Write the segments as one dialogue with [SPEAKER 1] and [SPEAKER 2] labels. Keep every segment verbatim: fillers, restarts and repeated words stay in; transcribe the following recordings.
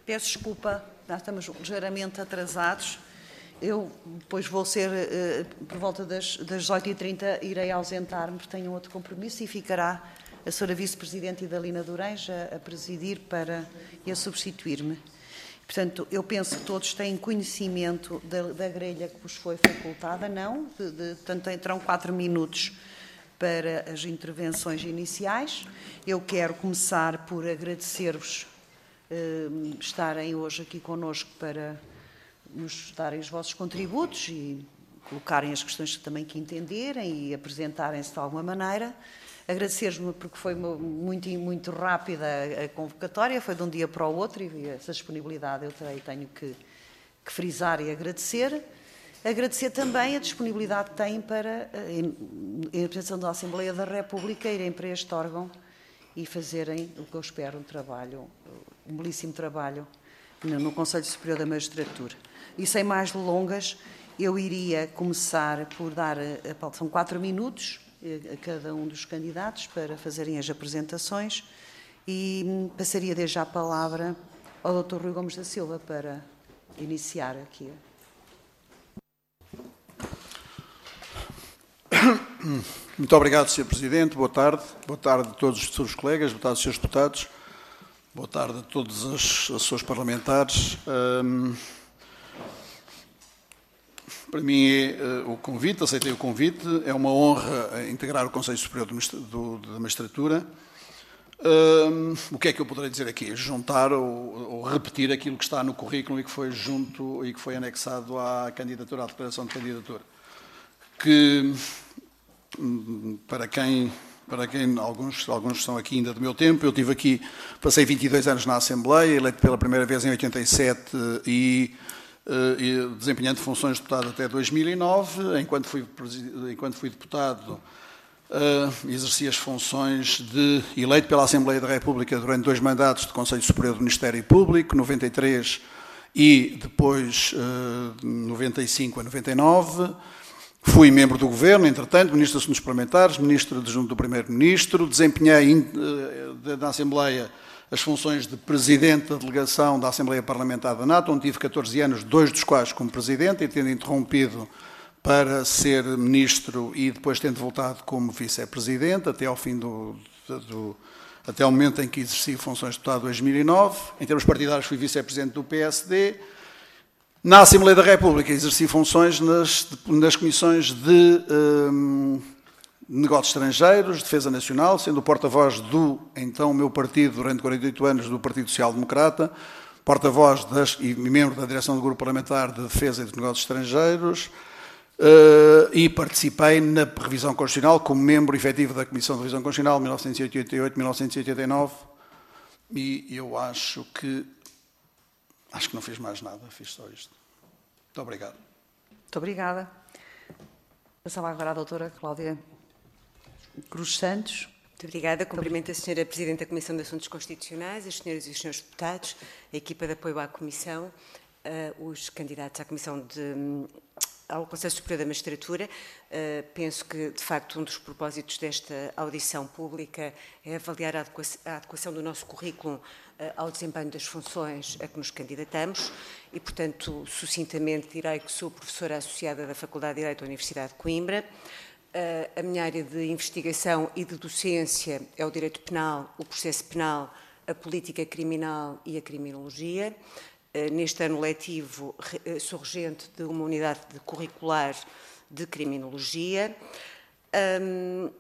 [SPEAKER 1] Peço desculpa, nós estamos ligeiramente atrasados. Eu depois vou ser, uh, por volta das, das dezoito e trinta, irei ausentar-me, porque tenho outro compromisso, e ficará a senhora Vice-Presidente Idalina Durães a, a presidir para, e a substituir-me. Portanto, eu penso que todos têm conhecimento da, da grelha que vos foi facultada, não? De, de, portanto, terão quatro minutos para as intervenções iniciais. Eu quero começar por agradecer-vos eh, estarem hoje aqui connosco para nos darem os vossos contributos e colocarem as questões também que entenderem e apresentarem-se de alguma maneira. Agradecer-vos porque foi muito, muito rápida a convocatória, foi de um dia para o outro, e essa disponibilidade eu tenho que, que frisar e agradecer. Agradecer também a disponibilidade que têm para, em representação da Assembleia da República, irem para este órgão e fazerem o que eu espero, um trabalho, um belíssimo trabalho no Conselho Superior da Magistratura. E sem mais delongas, eu iria começar por dar, a, são quatro minutos a cada um dos candidatos para fazerem as apresentações, e passaria desde já a palavra ao doutor Rui Gomes da Silva para iniciar aqui.
[SPEAKER 2] Muito obrigado, senhor Presidente. Boa tarde. Boa tarde a todos os seus colegas, boa tarde, senhores deputados. Boa tarde a todos os assessores parlamentares. Um, para mim, é, uh, o convite, aceitei o convite, é uma honra integrar o Conselho Superior do, do, da Magistratura. Um, o que é que eu poderei dizer aqui? Juntar ou, ou repetir aquilo que está no currículo e que foi junto e que foi anexado à candidatura, à declaração de candidatura. Que, para quem... Para quem, alguns, alguns são aqui ainda do meu tempo, eu tive aqui, passei vinte e dois anos na Assembleia, eleito pela primeira vez em oitenta e sete e, e desempenhando funções de deputado até dois mil e nove. Enquanto fui, enquanto fui deputado, uh, exerci as funções de eleito pela Assembleia da República durante dois mandatos de Conselho Superior do Ministério Público, noventa e três e depois uh, noventa e cinco a noventa e nove. Fui membro do Governo, entretanto, Ministro dos Assuntos Parlamentares, Ministro adjunto do Primeiro-Ministro, desempenhei na Assembleia as funções de Presidente da Delegação da Assembleia Parlamentar da NATO, onde tive catorze anos, dois dos quais como Presidente, e tendo interrompido para ser Ministro e depois tendo voltado como Vice-Presidente, até ao fim do, do... até ao momento em que exerci funções de deputado em dois mil e nove. Em termos partidários, fui Vice-Presidente do P S D. Na Assembleia da República exerci funções nas, nas comissões de um, negócios estrangeiros, defesa nacional, sendo o porta-voz do, então, meu partido, durante quarenta e oito anos, do Partido Social Democrata, porta-voz e membro da direção do Grupo Parlamentar de Defesa e de Negócios Estrangeiros, uh, e participei na revisão constitucional como membro efetivo da Comissão de Revisão Constitucional mil novecentos e oitenta e oito a mil novecentos e oitenta e nove, e eu acho que Acho que não fiz mais nada, fiz só isto. Muito obrigado.
[SPEAKER 1] Muito obrigada. Passava agora à doutora Cláudia Cruz Santos.
[SPEAKER 3] Muito obrigada. Cumprimento a senhora Presidente da Comissão de Assuntos Constitucionais, as senhoras e os senhores deputados, a equipa de apoio à Comissão, uh, os candidatos à Comissão de... ao Conselho Superior da Magistratura. Uh, penso que, de facto, um dos propósitos desta audição pública é avaliar a adequação, a adequação do nosso currículo uh, ao desempenho das funções a que nos candidatamos e, portanto, sucintamente direi que sou professora associada da Faculdade de Direito da Universidade de Coimbra. Uh, a minha área de investigação e de docência é o Direito Penal, o Processo Penal, a Política Criminal e a Criminologia. Neste ano letivo, sou regente de uma unidade de curricular de Criminologia, um,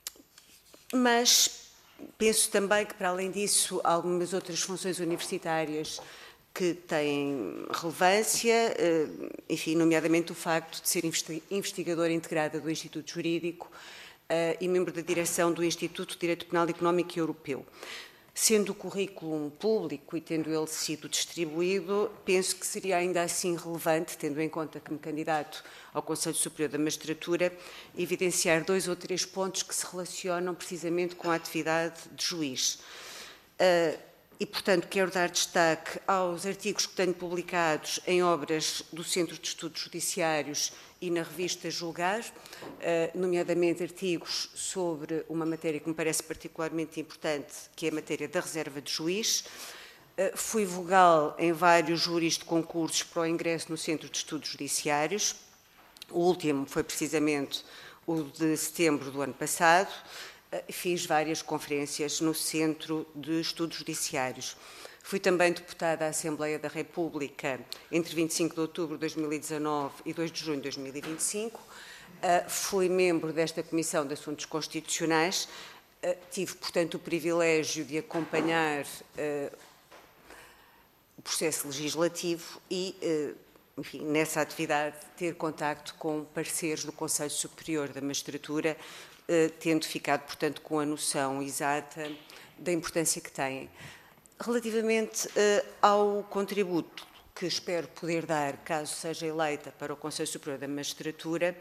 [SPEAKER 3] mas penso também que, para além disso, há algumas outras funções universitárias que têm relevância, enfim, nomeadamente o facto de ser investigadora integrada do Instituto Jurídico uh, e membro da direção do Instituto de Direito Penal Económico e Europeu. Sendo o currículo público e tendo ele sido distribuído, penso que seria ainda assim relevante, tendo em conta que me candidato ao Conselho Superior da Magistratura, evidenciar dois ou três pontos que se relacionam precisamente com a atividade de juiz. E, portanto, quero dar destaque aos artigos que tenho publicados em obras do Centro de Estudos Judiciários e na revista Julgar, nomeadamente artigos sobre uma matéria que me parece particularmente importante, que é a matéria da reserva de juiz, Fui vogal em vários júris de concursos para o ingresso no Centro de Estudos Judiciários. O último foi precisamente o de setembro do ano passado. Fiz várias conferências no Centro de Estudos Judiciários. Fui também deputada à Assembleia da República entre vinte e cinco de outubro de dois mil e dezanove e dois de junho de dois mil e vinte e cinco. Fui membro desta Comissão de Assuntos Constitucionais. Tive, portanto, o privilégio de acompanhar o processo legislativo e, enfim, nessa atividade, ter contacto com parceiros do Conselho Superior da Magistratura, tendo ficado, portanto, com a noção exata da importância que têm. Relativamente ao contributo que espero poder dar, caso seja eleita para o Conselho Superior da Magistratura,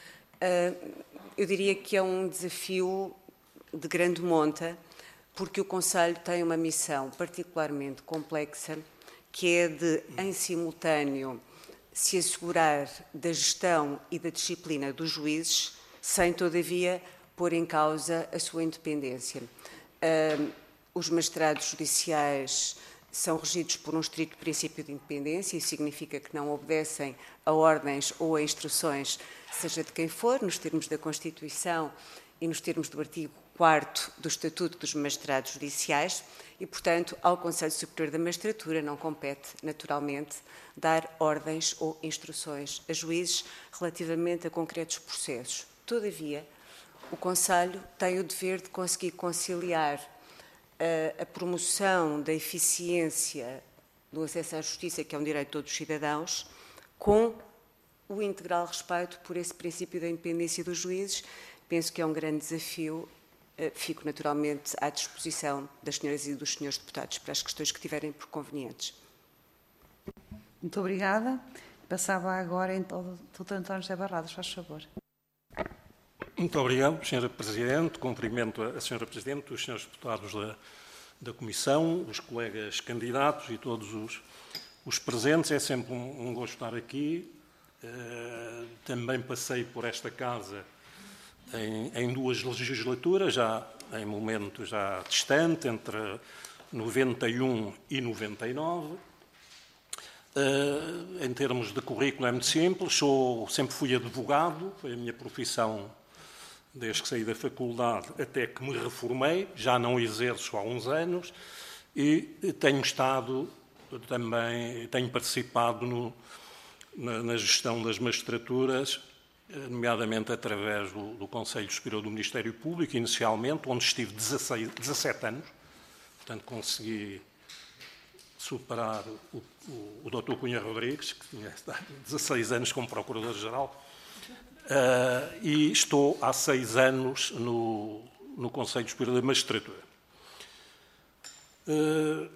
[SPEAKER 3] eu diria que é um desafio de grande monta, porque o Conselho tem uma missão particularmente complexa, que é de, em simultâneo, se assegurar da gestão e da disciplina dos juízes, sem, todavia, pôr em causa a sua independência. Uh, os magistrados judiciais são regidos por um estrito princípio de independência, isso significa que não obedecem a ordens ou a instruções, seja de quem for, nos termos da Constituição e nos termos do artigo quarto do Estatuto dos Magistrados Judiciais, e, portanto, ao Conselho Superior da Magistratura não compete, naturalmente, dar ordens ou instruções a juízes relativamente a concretos processos. Todavia, o Conselho tem o dever de conseguir conciliar a, a promoção da eficiência do acesso à justiça, que é um direito de todos os cidadãos, com o integral respeito por esse princípio da independência dos juízes. Penso que é um grande desafio. Fico naturalmente à disposição das senhoras e dos senhores deputados para as questões que tiverem por convenientes.
[SPEAKER 1] Muito obrigada. Passava agora, então, doutor António José Barradas, faz favor.
[SPEAKER 4] Muito obrigado, senhora Presidente. Cumprimento a senhora Presidente, os senhores deputados da, da Comissão, os colegas candidatos e todos os, os presentes. É sempre um, um gosto estar aqui. Uh, também passei por esta casa Em, em duas legislaturas, já em momento já distante, entre noventa e um e noventa e nove. Uh, em termos de currículo é muito simples, sou, sempre fui advogado, foi a minha profissão desde que saí da faculdade até que me reformei, já não exerço há uns anos, e tenho estado também, tenho participado no, na, na gestão das magistraturas, nomeadamente através do, do Conselho Superior do Ministério Público, inicialmente, onde estive dezasseis, dezassete anos. Portanto, consegui superar o, o, o doutor Cunha Rodrigues, que tinha estado dezasseis anos como Procurador-Geral, uh, e estou há seis anos no, no Conselho Superior da Magistratura. Uh,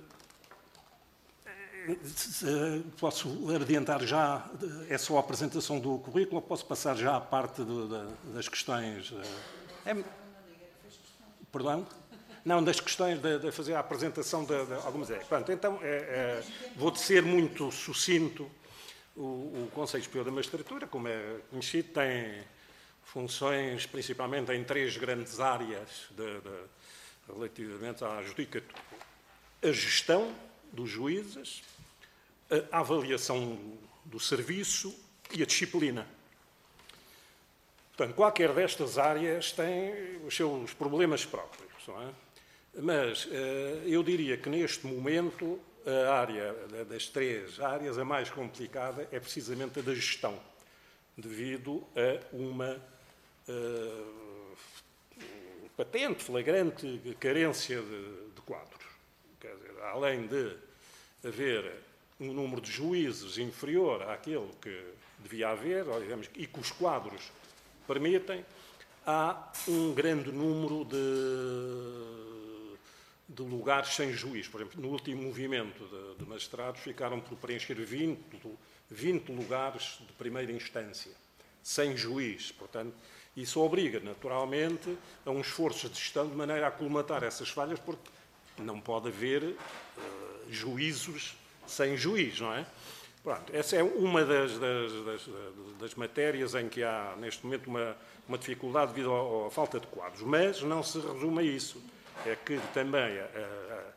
[SPEAKER 4] Posso adiantar já, é só a apresentação do currículo, ou posso passar já à parte de, de, das questões? É, perdão? Não, das questões de, de fazer a apresentação de, de algumas ideias. Pronto, então, é, é, vou ser muito sucinto. O, o Conselho Superior da Magistratura, como é conhecido, tem funções principalmente em três grandes áreas de, de, relativamente à judicatura. A gestão dos juízes, a avaliação do serviço e a disciplina. Portanto, qualquer destas áreas tem os seus problemas próprios, não é? Mas eu diria que neste momento a área das três áreas, a mais complicada, é precisamente a da gestão, devido a uma uh, patente, flagrante carência de, de quadros. Quer dizer, além de haver um número de juízes inferior àquele que devia haver, ou, digamos, e que os quadros permitem, há um grande número de, de lugares sem juiz. Por exemplo, no último movimento de, de magistrados ficaram por preencher vinte, vinte lugares de primeira instância, sem juiz. Portanto, isso obriga, naturalmente, a um esforço de gestão de maneira a colmatar essas falhas, porque não pode haver uh, juízos sem juiz, não é? Pronto, essa é uma das, das, das, das matérias em que há, neste momento, uma, uma dificuldade devido à falta de quadros. Mas não se resume a isso. É que também a,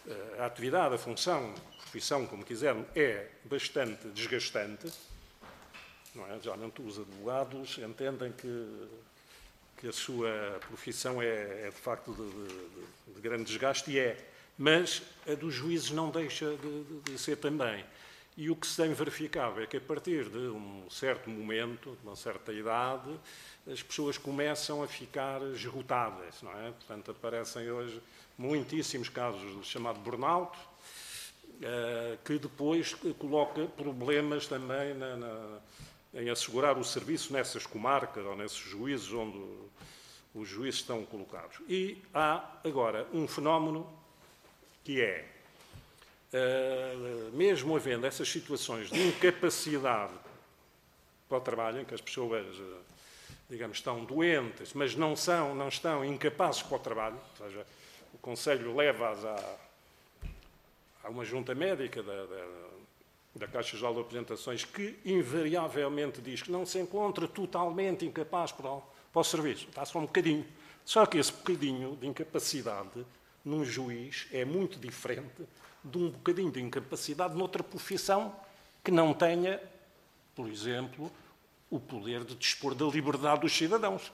[SPEAKER 4] a atividade, a função, a profissão, como quisermos, é bastante desgastante, não é? Geralmente os advogados entendem que, que a sua profissão é, é de facto de, de, de grande desgaste, e é, mas a dos juízes não deixa de, de, de ser também. E o que se tem verificado é que, a partir de um certo momento, de uma certa idade, as pessoas começam a ficar esgotadas, não é? Portanto, aparecem hoje muitíssimos casos do chamado burnout, que depois coloca problemas também na, na, em assegurar o serviço nessas comarcas ou nesses juízes onde os juízes estão colocados. E há agora um fenómeno que é, Uh, mesmo havendo essas situações de incapacidade para o trabalho, em que as pessoas, uh, digamos, estão doentes, mas não, são, não estão incapazes para o trabalho, ou seja, o Conselho leva-as a, a uma junta médica da, da, da Caixa Geral de Apresentações, que invariavelmente diz que não se encontra totalmente incapaz para o, para o serviço. Está só um bocadinho. Só que esse bocadinho de incapacidade num juiz é muito diferente de um bocadinho de incapacidade noutra profissão que não tenha, por exemplo, o poder de dispor da liberdade dos cidadãos.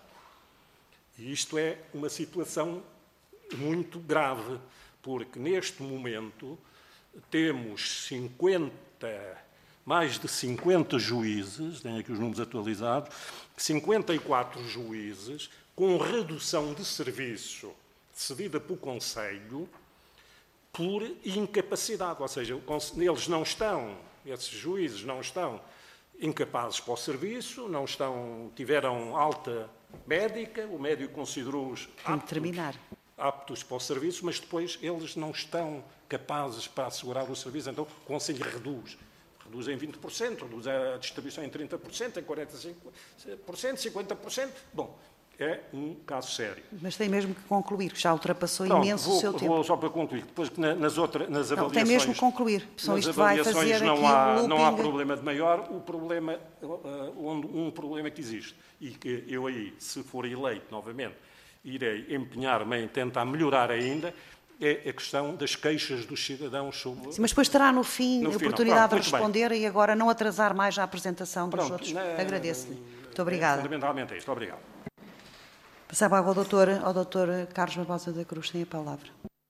[SPEAKER 4] E isto é uma situação muito grave, porque neste momento temos cinquenta, mais de cinquenta juízes, tenho aqui os números atualizados, cinquenta e quatro juízes com redução de serviço cedida pelo Conselho por incapacidade, ou seja, eles não estão, esses juízes não estão incapazes para o serviço, não estão, tiveram alta médica, o médico considerou-os aptos, aptos para o serviço, mas depois eles não estão capazes para assegurar o serviço, então o Conselho reduz. Reduz em vinte por cento, reduz a distribuição em trinta por cento, em quarenta por cento, cinquenta por cento. Bom, é um caso sério.
[SPEAKER 1] Mas tem mesmo que concluir, que já ultrapassou
[SPEAKER 4] Pronto,
[SPEAKER 1] imenso
[SPEAKER 4] vou,
[SPEAKER 1] o seu
[SPEAKER 4] vou
[SPEAKER 1] tempo.
[SPEAKER 4] Só para concluir, depois que nas, outras, nas
[SPEAKER 1] não,
[SPEAKER 4] avaliações...
[SPEAKER 1] tem mesmo que concluir, só isto vai fazer
[SPEAKER 4] não
[SPEAKER 1] aqui
[SPEAKER 4] há,
[SPEAKER 1] um looping.
[SPEAKER 4] Não há problema de maior, o problema, onde, um problema que existe, e que eu aí, se for eleito novamente, irei empenhar-me em tentar melhorar ainda, é a questão das queixas dos cidadãos sobre...
[SPEAKER 1] Sim, mas depois terá no fim
[SPEAKER 4] no
[SPEAKER 1] a oportunidade
[SPEAKER 4] Pronto,
[SPEAKER 1] de responder bem. E agora não atrasar mais a apresentação dos
[SPEAKER 4] Pronto,
[SPEAKER 1] outros.
[SPEAKER 4] Na,
[SPEAKER 1] Agradeço-lhe. Muito obrigada.
[SPEAKER 4] É, fundamentalmente é isto. Obrigado.
[SPEAKER 1] Passava ao doutor, ao doutor Carlos Barbosa da Cruz, tem a palavra.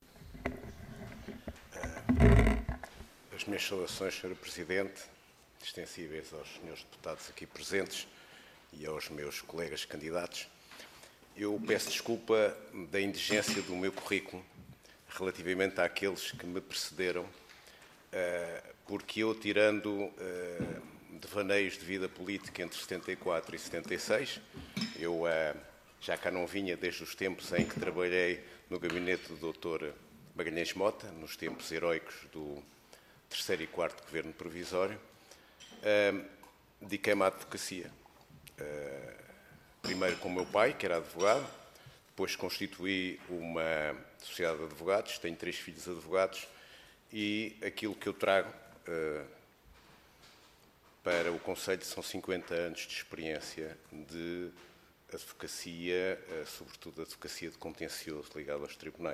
[SPEAKER 5] As minhas saudações, senhor Presidente, extensíveis aos senhores deputados aqui presentes e aos meus colegas candidatos. Eu peço desculpa da indigência do meu currículo relativamente àqueles que me precederam, porque eu, tirando devaneios de vida política entre setenta e quatro e setenta e seis, eu já cá não vinha desde os tempos em que trabalhei no gabinete do doutor Magalhães Mota, nos tempos heroicos do terceiro e quarto governo provisório. Dediquei-me à advocacia. Primeiro com o meu pai, que era advogado, depois constituí uma sociedade de advogados, tenho três filhos advogados, e aquilo que eu trago uh, para o Conselho são cinquenta anos de experiência de advocacia, uh, sobretudo advocacia de contencioso ligado aos tribunais.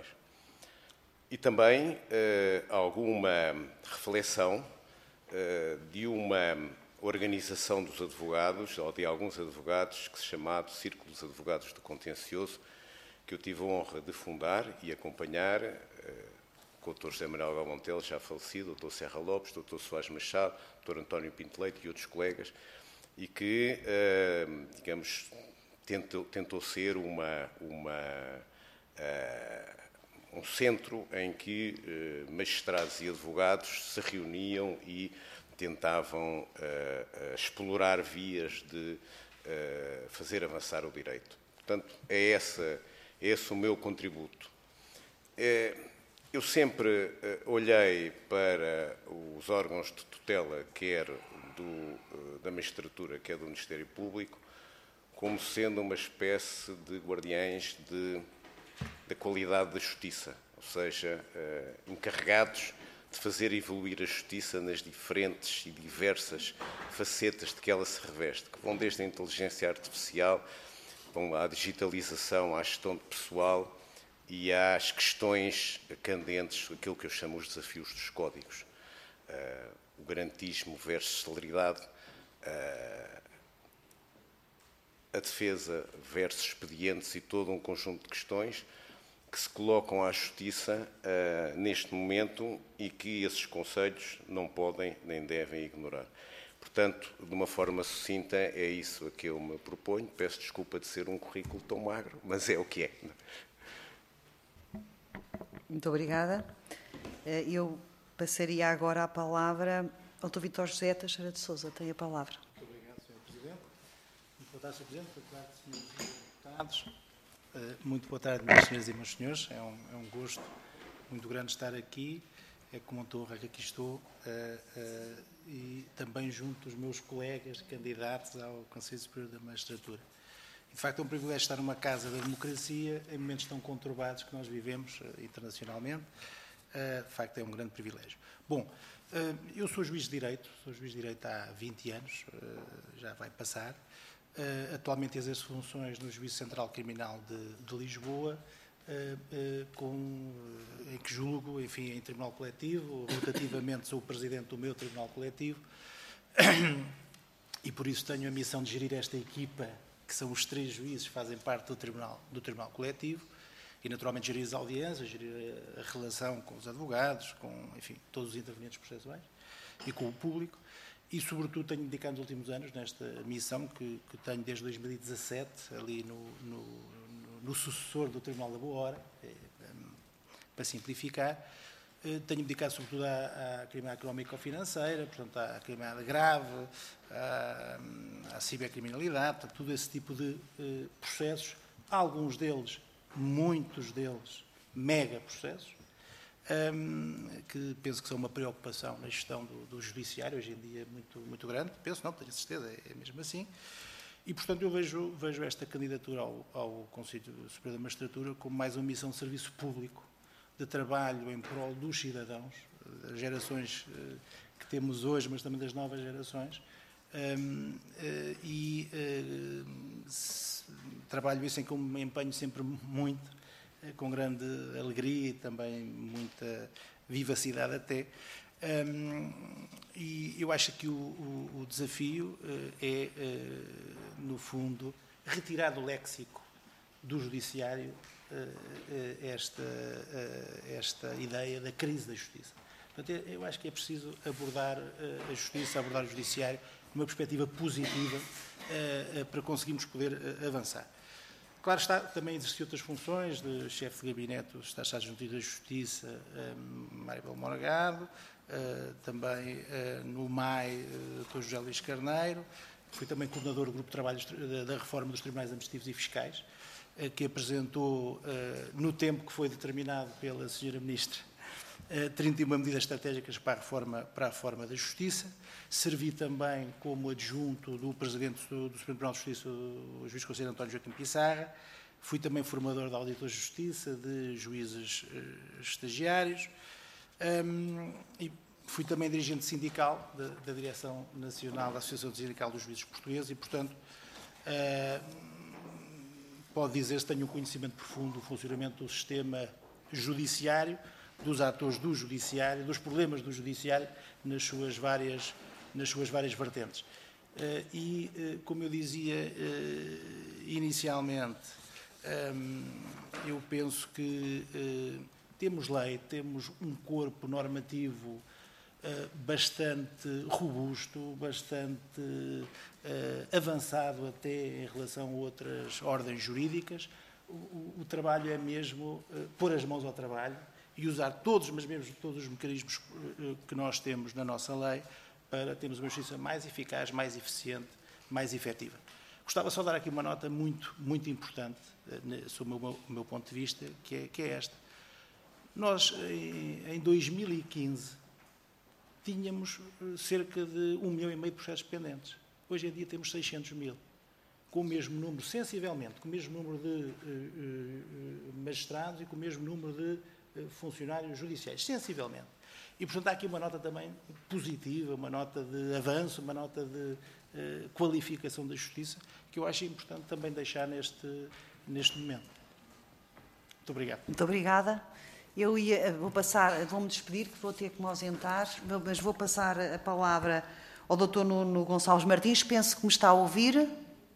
[SPEAKER 5] E também uh, alguma reflexão uh, de uma organização dos advogados, ou de alguns advogados, que se chamava Círculo dos Advogados do Contencioso, que eu tive a honra de fundar e acompanhar, uh, com o doutor José Manuel Galmontel, já falecido, o doutor Serra Lopes, o doutor Soares Machado, o doutor António Pinto Leite e outros colegas, e que, uh, digamos, tentou, tentou ser uma, uma, uh, um centro em que uh, magistrados e advogados se reuniam e tentavam uh, uh, explorar vias de uh, fazer avançar o direito. Portanto, é, essa, é esse o meu contributo. É, eu sempre uh, olhei para os órgãos de tutela, quer do, uh, da magistratura, quer do Ministério Público, como sendo uma espécie de guardiães de, da qualidade da justiça, ou seja, uh, encarregados de fazer evoluir a justiça nas diferentes e diversas facetas de que ela se reveste, que vão desde a inteligência artificial, vão à digitalização, à gestão de pessoal e às questões candentes, aquilo que eu chamo os desafios dos códigos. Uh, o garantismo versus celeridade, uh, a defesa versus expedientes e todo um conjunto de questões que se colocam à Justiça uh, neste momento e que esses conselhos não podem nem devem ignorar. Portanto, de uma forma sucinta, é isso a que eu me proponho. Peço desculpa de ser um currículo tão magro, mas é o que é.
[SPEAKER 1] Muito obrigada. Eu passaria agora a palavra ao doutor Vítor José Teixeira de Sousa. Tem a palavra.
[SPEAKER 6] Muito obrigado, senhor Presidente. Muito boa tarde, senhor Presidente. Boa tarde, senhores deputados. Muito boa tarde, minhas senhoras e meus senhores. É um, é um gosto muito grande estar aqui. É com muita honra que aqui estou uh, uh, e também junto dos meus colegas candidatos ao Conselho Superior da Magistratura. De facto, é um privilégio estar numa casa da democracia em momentos tão conturbados que nós vivemos uh, internacionalmente. Uh, de facto, é um grande privilégio. Bom, uh, eu sou juiz de Direito, sou juiz de Direito há vinte anos, uh, já vai passar. Uh, atualmente exerço funções no Juízo Central Criminal de, de Lisboa, uh, uh, com, uh, em que julgo, enfim, em Tribunal Coletivo. Rotativamente sou o Presidente do meu Tribunal Coletivo e por isso tenho a missão de gerir esta equipa, que são os três juízes que fazem parte do Tribunal, do Tribunal Coletivo, e naturalmente gerir as audiências, gerir a, a relação com os advogados, com, enfim, todos os intervenientes processuais e com o público. E, sobretudo, tenho dedicado nos últimos anos nesta missão que, que tenho desde dois mil e dezassete, ali no, no, no sucessor do Tribunal da Boa Hora, é, para simplificar. Tenho dedicado, sobretudo, à, à criminalidade económico-financeira, portanto, à criminalidade grave, à, à cibercriminalidade, portanto, todo esse tipo de uh, processos, alguns deles, muitos deles, mega processos, Um, que penso que são uma preocupação na gestão do, do judiciário, hoje em dia muito, muito grande. Penso, não, tenho certeza, é, é mesmo assim. E, portanto, eu vejo, vejo esta candidatura ao, ao Conselho Superior da Magistratura como mais uma missão de serviço público, de trabalho em prol dos cidadãos, das gerações uh, que temos hoje, mas também das novas gerações. Um, uh, e uh, se, trabalho isso em que me empenho sempre muito, com grande alegria e também muita vivacidade até. Um, e eu acho que o, o, o desafio uh, é, uh, no fundo, retirar do léxico do judiciário uh, uh, esta, uh, esta ideia da crise da justiça. Portanto, eu acho que é preciso abordar uh, a justiça, abordar o judiciário numa perspectiva positiva uh, uh, para conseguirmos poder uh, avançar. Claro está, também exerci outras funções de chefe de gabinete do Estado Adjunto da Justiça, um, Maribel Morgado, uh, também uh, no M A I, uh, doutor José Luís Carneiro, fui também coordenador do Grupo de Trabalho da Reforma dos Tribunais Administrativos e Fiscais, uh, que apresentou, uh, no tempo que foi determinado pela senhora Ministra, uh, trinta e uma medidas estratégicas para a reforma, para a reforma da Justiça. Servi também como adjunto do Presidente do, do Supremo Tribunal de Justiça, o Juiz Conselheiro António Joaquim Pissarra. Fui também formador de auditores de justiça, de juízes uh, estagiários. Um, e fui também dirigente sindical da, da Direção Nacional da Associação Sindical dos Juízes Portugueses e, portanto, uh, pode dizer-se que tenho um conhecimento profundo do funcionamento do sistema judiciário, dos atores do judiciário, dos problemas do judiciário nas suas várias, nas suas várias vertentes. Uh, e, uh, como eu dizia uh, inicialmente, um, eu penso que uh, temos lei, temos um corpo normativo uh, bastante robusto, bastante uh, avançado até em relação a outras ordens jurídicas. O, o, o trabalho é mesmo uh, pôr as mãos ao trabalho e usar todos, mas mesmo todos os mecanismos uh, que nós temos na nossa lei para termos uma justiça mais eficaz, mais eficiente, mais efetiva. Gostava só de dar aqui uma nota muito, muito importante uh, sobre o meu, o meu ponto de vista, que é, que é esta. Nós, em, em dois mil e quinze, tínhamos cerca de um milhão e meio de processos pendentes. Hoje em dia temos seiscentos mil, com o mesmo número, sensivelmente, com o mesmo número de uh, uh, magistrados e com o mesmo número de uh, funcionários judiciais, sensivelmente. E, portanto, há aqui uma nota também positiva, uma nota de avanço, uma nota de uh, qualificação da justiça, que eu acho importante também deixar neste, neste momento. Muito obrigado.
[SPEAKER 1] Muito obrigada. Eu ia, vou passar, vou-me despedir, que vou ter que me ausentar, mas vou passar a palavra ao doutor Nuno Gonçalves Martins. Penso que me está a ouvir.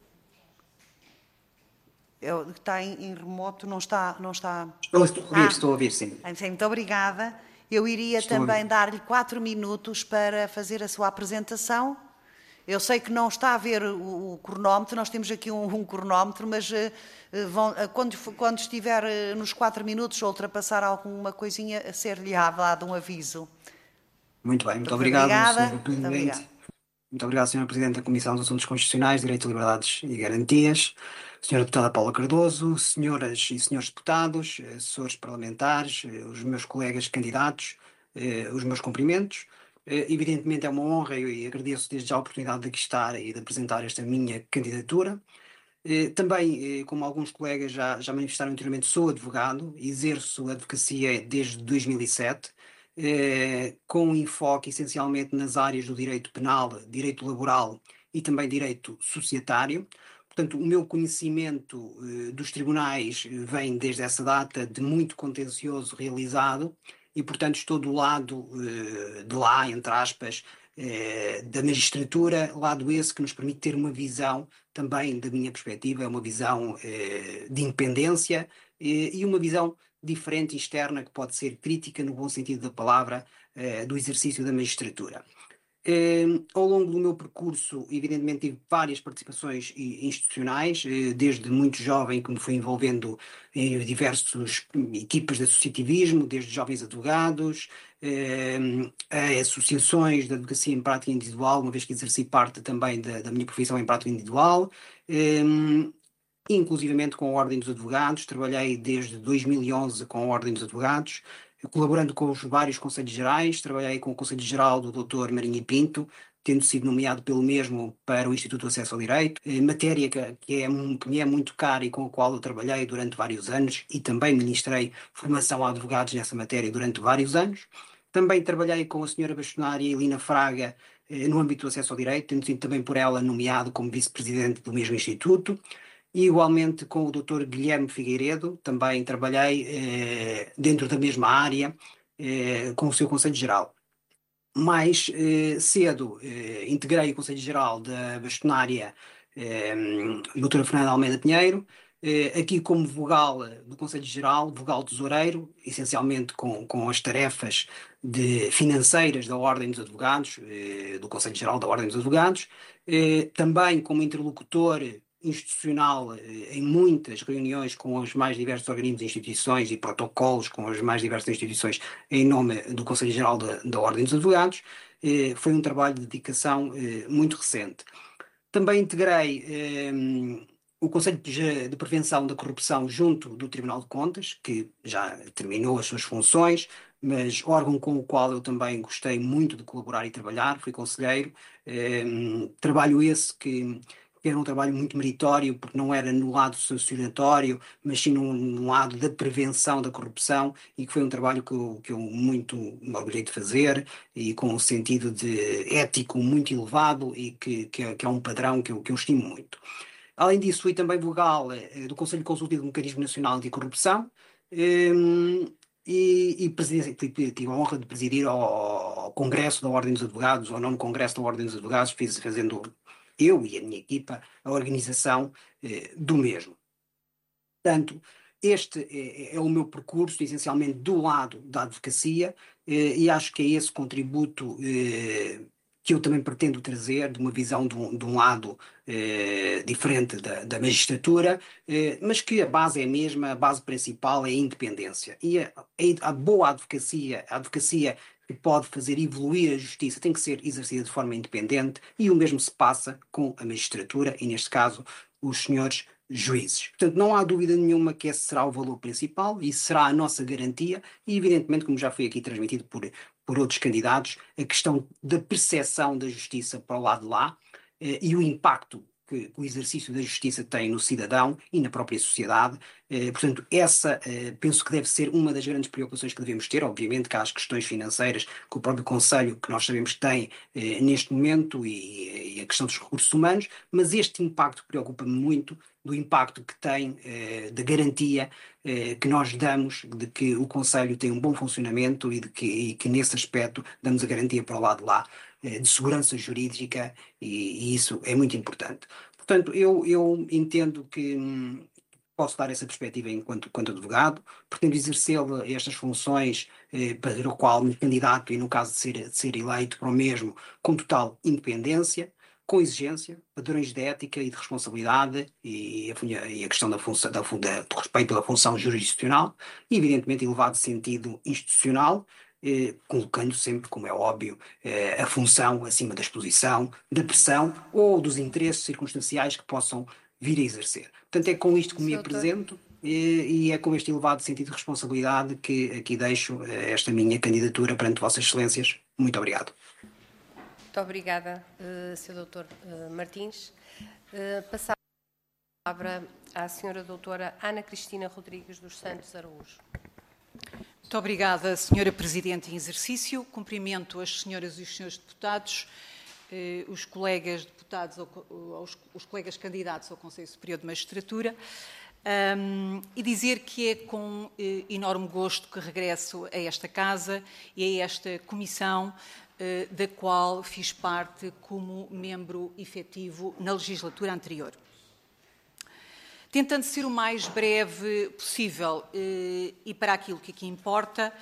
[SPEAKER 1] Eu, está em, em remoto, não está... Não está...
[SPEAKER 7] Estou, estou a ouvir,
[SPEAKER 1] ah,
[SPEAKER 7] estou a ouvir, sim.
[SPEAKER 1] Muito obrigada. Eu iria
[SPEAKER 7] Estou
[SPEAKER 1] também dar-lhe quatro minutos para fazer a sua apresentação. Eu sei que não está a ver o, o cronómetro, nós temos aqui um, um cronómetro, mas uh, vão, uh, quando, quando estiver uh, nos quatro minutos ou ultrapassar alguma coisinha, ser-lhe dado um aviso.
[SPEAKER 7] Muito bem, muito, muito
[SPEAKER 1] obrigado,
[SPEAKER 7] obrigada.
[SPEAKER 1] senhor Presidente. Muito obrigada.
[SPEAKER 7] Muito obrigado, senhor Presidente da Comissão dos Assuntos Constitucionais, Direito, Liberdades e Garantias, senhora Deputada Paula Cardoso, senhoras e senhores deputados, assessores parlamentares, os meus colegas candidatos, os meus cumprimentos. Evidentemente é uma honra e agradeço desde já a oportunidade de aqui estar e de apresentar esta minha candidatura. Também, como alguns colegas já, já manifestaram anteriormente, sou advogado, exerço advocacia desde dois mil e sete, eh, com um enfoque essencialmente nas áreas do direito penal, direito laboral e também direito societário. Portanto, o meu conhecimento eh, dos tribunais vem desde essa data de muito contencioso realizado e, portanto, estou do lado eh, de lá, entre aspas, eh, da magistratura, lado esse que nos permite ter uma visão também, da minha perspectiva, uma visão eh, de independência eh, e uma visão diferente e externa que pode ser crítica no bom sentido da palavra eh, do exercício da magistratura. Eh, ao longo do meu percurso, evidentemente, tive várias participações institucionais, eh, desde muito jovem que me fui envolvendo em diversas equipas de associativismo, desde jovens advogados, eh, a associações de advocacia em prática individual, uma vez que exerci parte também da, da minha profissão em prática individual, eh, inclusivamente com a Ordem dos Advogados. Trabalhei desde dois mil e onze com a Ordem dos Advogados, colaborando com os vários Conselhos Gerais. Trabalhei com o Conselho Geral do doutor Marinho Pinto, tendo sido nomeado pelo mesmo para o Instituto de Acesso ao Direito, matéria que, que, é, que me é muito cara e com a qual eu trabalhei durante vários anos e também ministrei formação a advogados nessa matéria durante vários anos. Também trabalhei com a senhora bastonária Elina Fraga eh, no âmbito do acesso ao direito, tendo sido também por ela nomeado como vice-presidente do mesmo instituto. E igualmente com o doutor Guilherme Figueiredo, também trabalhei eh, dentro da mesma área eh, com o seu Conselho Geral. Mais eh, cedo eh, integrei o Conselho Geral da bastonária eh, doutora Fernanda Almeida Pinheiro, eh, aqui como vogal do Conselho Geral, vogal tesoureiro, essencialmente com, com as tarefas de, financeiras da Ordem dos Advogados, eh, do Conselho Geral da Ordem dos Advogados, eh, também como interlocutor institucional em muitas reuniões com os mais diversos organismos e instituições e protocolos com as mais diversas instituições em nome do Conselho Geral da, da Ordem dos Advogados. Eh, foi um trabalho de dedicação eh, muito recente. Também integrei eh, o Conselho de, de Prevenção da Corrupção junto do Tribunal de Contas, que já terminou as suas funções, mas órgão com o qual eu também gostei muito de colaborar e trabalhar, fui conselheiro. Eh, trabalho esse que era um trabalho muito meritório, porque não era no lado sancionatório, mas sim no, no lado da prevenção da corrupção, e que foi um trabalho que eu, que eu muito me orgulhei de fazer, e com um sentido de ético muito elevado, e que, que, é, que é um padrão que eu, que eu estimo muito. Além disso, fui também vogal eh, do Conselho Consultivo do Mecanismo Nacional Anticorrupção, eh, e, e presidi, tive a honra de presidir ao, ao Congresso da Ordem dos Advogados, ao nono Congresso da Ordem dos Advogados, fiz fazendo eu e a minha equipa, a organização eh, do mesmo. Portanto, este é, é o meu percurso, essencialmente do lado da advocacia, eh, e acho que é esse contributo eh, que eu também pretendo trazer, de uma visão de um, de um lado eh, diferente da, da magistratura, eh, mas que a base é a mesma, a base principal é a independência. E a, a, a boa advocacia, a advocacia que pode fazer evoluir a justiça, tem que ser exercida de forma independente, e o mesmo se passa com a magistratura, e neste caso os senhores juízes. Portanto, não há dúvida nenhuma que esse será o valor principal e será a nossa garantia, e evidentemente, como já foi aqui transmitido por, por outros candidatos, a questão da percepção da justiça para o lado de lá eh, e o impacto que o exercício da justiça tem no cidadão e na própria sociedade. Eh, portanto, essa eh, penso que deve ser uma das grandes preocupações que devemos ter. Obviamente que há as questões financeiras que o próprio Conselho, que nós sabemos que tem eh, neste momento, e, e a questão dos recursos humanos, mas este impacto preocupa-me muito, do impacto que tem, eh, da garantia eh, que nós damos de que o Conselho tem um bom funcionamento e de que, e que nesse aspecto damos a garantia para o lado de lá, eh, de segurança jurídica, e, e isso é muito importante. Portanto, eu, eu entendo que hum, posso dar essa perspectiva enquanto, enquanto advogado, pretendo exercer estas funções eh, para o qual me candidato e no caso de ser, de ser eleito para o mesmo, com total independência, com exigência, padrões de ética e de responsabilidade e a, e a questão da função, da, da, do respeito pela função jurisdicional e, evidentemente, elevado sentido institucional, eh, colocando sempre, como é óbvio, eh, a função acima da exposição, da pressão ou dos interesses circunstanciais que possam vir a exercer. Portanto, é com isto que me apresento e, e é com este elevado sentido de responsabilidade que aqui deixo eh, esta minha candidatura perante Vossas Excelências. Muito obrigado.
[SPEAKER 8] Muito obrigada, uh, senhor doutor uh, Martins. Uh, passar a palavra à senhora doutora Ana Cristina Rodrigues dos Santos Araújo.
[SPEAKER 9] Muito obrigada, senhora Presidente em exercício. Cumprimento as senhoras e os senhores deputados, eh, os colegas deputados, ao, os, os colegas candidatos ao Conselho Superior de Magistratura, um, e dizer que é com eh, enorme gosto que regresso a esta casa e a esta comissão, da qual fiz parte como membro efetivo na legislatura anterior. Tentando ser o mais breve possível e para aquilo que aqui importa,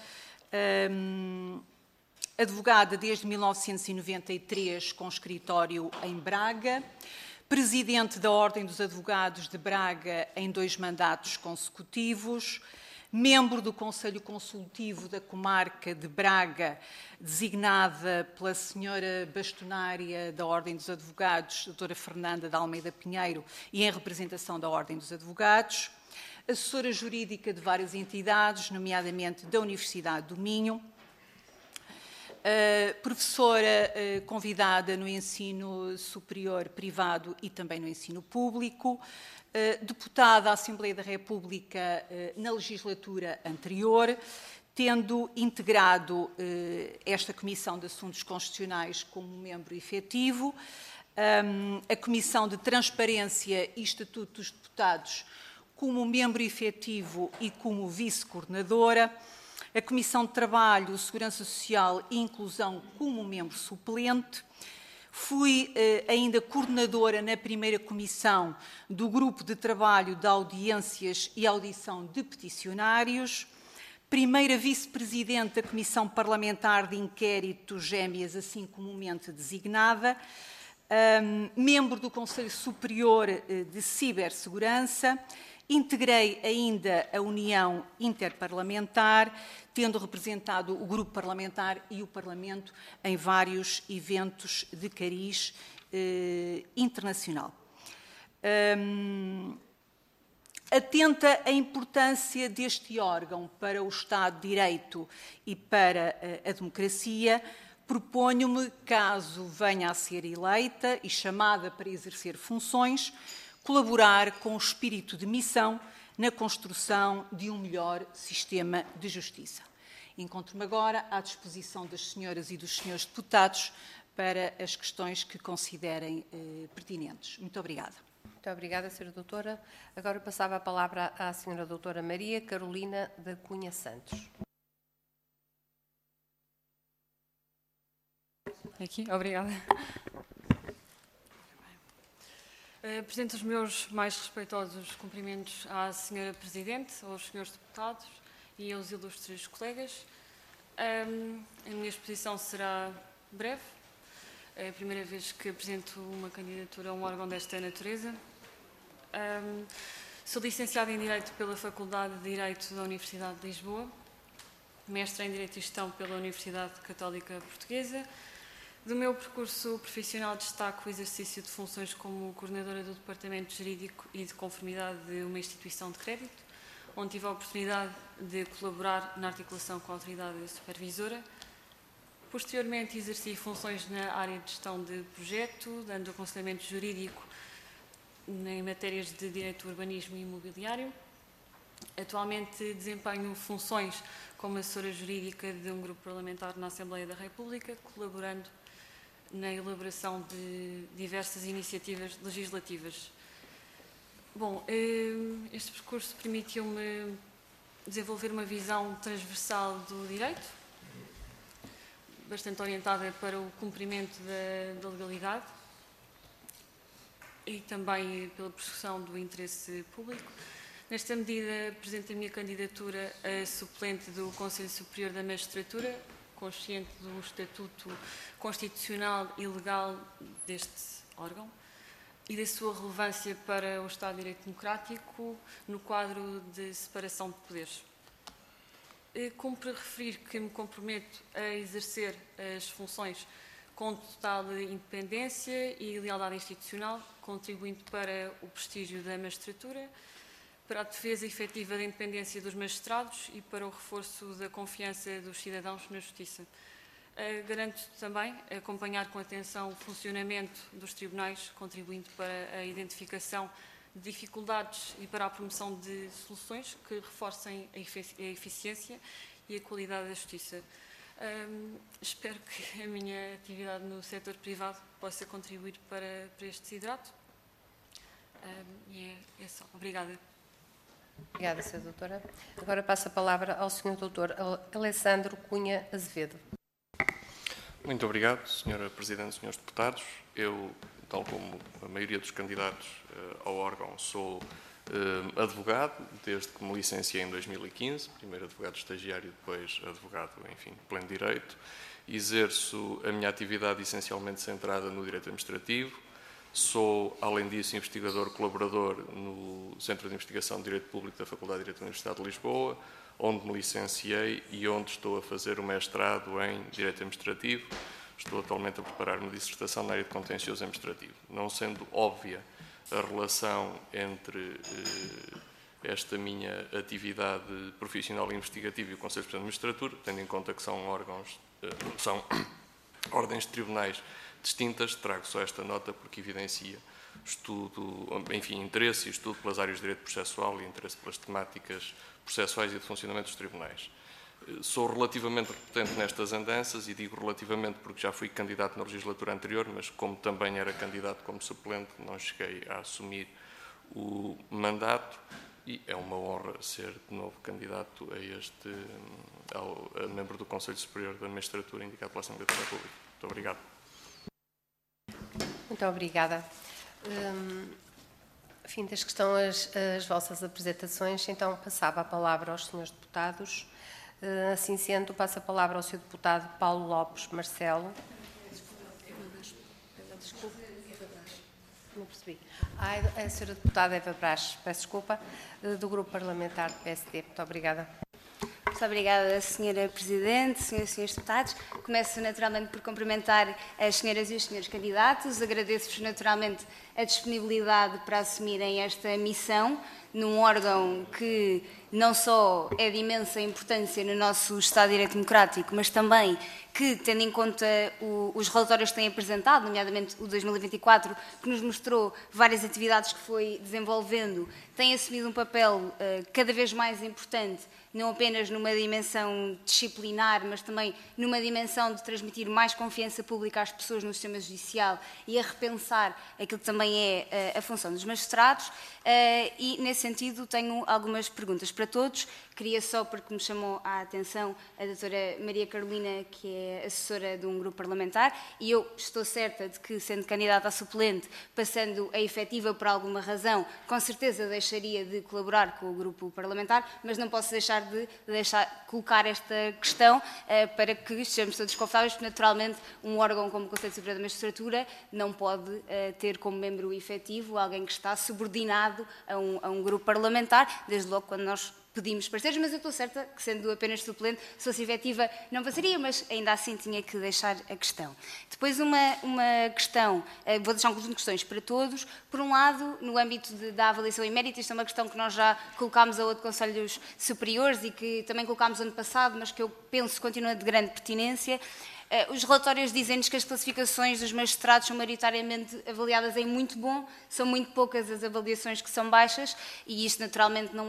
[SPEAKER 9] advogada desde mil novecentos e noventa e três com escritório em Braga, presidente da Ordem dos Advogados de Braga em dois mandatos consecutivos, membro do Conselho Consultivo da Comarca de Braga, designada pela senhora bastonária da Ordem dos Advogados, doutora Fernanda de Almeida Pinheiro, e em representação da Ordem dos Advogados, assessora jurídica de várias entidades, nomeadamente da Universidade do Minho, uh, professora uh, convidada no ensino superior privado e também no ensino público, Uh, deputada à Assembleia da República uh, na legislatura anterior, tendo integrado uh, esta Comissão de Assuntos Constitucionais como membro efetivo, um, a Comissão de Transparência e Estatuto dos Deputados como membro efetivo e como vice-coordenadora, a Comissão de Trabalho, Segurança Social e Inclusão como membro suplente. Fui eh, ainda coordenadora na primeira comissão do Grupo de Trabalho de Audiências e Audição de Peticionários, primeira vice-presidente da Comissão Parlamentar de Inquérito Gêmeas, assim comumente designada, um, membro do Conselho Superior eh, de Cibersegurança. Integrei ainda a União Interparlamentar, tendo representado o grupo parlamentar e o Parlamento em vários eventos de cariz eh, internacional. Um, atenta à importância deste órgão para o Estado de Direito e para a, a democracia, proponho-me, caso venha a ser eleita e chamada para exercer funções, colaborar com o espírito de missão na construção de um melhor sistema de justiça. Encontro-me agora à disposição das senhoras e dos senhores deputados para as questões que considerem eh, pertinentes. Muito obrigada.
[SPEAKER 8] Muito obrigada, senhora doutora. Agora passava a palavra à senhora doutora Maria Carolina da Cunha Santos.
[SPEAKER 10] Aqui, obrigada. Uh, apresento os meus mais respeitosos cumprimentos à senhora Presidente, aos senhores deputados e aos ilustres colegas. Um, a minha exposição será breve. É a primeira vez que apresento uma candidatura a um órgão desta natureza. Um, sou licenciada em Direito pela Faculdade de Direito da Universidade de Lisboa, mestra em Direito e Gestão pela Universidade Católica Portuguesa. Do meu percurso profissional destaco o exercício de funções como coordenadora do Departamento Jurídico e de Conformidade de uma instituição de crédito, onde tive a oportunidade de colaborar na articulação com a autoridade supervisora. Posteriormente exerci funções na área de gestão de projeto, dando aconselhamento jurídico em matérias de direito do urbanismo e imobiliário. Atualmente desempenho funções como assessora jurídica de um grupo parlamentar na Assembleia da República, colaborando na elaboração de diversas iniciativas legislativas. Bom, este percurso permitiu-me desenvolver uma visão transversal do direito, bastante orientada para o cumprimento da, da legalidade e também pela persecução do interesse público. Nesta medida, apresento a minha candidatura a suplente do Conselho Superior da Magistratura, consciente do estatuto constitucional e legal deste órgão e da sua relevância para o Estado de Direito Democrático no quadro de separação de poderes. Cumpre referir que me comprometo a exercer as funções com total independência e lealdade institucional, contribuindo para o prestígio da magistratura, para a defesa efetiva da independência dos magistrados e para o reforço da confiança dos cidadãos na justiça. Garanto também acompanhar com atenção o funcionamento dos tribunais, contribuindo para a identificação de dificuldades e para a promoção de soluções que reforcem a eficiência e a qualidade da justiça. Um, espero que a minha atividade no setor privado possa contribuir para, para este desidrato. Um, e é, é só. Obrigada.
[SPEAKER 8] Obrigada, senhora doutora. Agora passo a palavra ao senhor doutor Alessandro Cunha Azevedo.
[SPEAKER 11] Muito obrigado, senhora Presidente, senhores deputados. Eu, tal como a maioria dos candidatos uh, ao órgão, sou uh, advogado, desde que me licenciei em dois mil e quinze, primeiro advogado estagiário, depois advogado, enfim, pleno direito. Exerço a minha atividade essencialmente centrada no direito administrativo. Sou, além disso, investigador colaborador no Centro de Investigação de Direito Público da Faculdade de Direito da Universidade de Lisboa, onde me licenciei e onde estou a fazer o mestrado em Direito Administrativo. Estou atualmente a preparar uma dissertação na área de contencioso administrativo. Não sendo óbvia a relação entre eh, esta minha atividade profissional e investigativa e o Conselho Superior de Magistratura, tendo em conta que são órgãos, eh, são ordens de tribunais distintas, trago só esta nota porque evidencia estudo, enfim, interesse e estudo pelas áreas de direito processual e interesse pelas temáticas processuais e de funcionamento dos tribunais. Sou relativamente repetente nestas andanças e digo relativamente porque já fui candidato na legislatura anterior, mas como também era candidato como suplente, não cheguei a assumir o mandato e é uma honra ser de novo candidato a este, ao a membro do Conselho Superior da Magistratura indicado pela Assembleia da República. Muito obrigado.
[SPEAKER 8] Muito obrigada. Hum, findas que estão as, as vossas apresentações, então passava a palavra aos senhores deputados. Uh, assim sendo, passo a palavra ao senhor deputado Paulo Lopes Marcelo. Desculpa. Não percebi. Ah, a senhora deputada Eva Brás, peço desculpa, uh, do Grupo Parlamentar do P S D. Muito obrigada.
[SPEAKER 12] Muito obrigada, senhora Presidente, senhoras e senhores deputados. Começo naturalmente por cumprimentar as senhoras e os senhores candidatos. Agradeço-vos naturalmente a disponibilidade para assumirem esta missão num órgão que não só é de imensa importância no nosso Estado de Direito Democrático, mas também que, tendo em conta o, os relatórios que têm apresentado, nomeadamente o dois mil e vinte e quatro, que nos mostrou várias atividades que foi desenvolvendo, tem assumido um papel uh, cada vez mais importante, não apenas numa dimensão disciplinar, mas também numa dimensão de transmitir mais confiança pública às pessoas no sistema judicial e a repensar aquilo que também é uh, a função dos magistrados. Uh, e, nesse sentido, tenho algumas perguntas para todos. Queria só, porque me chamou a atenção a doutora Maria Carolina, que é assessora de um grupo parlamentar, e eu estou certa de que, sendo candidata a suplente, passando a efetiva por alguma razão, com certeza deixaria de colaborar com o grupo parlamentar, mas não posso deixar de deixar, colocar esta questão uh, para que estejamos todos confortáveis, porque naturalmente um órgão como o Conselho Superior da Magistratura não pode uh, ter como membro efetivo alguém que está subordinado a um, a um grupo parlamentar, desde logo quando nós pedimos pareceres, mas eu estou certa que, sendo apenas suplente, se fosse efetiva, não passaria, mas ainda assim tinha que deixar a questão. Depois, uma, uma questão, vou deixar um conjunto de questões para todos. Por um lado, no âmbito de, da avaliação em mérito, isto é uma questão que nós já colocámos a outros conselhos superiores e que também colocámos ano passado, mas que eu penso continua de grande pertinência. Os relatórios dizem-nos que as classificações dos magistrados são maioritariamente avaliadas em muito bom, são muito poucas as avaliações que são baixas, e isto naturalmente não é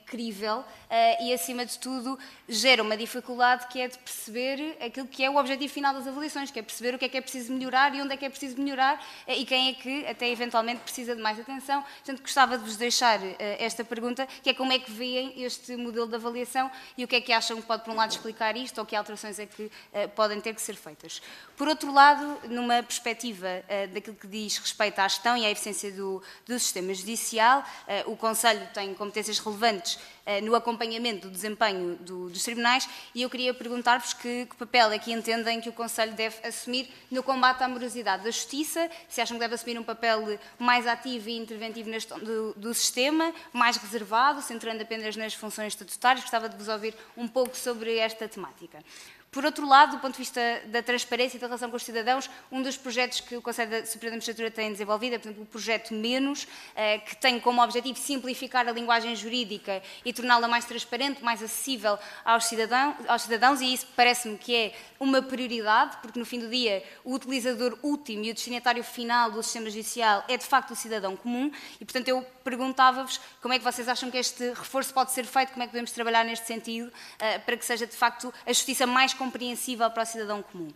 [SPEAKER 12] crível uh, e, acima de tudo, gera uma dificuldade que é de perceber aquilo que é o objetivo final das avaliações, que é perceber o que é que é preciso melhorar e onde é que é preciso melhorar uh, e quem é que, até eventualmente, precisa de mais atenção. Portanto, gostava de vos deixar uh, esta pergunta, que é como é que veem este modelo de avaliação e o que é que acham que pode, por um lado, explicar isto ou que alterações é que uh, podem ter que ser feitas. Por outro lado, numa perspectiva uh, daquilo que diz respeito à gestão e à eficiência do, do sistema judicial, uh, o Conselho tem competências relevantes uh, no acompanhamento do desempenho do, dos tribunais e eu queria perguntar-vos que, que papel é que entendem que o Conselho deve assumir no combate à morosidade da justiça, se acham que deve assumir um papel mais ativo e interventivo na gestão do, do sistema, mais reservado, centrando apenas nas funções estatutárias. Gostava de vos ouvir um pouco sobre esta temática. Por outro lado, do ponto de vista da transparência e da relação com os cidadãos, um dos projetos que o Conselho Superior da Magistratura tem desenvolvido é, por exemplo, o projeto Menos, que tem como objetivo simplificar a linguagem jurídica e torná-la mais transparente, mais acessível aos cidadãos, aos cidadãos, e isso parece-me que é uma prioridade, porque no fim do dia o utilizador último e o destinatário final do sistema judicial é de facto o cidadão comum e, portanto, eu perguntava-vos como é que vocês acham que este reforço pode ser feito, como é que podemos trabalhar neste sentido para que seja de facto a justiça mais compreensível para o cidadão comum.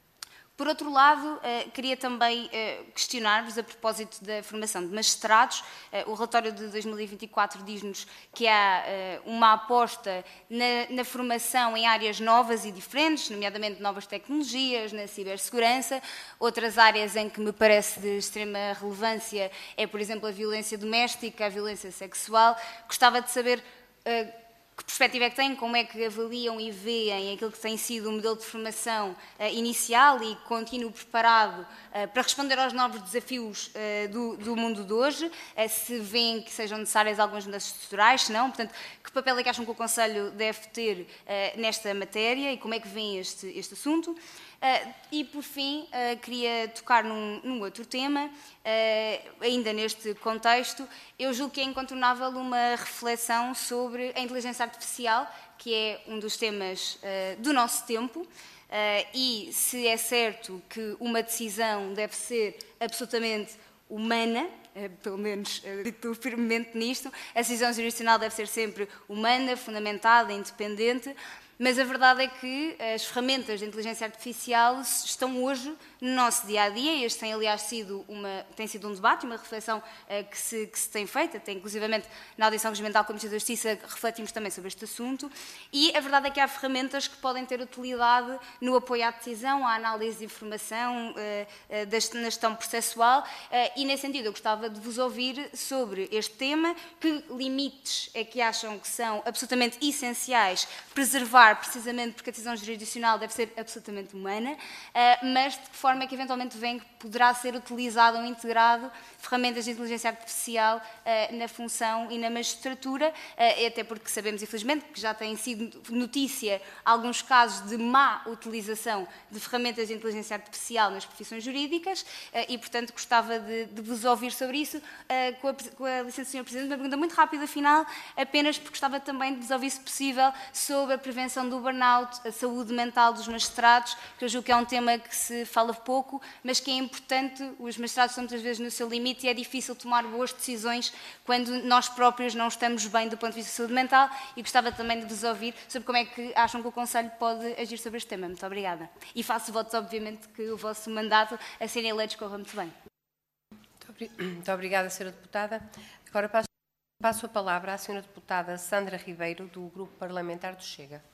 [SPEAKER 12] Por outro lado, queria também questionar-vos a propósito da formação de magistrados. O relatório de dois mil e vinte e quatro diz-nos que há uma aposta na, na formação em áreas novas e diferentes, nomeadamente novas tecnologias, na cibersegurança. Outras áreas em que me parece de extrema relevância é, por exemplo, a violência doméstica, a violência sexual. Gostava de saber que perspectiva é que têm, como é que avaliam e veem aquilo que tem sido o modelo de formação uh, inicial e contínuo preparado uh, para responder aos novos desafios uh, do, do mundo de hoje, uh, se veem que sejam necessárias algumas mudanças estruturais, se não, portanto, que papel é que acham que o Conselho deve ter uh, nesta matéria e como é que veem este, este assunto? Uh, e, por fim, uh, queria tocar num, num outro tema, uh, ainda neste contexto. Eu julgo que é incontornável uma reflexão sobre a inteligência artificial, que é um dos temas uh, do nosso tempo, uh, e se é certo que uma decisão deve ser absolutamente humana, uh, pelo menos uh, dito firmemente nisto, a decisão jurisdicional deve ser sempre humana, fundamentada, independente. Mas a verdade é que as ferramentas de inteligência artificial estão hoje no nosso dia-a-dia. Este tem, aliás, sido, uma, tem sido um debate, uma reflexão uh, que, se, que se tem feito, até inclusivamente na audição regimental com a Ministra da Justiça refletimos também sobre este assunto. E a verdade é que há ferramentas que podem ter utilidade no apoio à decisão, à análise de informação, uh, uh, da, na gestão processual. Uh, e, nesse sentido, eu gostava de vos ouvir sobre este tema, que limites é que acham que são absolutamente essenciais preservar, precisamente porque a decisão jurisdicional deve ser absolutamente humana, mas de que forma é que eventualmente vem que poderá ser utilizado ou integrado ferramentas de inteligência artificial na função e na magistratura, até porque sabemos, infelizmente, que já têm sido notícia alguns casos de má utilização de ferramentas de inteligência artificial nas profissões jurídicas e, portanto, gostava de, de vos ouvir sobre isso. Com a, com a licença do senhor Presidente, uma pergunta muito rápida, afinal, apenas porque gostava também de vos ouvir, se possível, sobre a prevenção do burnout, a saúde mental dos magistrados, que eu julgo que é um tema que se fala pouco, mas que é importante. Os magistrados estão muitas vezes no seu limite e é difícil tomar boas decisões quando nós próprios não estamos bem do ponto de vista de saúde mental, e gostava também de vos ouvir sobre como é que acham que o Conselho pode agir sobre este tema. Muito obrigada. E faço votos, obviamente, que o vosso mandato a serem eleitos corra muito bem.
[SPEAKER 8] Muito obrigada, senhora Deputada. Agora passo, passo a palavra à senhora Deputada Sandra Ribeiro, do Grupo Parlamentar do Chega.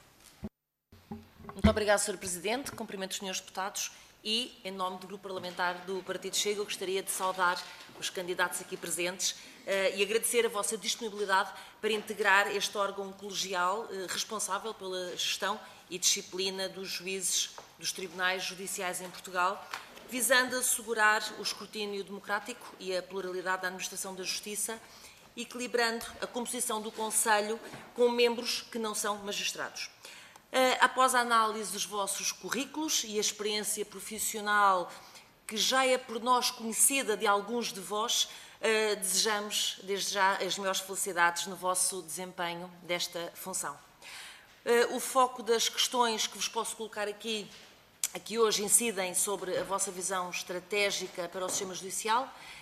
[SPEAKER 13] Muito obrigada, senhor Presidente. Cumprimento os senhores deputados e, em nome do Grupo Parlamentar do Partido Chega, eu gostaria de saudar os candidatos aqui presentes uh, e agradecer a vossa disponibilidade para integrar este órgão colegial uh, responsável pela gestão e disciplina dos juízes dos tribunais judiciais em Portugal, visando assegurar o escrutínio democrático e a pluralidade da administração da justiça, equilibrando a composição do Conselho com membros que não são magistrados. Após a análise dos vossos currículos e a experiência profissional que já é por nós conhecida de alguns de vós, desejamos desde já as maiores felicidades no vosso desempenho desta função. O foco das questões que vos posso colocar aqui, aqui hoje incidem sobre a vossa visão estratégica para o sistema judicial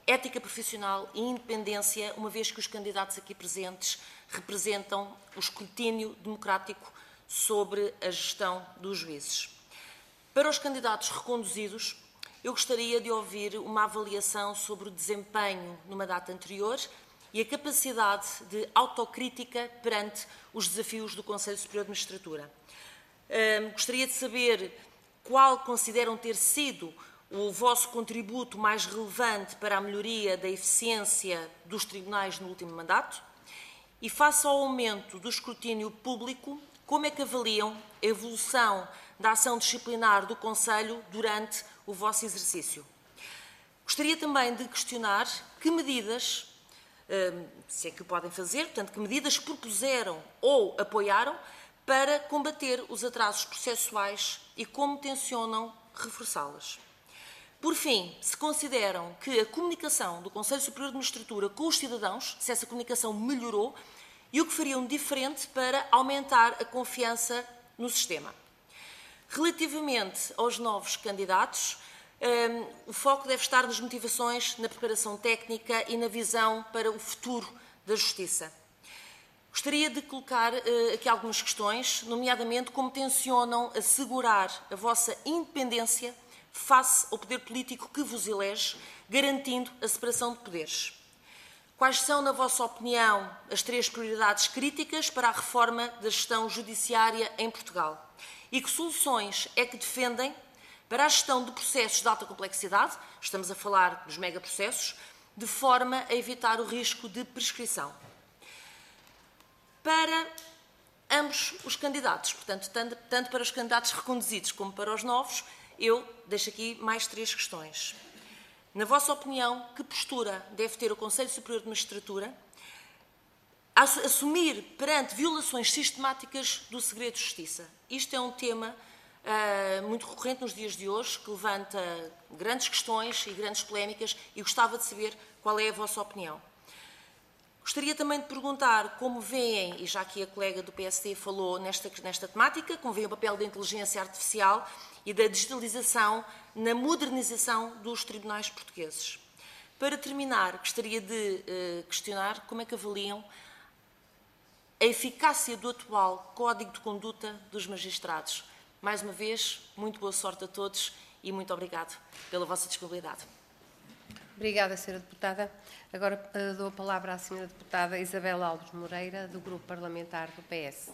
[SPEAKER 13] ética profissional e independência, uma vez que os candidatos aqui presentes representam o escrutínio democrático sobre a gestão dos juízes. Para os candidatos reconduzidos, eu gostaria de ouvir uma avaliação sobre o desempenho no mandato anterior e a capacidade de autocrítica perante os desafios do Conselho Superior de Magistratura. Hum, gostaria de saber qual consideram ter sido o vosso contributo mais relevante para a melhoria da eficiência dos tribunais no último mandato e, face ao aumento do escrutínio público, como é que avaliam a evolução da ação disciplinar do Conselho durante o vosso exercício? Gostaria também de questionar que medidas, se é que o podem fazer, portanto, que medidas propuseram ou apoiaram para combater os atrasos processuais e como tencionam reforçá-las. Por fim, se consideram que a comunicação do Conselho Superior de Magistratura com os cidadãos, se essa comunicação melhorou, e o que fariam diferente para aumentar a confiança no sistema. Relativamente aos novos candidatos, um, o foco deve estar nas motivações, na preparação técnica e na visão para o futuro da Justiça. Gostaria de colocar uh, aqui algumas questões, nomeadamente como tencionam assegurar a vossa independência face ao poder político que vos elege, garantindo a separação de poderes. Quais são, na vossa opinião, as três prioridades críticas para a reforma da gestão judiciária em Portugal? E que soluções é que defendem para a gestão de processos de alta complexidade, estamos a falar dos megaprocessos, de forma a evitar o risco de prescrição? Para ambos os candidatos, portanto, tanto para os candidatos reconduzidos como para os novos, eu deixo aqui mais três questões. Na vossa opinião, que postura deve ter o Conselho Superior de Magistratura a assumir perante violações sistemáticas do segredo de justiça? Isto é um tema uh, muito recorrente nos dias de hoje, que levanta grandes questões e grandes polémicas, e gostava de saber qual é a vossa opinião. Gostaria também de perguntar como veem, e já aqui a colega do P S D falou nesta, nesta temática, como veem o papel da inteligência artificial e da digitalização na modernização dos tribunais portugueses. Para terminar, gostaria de uh, questionar como é que avaliam a eficácia do atual Código de Conduta dos Magistrados. Mais uma vez, muito boa sorte a todos e muito obrigado pela vossa disponibilidade.
[SPEAKER 8] Obrigada, senhora Deputada. Agora uh, dou a palavra à senhora Deputada Isabela Alves Moreira, do Grupo Parlamentar do P S.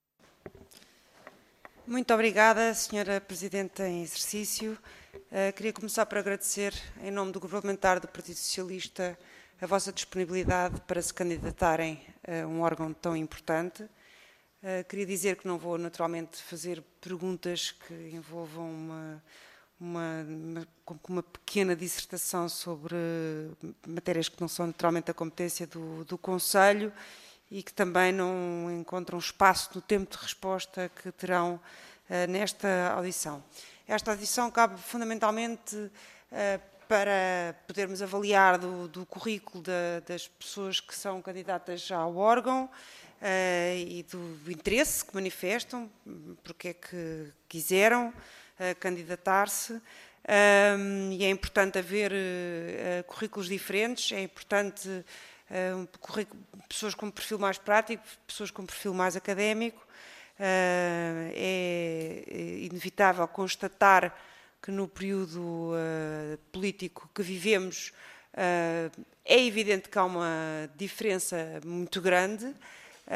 [SPEAKER 14] Muito obrigada, senhora Presidente em exercício. Uh, queria começar por agradecer, em nome do Grupo Parlamentar do Partido Socialista, a vossa disponibilidade para se candidatarem a um órgão tão importante. Uh, queria dizer que não vou, naturalmente, fazer perguntas que envolvam uma, uma, uma, uma pequena dissertação sobre matérias que não são, naturalmente, da competência do, do Conselho e que também não encontram espaço no tempo de resposta que terão uh, nesta audição. Esta audição cabe fundamentalmente uh, para podermos avaliar do, do currículo da, das pessoas que são candidatas ao órgão uh, e do interesse que manifestam, porque é que quiseram uh, candidatar-se. Um, e é importante haver uh, currículos diferentes, é importante uh, pessoas com um perfil mais prático, pessoas com um perfil mais académico. Uh, é inevitável constatar que no período uh, político que vivemos uh, é evidente que há uma diferença muito grande uh,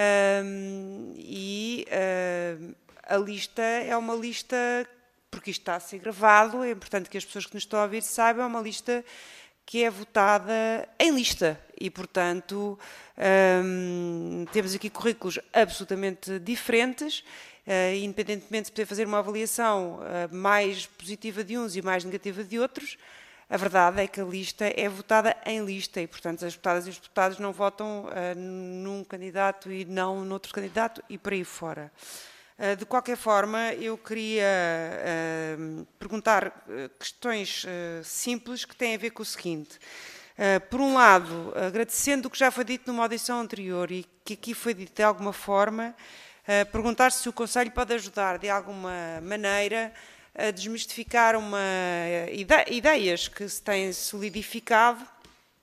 [SPEAKER 14] e uh, a lista é uma lista, porque isto está a ser gravado, é importante que as pessoas que nos estão a ouvir saibam, é uma lista que é votada em lista e, portanto, um, temos aqui currículos absolutamente diferentes, uh, independentemente de poder fazer uma avaliação uh, mais positiva de uns e mais negativa de outros, a verdade é que a lista é votada em lista e, portanto, as deputadas e os deputados não votam uh, num candidato e não noutro candidato e por aí fora. Uh, de qualquer forma, eu queria uh, perguntar uh, questões uh, simples que têm a ver com o seguinte. Uh, por um lado, agradecendo o que já foi dito numa audição anterior e que aqui foi dito de alguma forma, uh, perguntar se o Conselho pode ajudar de alguma maneira a desmistificar uma ide ideias que se têm solidificado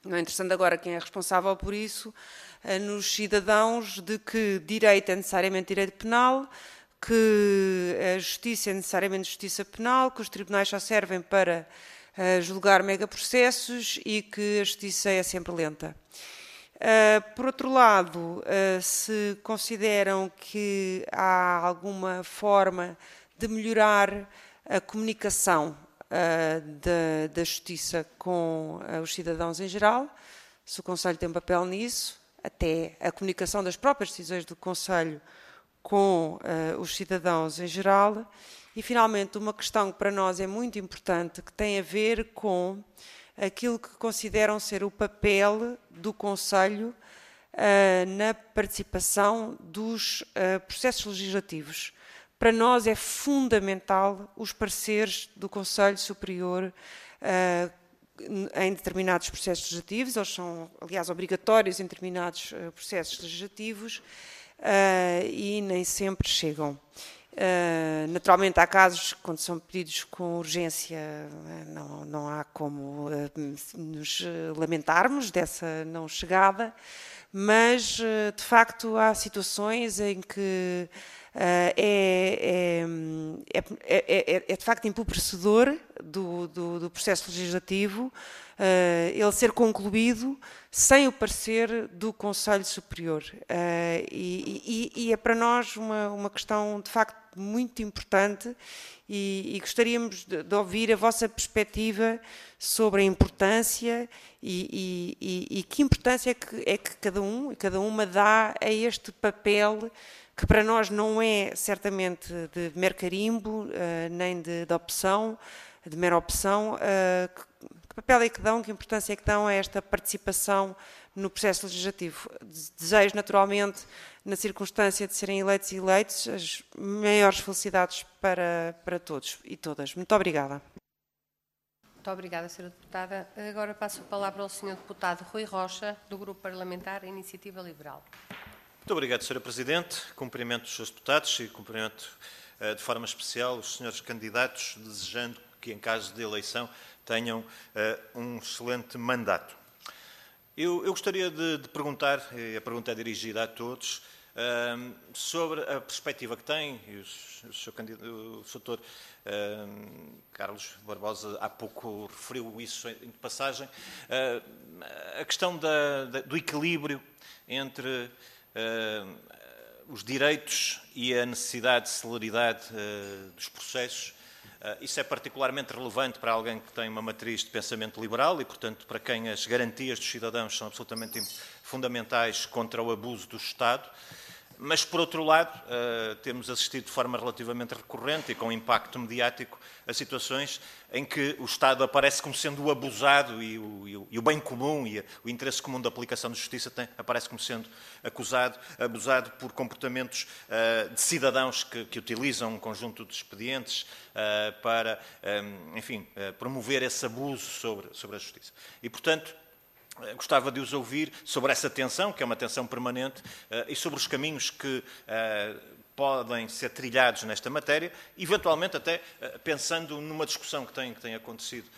[SPEAKER 14] Não é interessante agora quem é responsável por isso, nos cidadãos, de que direito é necessariamente direito penal, que a justiça é necessariamente justiça penal, que os tribunais só servem para uh, julgar megaprocessos e que a justiça é sempre lenta. Uh, por outro lado, uh, se consideram que há alguma forma de melhorar a comunicação uh, da, da justiça com uh, os cidadãos em geral, se o Conselho tem um papel nisso, até a comunicação das próprias decisões do Conselho com uh, os cidadãos em geral. E, finalmente, uma questão que para nós é muito importante, que tem a ver com aquilo que consideram ser o papel do Conselho uh, na participação dos uh, processos legislativos. Para nós é fundamental os pareceres do Conselho Superior uh, em determinados processos legislativos. Eles são, aliás, obrigatórios em determinados uh, processos legislativos uh, e nem sempre chegam. Uh, naturalmente, há casos quando são pedidos com urgência, não, não há como uh, nos lamentarmos dessa não chegada, mas, uh, de facto, há situações em que uh, é, é, é, é, é, de facto, empobrecedor do, do, do processo legislativo uh, ele ser concluído sem o parecer do Conselho Superior. Uh, e, e, e é para nós uma, uma questão, de facto, muito importante e, e gostaríamos de, de ouvir a vossa perspectiva sobre a importância e, e, e que importância é que, é que cada um e cada uma dá a este papel que para nós não é certamente de mero carimbo, uh, nem de, de opção, de mera opção. Uh, que, que papel é que dão, que importância é que dão a esta participação no processo legislativo? Desejo, naturalmente, na circunstância de serem eleitos e eleitos, as maiores felicidades para, para todos e todas. Muito obrigada.
[SPEAKER 8] Muito obrigada, senhora Deputada. Agora passo a palavra ao senhor Deputado Rui Rocha, do Grupo Parlamentar Iniciativa Liberal.
[SPEAKER 15] Muito obrigado, senhora Presidente. Cumprimento os senhores deputados e cumprimento uh, de forma especial os senhores candidatos, desejando que, em caso de eleição, tenham uh, um excelente mandato. Eu, eu gostaria de, de perguntar, e a pergunta é dirigida a todos, uh, sobre a perspectiva que tem, e o, o, seu o doutor uh, Carlos Barbosa há pouco referiu isso em passagem, uh, a questão da, da, do equilíbrio entre uh, os direitos e a necessidade de celeridade uh, dos processos. Uh, isso é particularmente relevante para alguém que tem uma matriz de pensamento liberal e, portanto, para quem as garantias dos cidadãos são absolutamente fundamentais contra o abuso do Estado. Mas, por outro lado, uh, temos assistido de forma relativamente recorrente e com impacto mediático a situações em que o Estado aparece como sendo o abusado e o, e o, e o bem comum e a, o interesse comum da aplicação de justiça tem, aparece como sendo acusado, abusado por comportamentos uh, de cidadãos que, que utilizam um conjunto de expedientes uh, para, um, enfim, uh, promover esse abuso sobre, sobre a justiça. E, portanto, gostava de os ouvir sobre essa tensão, que é uma tensão permanente, e sobre os caminhos que podem ser trilhados nesta matéria, eventualmente até pensando numa discussão que tem, que tem acontecido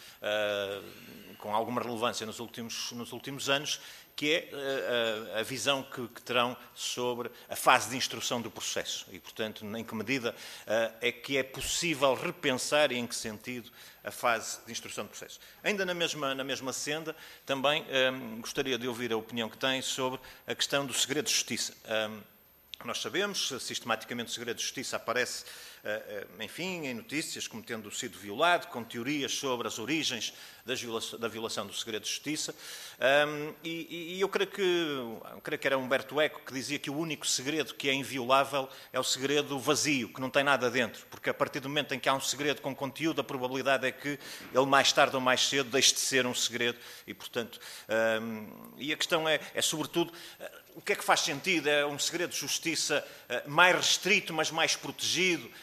[SPEAKER 15] com alguma relevância nos últimos, nos últimos anos, que é a, a visão que, que terão sobre a fase de instrução do processo e, portanto, em que medida é que é possível repensar e em que sentido a fase de instrução do processo. Ainda na mesma, na mesma senda, também um, gostaria de ouvir a opinião que tem sobre a questão do segredo de justiça. Um, nós sabemos, sistematicamente o segredo de justiça aparece, uh, uh, enfim, em notícias como tendo sido violado, com teorias sobre as origens das violação, da violação do segredo de justiça. Um, e, e eu creio que, eu creio que era Humberto Eco que dizia que o único segredo que é inviolável é o segredo vazio, que não tem nada dentro, porque a partir do momento em que há um segredo com conteúdo, a probabilidade é que ele mais tarde ou mais cedo deixe de ser um segredo e, portanto, um, e a questão é, é sobretudo, o que é que faz sentido? É um segredo de justiça mais restrito, mas mais protegido?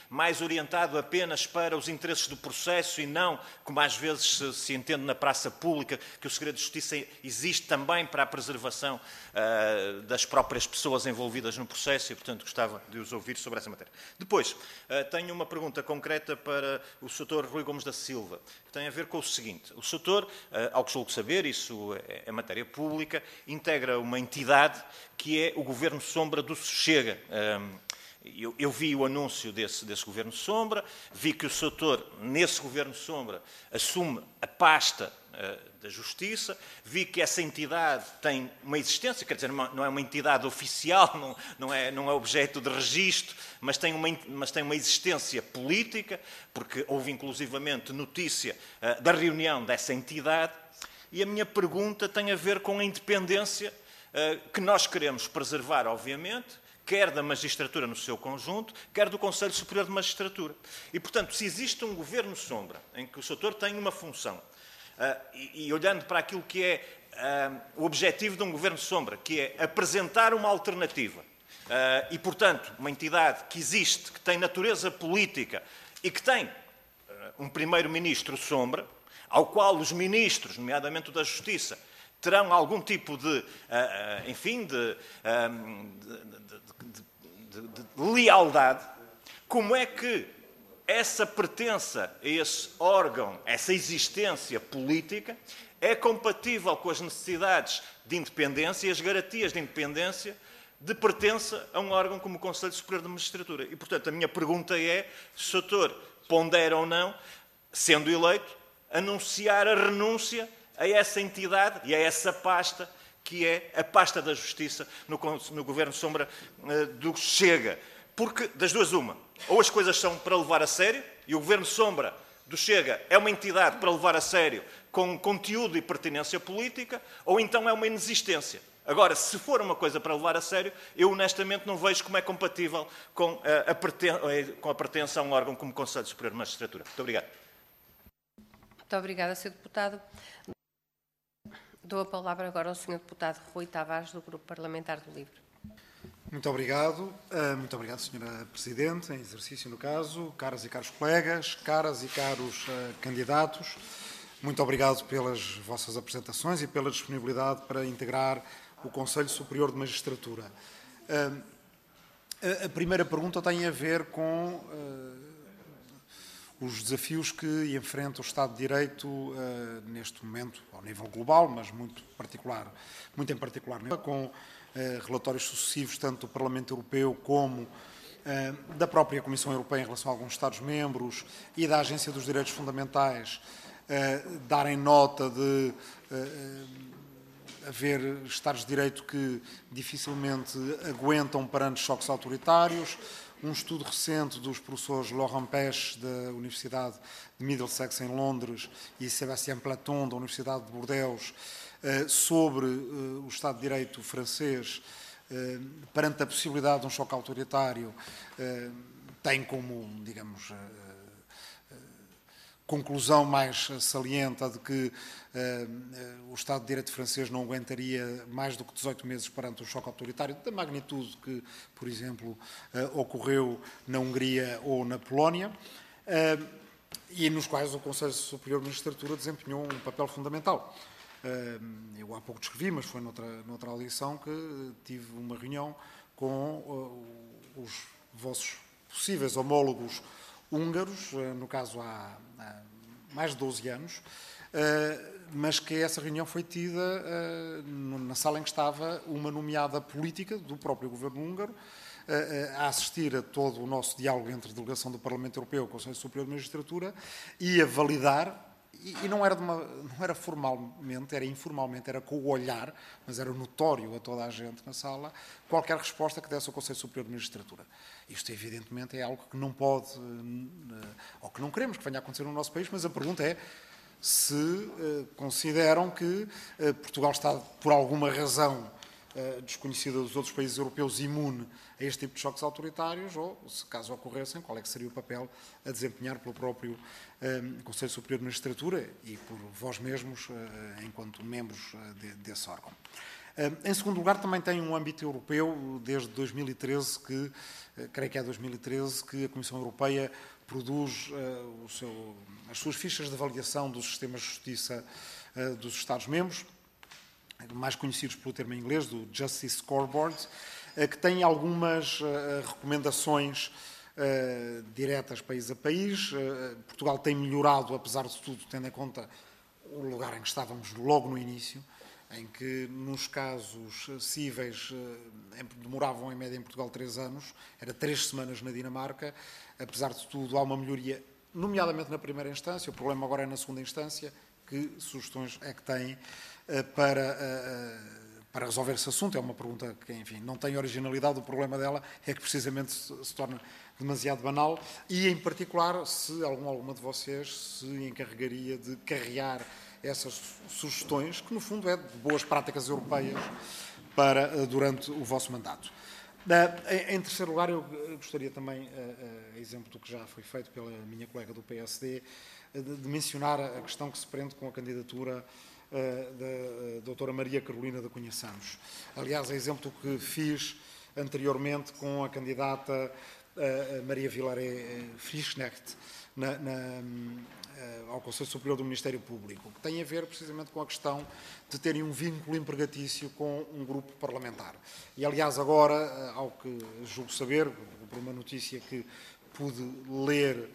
[SPEAKER 15] mais orientado apenas para os interesses do processo e não, como às vezes se, se entende na praça pública, que o segredo de justiça existe também para a preservação uh, das próprias pessoas envolvidas no processo e, portanto, gostava de os ouvir sobre essa matéria. Depois, uh, tenho uma pergunta concreta para o doutor Rui Gomes da Silva, que tem a ver com o seguinte. O doutor, uh, ao que julgo saber, isso é, é matéria pública, integra uma entidade que é o Governo Sombra do Chega. Um, Eu, eu vi o anúncio desse, desse Governo Sombra, vi que o doutor, nesse Governo Sombra, assume a pasta uh, da Justiça, vi que essa entidade tem uma existência, quer dizer, não é uma entidade oficial, não, não, é, não é objeto de registro, mas tem, uma, mas tem uma existência política, porque houve inclusivamente notícia uh, da reunião dessa entidade, e a minha pergunta tem a ver com a independência uh, que nós queremos preservar, obviamente, quer da magistratura no seu conjunto, quer do Conselho Superior de Magistratura. E, portanto, se existe um governo sombra, em que o doutor tem uma função, uh, e, e olhando para aquilo que é uh, o objetivo de um governo sombra, que é apresentar uma alternativa, uh, e, portanto, uma entidade que existe, que tem natureza política e que tem uh, um primeiro-ministro sombra, ao qual os ministros, nomeadamente o da Justiça, terão algum tipo de, uh, uh, enfim, de, um, de, de, de, de, de lealdade, como é que essa pertença a esse órgão, essa existência política, é compatível com as necessidades de independência e as garantias de independência de pertença a um órgão como o Conselho Superior de Magistratura. E, portanto, a minha pergunta é se o doutor pondera ou não, sendo eleito, anunciar a renúncia a essa entidade e a essa pasta, que é a pasta da Justiça no, no Governo Sombra uh, do Chega. Porque, das duas, uma, ou as coisas são para levar a sério, e o Governo Sombra do Chega é uma entidade para levar a sério com conteúdo e pertinência política, ou então é uma inexistência. Agora, se for uma coisa para levar a sério, eu honestamente não vejo como é compatível com a, a, perten com a pertença a um órgão como o Conselho Superior de Magistratura. Muito obrigado.
[SPEAKER 8] Muito obrigada, senhor Deputado. Dou a palavra agora ao senhor Deputado Rui Tavares, do Grupo Parlamentar do Livre.
[SPEAKER 16] Muito obrigado. Muito obrigado, senhora Presidente, em exercício no caso, caras e caros colegas, caras e caros candidatos. Muito obrigado pelas vossas apresentações e pela disponibilidade para integrar o Conselho Superior de Magistratura. A primeira pergunta tem a ver com os desafios que enfrenta o Estado de Direito uh, neste momento, ao nível global, mas muito particular, muito em particular, com uh, relatórios sucessivos, tanto do Parlamento Europeu como uh, da própria Comissão Europeia em relação a alguns Estados-membros e da Agência dos Direitos Fundamentais, uh, darem nota de uh, haver Estados de Direito que dificilmente aguentam perante choques autoritários. Um estudo recente dos professores Laurent Pech, da Universidade de Middlesex, em Londres, e Sébastien Platon, da Universidade de Bordeaux, sobre o Estado de Direito francês, perante a possibilidade de um choque autoritário, tem como, digamos, conclusão mais saliente a de que uh, o Estado de Direito francês não aguentaria mais do que dezoito meses perante um choque autoritário da magnitude que, por exemplo, uh, ocorreu na Hungria ou na Polónia, uh, e nos quais o Conselho Superior de Magistratura desempenhou um papel fundamental. Uh, eu há pouco descrevi, mas foi noutra, noutra audição que tive uma reunião com uh, os vossos possíveis homólogos húngaros, no caso há, há mais de doze anos, mas que essa reunião foi tida na sala em que estava uma nomeada política do próprio governo húngaro, a assistir a todo o nosso diálogo entre a delegação do Parlamento Europeu e o Conselho Superior de Magistratura e a validar, e não era, de uma, não era formalmente, era informalmente, era com o olhar, mas era notório a toda a gente na sala, qualquer resposta que desse ao Conselho Superior de Magistratura. Isto, evidentemente, é algo que não pode, ou que não queremos que venha a acontecer no nosso país, mas a pergunta é se uh, consideram que uh, Portugal está, por alguma razão uh, desconhecida dos outros países europeus, imune a este tipo de choques autoritários, ou, se caso ocorressem, qual é que seria o papel a desempenhar pelo próprio um, Conselho Superior de Magistratura e por vós mesmos, uh, enquanto membros uh, de, desse órgão. Em segundo lugar, também tem um âmbito europeu desde dois mil e treze, que, creio que é dois mil e treze, que a Comissão Europeia produz uh, o seu, as suas fichas de avaliação dos sistemas de justiça uh, dos Estados-membros, mais conhecidos pelo termo em inglês, do Justice Scoreboard, uh, que tem algumas uh, recomendações uh, diretas país a país. Uh, Portugal tem melhorado, apesar de tudo, tendo em conta o lugar em que estávamos logo no início, em que, nos casos cíveis, demoravam em média em Portugal três anos, era três semanas na Dinamarca. Apesar de tudo, há uma melhoria, nomeadamente na primeira instância. O problema agora é na segunda instância. Que sugestões é que têm para, para resolver esse assunto? É uma pergunta que, enfim, não tem originalidade. O problema dela é que, precisamente, se torna demasiado banal. E, em particular, se algum, alguma de vocês se encarregaria de carregar essas sugestões, que no fundo é de boas práticas europeias para durante o vosso mandato. Em terceiro lugar, eu gostaria também, a exemplo do que já foi feito pela minha colega do P S D, de mencionar a questão que se prende com a candidatura da doutora Maria Carolina da Cunha Santos. Aliás, é exemplo do que fiz anteriormente com a candidata Maria Vilaré Frischknecht na, na ao Conselho Superior do Ministério Público, que tem a ver precisamente com a questão de terem um vínculo empregatício com um grupo parlamentar. E, aliás, agora, ao que julgo saber, por uma notícia que pude ler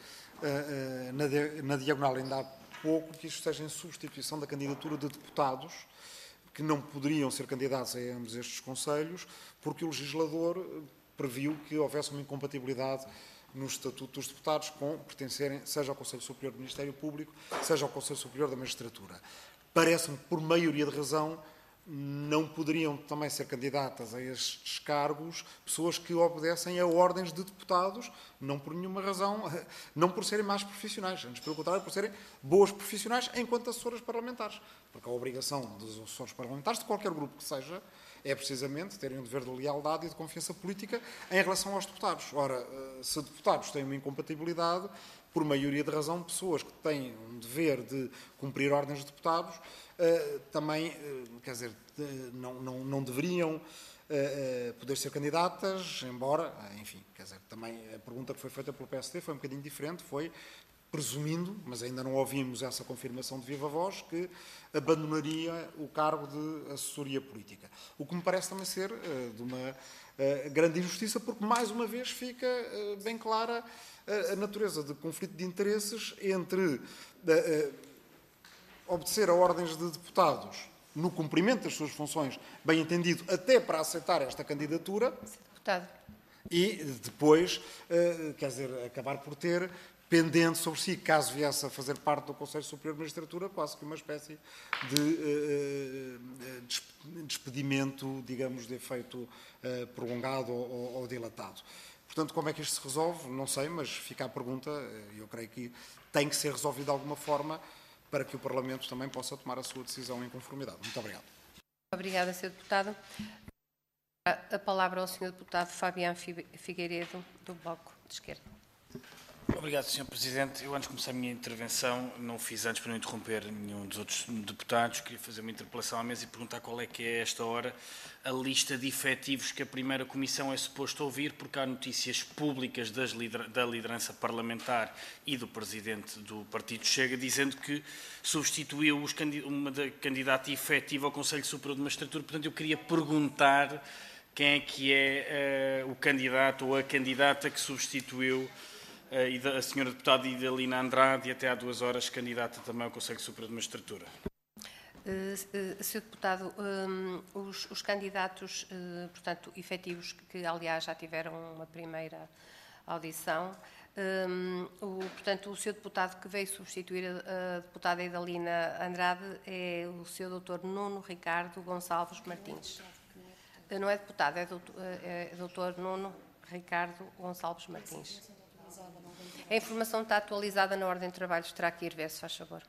[SPEAKER 16] na diagonal ainda há pouco, que isto esteja em substituição da candidatura de deputados que não poderiam ser candidatos a ambos estes conselhos, porque o legislador previu que houvesse uma incompatibilidade no Estatuto dos Deputados com pertencerem seja ao Conselho Superior do Ministério Público, seja ao Conselho Superior da Magistratura. Parece-me que, por maioria de razão, não poderiam também ser candidatas a estes cargos pessoas que obedecem a ordens de deputados, não por nenhuma razão, não por serem mais profissionais, antes pelo contrário, por serem boas profissionais enquanto assessoras parlamentares. Porque a obrigação dos assessores parlamentares, de qualquer grupo que seja, é precisamente terem um dever de lealdade e de confiança política em relação aos deputados. Ora, se deputados têm uma incompatibilidade, por maioria de razão, pessoas que têm um dever de cumprir ordens de deputados também, quer dizer, não, não, não deveriam poder ser candidatas, embora, enfim, quer dizer, também a pergunta que foi feita pelo P S D foi um bocadinho diferente, foi presumindo, mas ainda não ouvimos essa confirmação de viva voz, que abandonaria o cargo de assessoria política. O que me parece também ser uh, de uma uh, grande injustiça, porque, mais uma vez, fica uh, bem clara uh, a natureza de conflito de interesses entre uh, uh, obedecer a ordens de deputados no cumprimento das suas funções, bem entendido, até para aceitar esta candidatura,
[SPEAKER 8] deputado.
[SPEAKER 16] E depois, uh, quer dizer, acabar por ter pendente sobre si, caso viesse a fazer parte do Conselho Superior de Magistratura, quase que uma espécie de uh, despedimento, digamos, de efeito uh, prolongado ou, ou dilatado. Portanto, como é que isto se resolve? Não sei, mas fica a pergunta, eu creio que tem que ser resolvido de alguma forma para que o Parlamento também possa tomar a sua decisão em conformidade. Muito obrigado.
[SPEAKER 8] Obrigada, senhor Deputado. A palavra ao senhor Deputado Fabiano Figueiredo, do Bloco de Esquerda.
[SPEAKER 17] Obrigado, senhor Presidente. Eu, antes de começar a minha intervenção, não fiz antes para não interromper nenhum dos outros deputados, queria fazer uma interpelação à mesa e perguntar qual é que é, a esta hora, a lista de efetivos que a primeira Comissão é suposto ouvir, porque há notícias públicas das lider da liderança parlamentar e do Presidente do Partido Chega, dizendo que substituiu os uma candidata efetiva ao Conselho Superior de Magistratura. Portanto, eu queria perguntar quem é que é uh, o candidato ou a candidata que substituiu a senhora deputada Idalina Andrade e até há duas horas candidata também ao Conselho Superior de Magistratura.
[SPEAKER 8] Uh, uh, senhor Deputado, um, os, os candidatos, uh, portanto, efetivos, que, que aliás já tiveram uma primeira audição, um, o, portanto, o senhor Deputado que veio substituir a, a deputada Idalina Andrade é o senhor doutor Nuno Ricardo Gonçalves Martins. Uh, não é deputado, é doutor, é doutor Nuno Ricardo Gonçalves Martins. A informação está atualizada na ordem de trabalhos, terá que ir ver, se faz favor.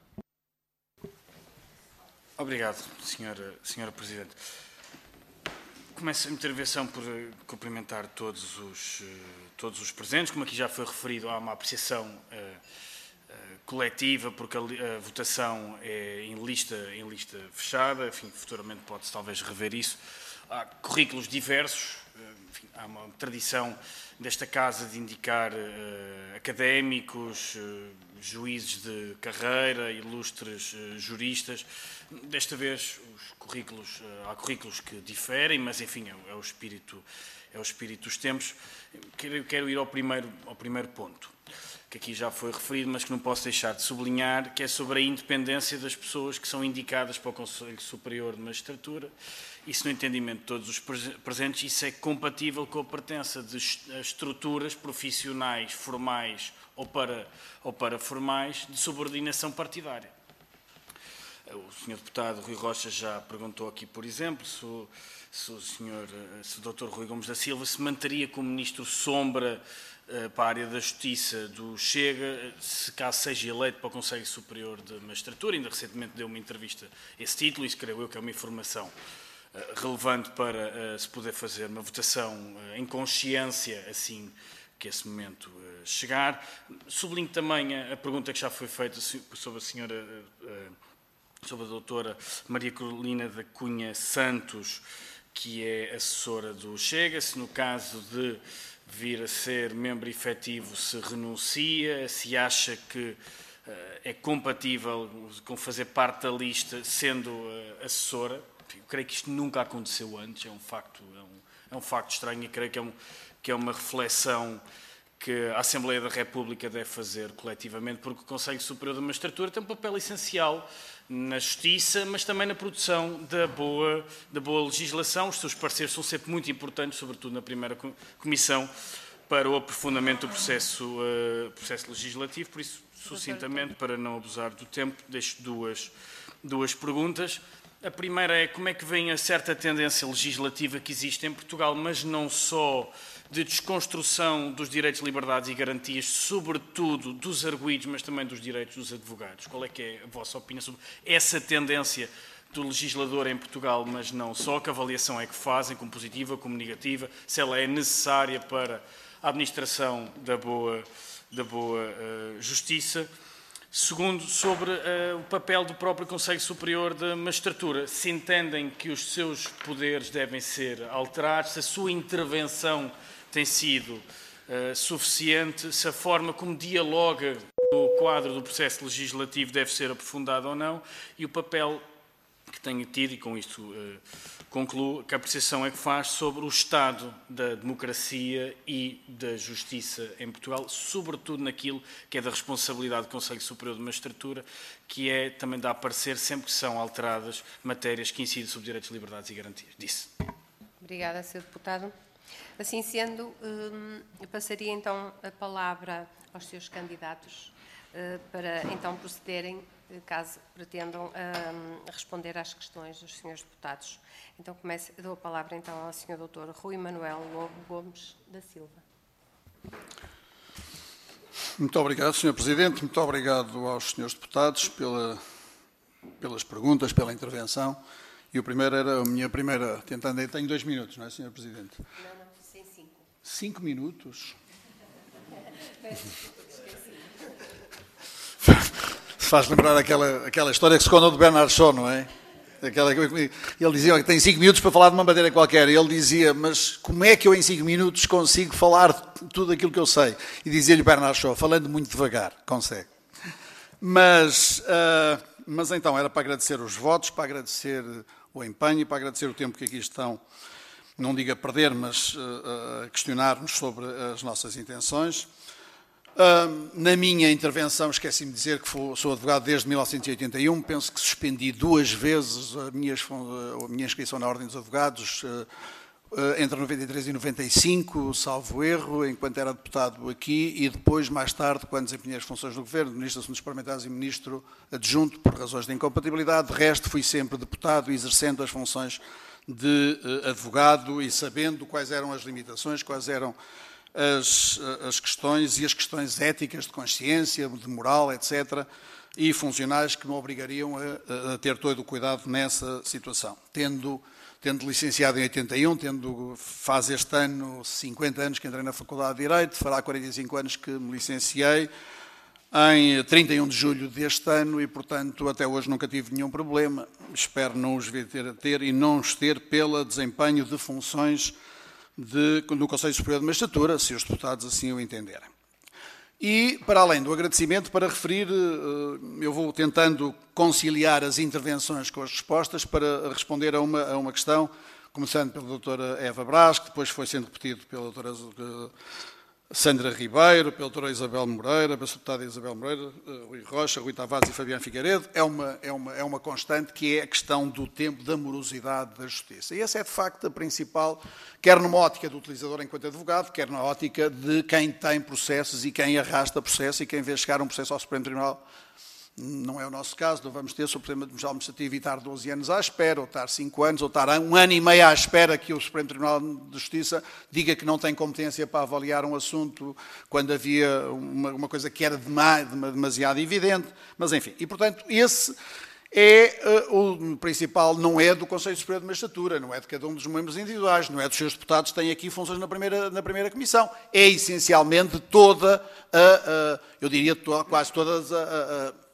[SPEAKER 17] Obrigado, senhora, senhora Presidente. Começo a intervenção por cumprimentar todos os, todos os presentes. Como aqui já foi referido, há uma apreciação uh, uh, coletiva, porque a, a votação é em lista, em lista fechada, enfim, futuramente pode-se talvez rever isso. Há currículos diversos, enfim, há uma tradição desta Casa de indicar uh, académicos, uh, juízes de carreira, ilustres uh, juristas. Desta vez os currículos, uh, há currículos que diferem, mas enfim, é, é, o, espírito, é o espírito dos tempos. Quero, quero ir ao primeiro, ao primeiro ponto, que aqui já foi referido, mas que não posso deixar de sublinhar, que é sobre a independência das pessoas que são indicadas para o Conselho Superior de Magistratura. Isso, no entendimento de todos os presentes, isso é compatível com a pertença de estruturas profissionais, formais ou para, ou para formais, de subordinação partidária. O senhor Deputado Rui Rocha já perguntou aqui, por exemplo, se o, se o, senhor, se o doutor Rui Gomes da Silva se manteria como Ministro Sombra para a área da Justiça do Chega, se caso seja eleito para o Conselho Superior de Magistratura. Ainda recentemente deu uma entrevista a esse título, isso creio eu que é uma informação relevante para uh, se poder fazer uma votação uh, em consciência assim que esse momento uh, chegar. Sublinho também a, a pergunta que já foi feita sobre a senhora, uh, sobre a doutora Maria Carolina da Cunha Santos, que é assessora do Chega, se no caso de vir a ser membro efetivo se renuncia, se acha que uh, é compatível com fazer parte da lista sendo uh, assessora. Eu creio que isto nunca aconteceu antes, é um facto, é um, é um facto estranho e creio que é, um, que é uma reflexão que a Assembleia da República deve fazer coletivamente, porque o Conselho Superior da Magistratura tem um papel essencial na justiça, mas também na produção da boa, da boa legislação. Os seus pareceres são sempre muito importantes, sobretudo na primeira comissão, para o aprofundamento do processo, uh, processo legislativo. Por isso, sucintamente, para não abusar do tempo, deixo duas, duas perguntas. A primeira é como é que vem a certa tendência legislativa que existe em Portugal, mas não só de desconstrução dos direitos, liberdades e garantias, sobretudo dos arguidos, mas também dos direitos dos advogados. Qual é que é a vossa opinião sobre essa tendência do legislador em Portugal, mas não só? Que avaliação é que fazem, como positiva, como negativa, se ela é necessária para a administração da boa, da boa uh, justiça? Segundo, sobre uh, o papel do próprio Conselho Superior da Magistratura. Se entendem que os seus poderes devem ser alterados, se a sua intervenção tem sido uh, suficiente, se a forma como dialoga no quadro do processo legislativo deve ser aprofundada ou não, e o papel que tenho tido, e com isto uh, concluo, que a apreciação é que faz sobre o estado da democracia e da justiça em Portugal, sobretudo naquilo que é da responsabilidade do Conselho Superior de Magistratura, que é também dar a parecer sempre que são alteradas matérias que incidem sobre direitos, liberdades e garantias. Disse.
[SPEAKER 8] Obrigada, senhor Deputado. Assim sendo, eu passaria então a palavra aos seus candidatos para então procederem, caso pretendam, a responder às questões dos senhores deputados. Então, comece, dou a palavra então ao senhor doutor Rui Manuel Lobo Gomes da Silva.
[SPEAKER 2] Muito obrigado, senhor Presidente. Muito obrigado aos senhores deputados pela, pelas perguntas, pela intervenção. E o primeiro era a minha primeira... Tentando, tenho dois minutos, não é, senhor Presidente?
[SPEAKER 8] Não, não, sem cinco.
[SPEAKER 2] Cinco minutos? Faz lembrar aquela, aquela história que se contou de Bernard Shaw, não é? Aquela, ele dizia que tem cinco minutos para falar de uma matéria qualquer. E ele dizia, mas como é que eu em cinco minutos consigo falar tudo aquilo que eu sei? E dizia-lhe Bernard Shaw, falando muito devagar, consegue. Mas, uh, mas então, era para agradecer os votos, para agradecer o empenho e para agradecer o tempo que aqui estão, não digo a perder, mas uh, a questionar-nos sobre as nossas intenções. Uh, na minha intervenção, esqueci-me de dizer que sou advogado desde mil novecentos e oitenta e um, penso que suspendi duas vezes a minha, a minha inscrição na Ordem dos Advogados, uh, uh, entre noventa e três e noventa e cinco, salvo erro, enquanto era deputado aqui, e depois, mais tarde, quando desempenhei as funções do Governo, Ministro dos Assuntos Parlamentares e Ministro adjunto, por razões de incompatibilidade. De resto, fui sempre deputado, exercendo as funções de uh, advogado e sabendo quais eram as limitações, quais eram As, as questões e as questões éticas, de consciência, de moral, etcétera, e funcionais que me obrigariam a, a ter todo o cuidado nessa situação. Tendo, tendo licenciado em oitenta e um, tendo, faz este ano cinquenta anos que entrei na Faculdade de Direito, fará quarenta e cinco anos que me licenciei, em trinta e um de julho deste ano e, portanto, até hoje nunca tive nenhum problema. Espero não os vir ter, ter e não os ter pelo desempenho de funções de, no Conselho Superior de Magistratura, se os deputados assim o entenderem. E, para além do agradecimento, para referir, eu vou tentando conciliar as intervenções com as respostas para responder a uma, a uma questão, começando pela doutora Eva Brás, que depois foi sendo repetido pela doutora Sandra Ribeiro, pela doutora Isabel Moreira, pela deputada Isabel Moreira, Rui Rocha, Rui Tavares e Fabiano Figueiredo. É uma, é, uma, é uma constante que é a questão do tempo da morosidade da justiça. E essa é, de facto, a principal, quer numa ótica do utilizador enquanto advogado, quer na ótica de quem tem processos e quem arrasta processo e quem vê chegar um processo ao Supremo Tribunal. Não é o nosso caso, não vamos ter o Supremo Tribunal Administrativo e estar doze anos à espera, ou estar cinco anos, ou estar um ano e meio à espera que o Supremo Tribunal de Justiça diga que não tem competência para avaliar um assunto quando havia uma, uma coisa que era demasiado evidente. Mas, enfim, e, portanto, esse é uh, o principal, não é do Conselho Superior de Magistratura, não é de cada um dos membros individuais, não é dos seus deputados que têm aqui funções na primeira, na primeira comissão. É, essencialmente, toda a, a eu diria, to, quase todas a, a, a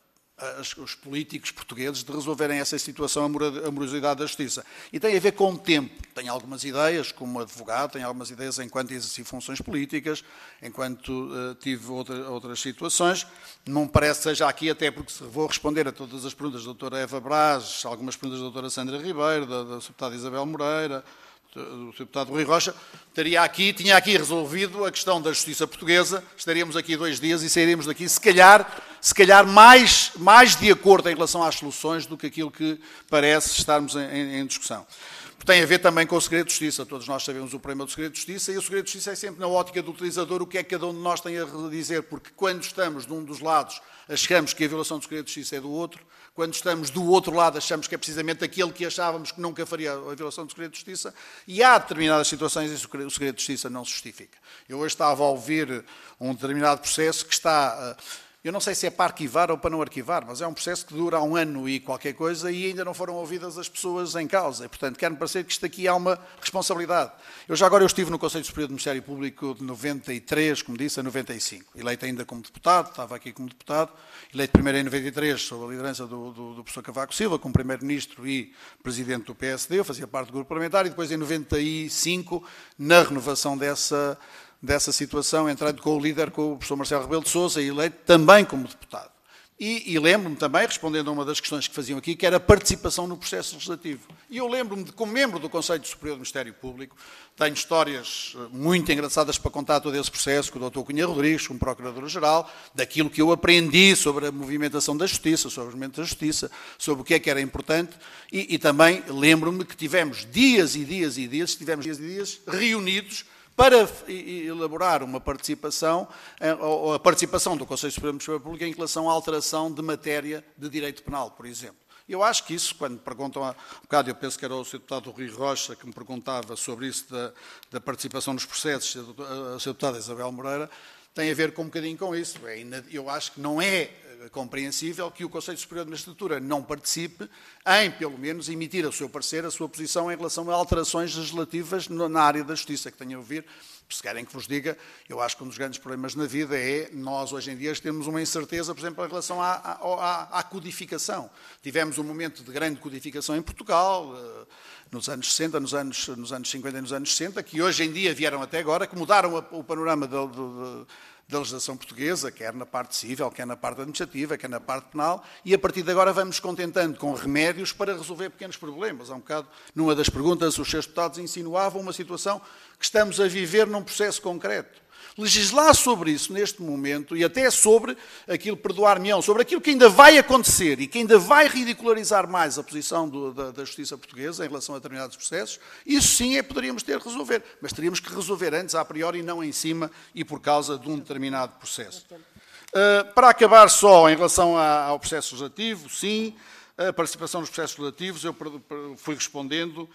[SPEAKER 2] os políticos portugueses de resolverem essa situação, a morosidade da justiça. E tem a ver com o tempo. Tenho algumas ideias, como advogado, tenho algumas ideias enquanto exerci funções políticas, enquanto uh, tive outra, outras situações. Não me parece que seja aqui, até porque vou responder a todas as perguntas da doutora Eva Brás, algumas perguntas da doutora Sandra Ribeiro, da, da deputada Isabel Moreira, do deputado Rui Rocha, teria aqui, tinha aqui resolvido a questão da justiça portuguesa, estaríamos aqui dois dias e sairíamos daqui, se calhar, se calhar mais, mais de acordo em relação às soluções do que aquilo que parece estarmos em, em, em discussão. Tem a ver também com o segredo de justiça. Todos nós sabemos o problema do segredo de justiça e o segredo de justiça é sempre na ótica do utilizador o que é que cada um de nós tem a dizer, porque quando estamos de um dos lados achamos que a violação do segredo de justiça é do outro, quando estamos do outro lado achamos que é precisamente aquele que achávamos que nunca faria a violação do segredo de justiça, e há determinadas situações em que o segredo de justiça não se justifica. Eu hoje estava a ouvir um determinado processo que está... Eu não sei se é para arquivar ou para não arquivar, mas é um processo que dura um ano e qualquer coisa e ainda não foram ouvidas as pessoas em causa. E, portanto, quer-me parecer que isto aqui há uma responsabilidade. Eu já agora eu estive no Conselho Superior do Ministério Público de noventa e três, como disse, a noventa e cinco. Eleito ainda como deputado, estava aqui como deputado. Eleito primeiro em noventa e três, sob a liderança do, do, do professor Cavaco Silva, como primeiro-ministro e presidente do P S D. Eu fazia parte do grupo parlamentar e depois em noventa e cinco, na renovação dessa... dessa situação, entrando com o líder, com o professor Marcelo Rebelo de Sousa, e eleito também como deputado. E, e lembro-me também, respondendo a uma das questões que faziam aqui, que era a participação no processo legislativo. E eu lembro-me de, como membro do Conselho Superior do Ministério Público, tenho histórias muito engraçadas para contar todo esse processo com o doutor Cunha Rodrigues, como Procurador-Geral, daquilo que eu aprendi sobre a movimentação da justiça, sobre o movimento da justiça, sobre o que é que era importante, e, e também lembro-me que tivemos dias e dias e dias, tivemos dias e dias reunidos para elaborar uma participação, ou a participação do Conselho Superior do Ministério Público em relação à alteração de matéria de direito penal, por exemplo. Eu acho que isso, quando perguntam há um bocado, eu penso que era o senhor deputado Rui Rocha que me perguntava sobre isso da, da participação nos processos, a senhora deputada Isabel Moreira, tem a ver com um bocadinho com isso. Eu acho que não é compreensível que o Conselho Superior de Magistratura não participe em, pelo menos, emitir o seu parecer, a sua posição em relação a alterações legislativas na área da justiça, que tenha a ouvir. Se querem que vos diga, eu acho que um dos grandes problemas na vida é nós, hoje em dia, temos uma incerteza, por exemplo, em relação à, à, à codificação. Tivemos um momento de grande codificação em Portugal, nos anos sessenta, nos anos, nos anos cinquenta e nos anos sessenta, que hoje em dia vieram até agora, que mudaram o panorama da, da, da legislação portuguesa, quer na parte civil, quer na parte administrativa, quer na parte penal, e a partir de agora vamos contentando com remédios para resolver pequenos problemas. Há um bocado, numa das perguntas, os seus deputados insinuavam uma situação que estamos a viver num processo concreto. Legislar sobre isso neste momento e até sobre aquilo, perdoar-me-ão, sobre aquilo que ainda vai acontecer e que ainda vai ridicularizar mais a posição do, da, da justiça portuguesa em relação a determinados processos, isso sim é poderíamos ter que resolver, mas teríamos que resolver antes, a priori, e não em cima e por causa de um determinado processo. Uh, para acabar só em relação a, ao processo legislativo, sim, a participação nos processos legislativos, eu fui respondendo.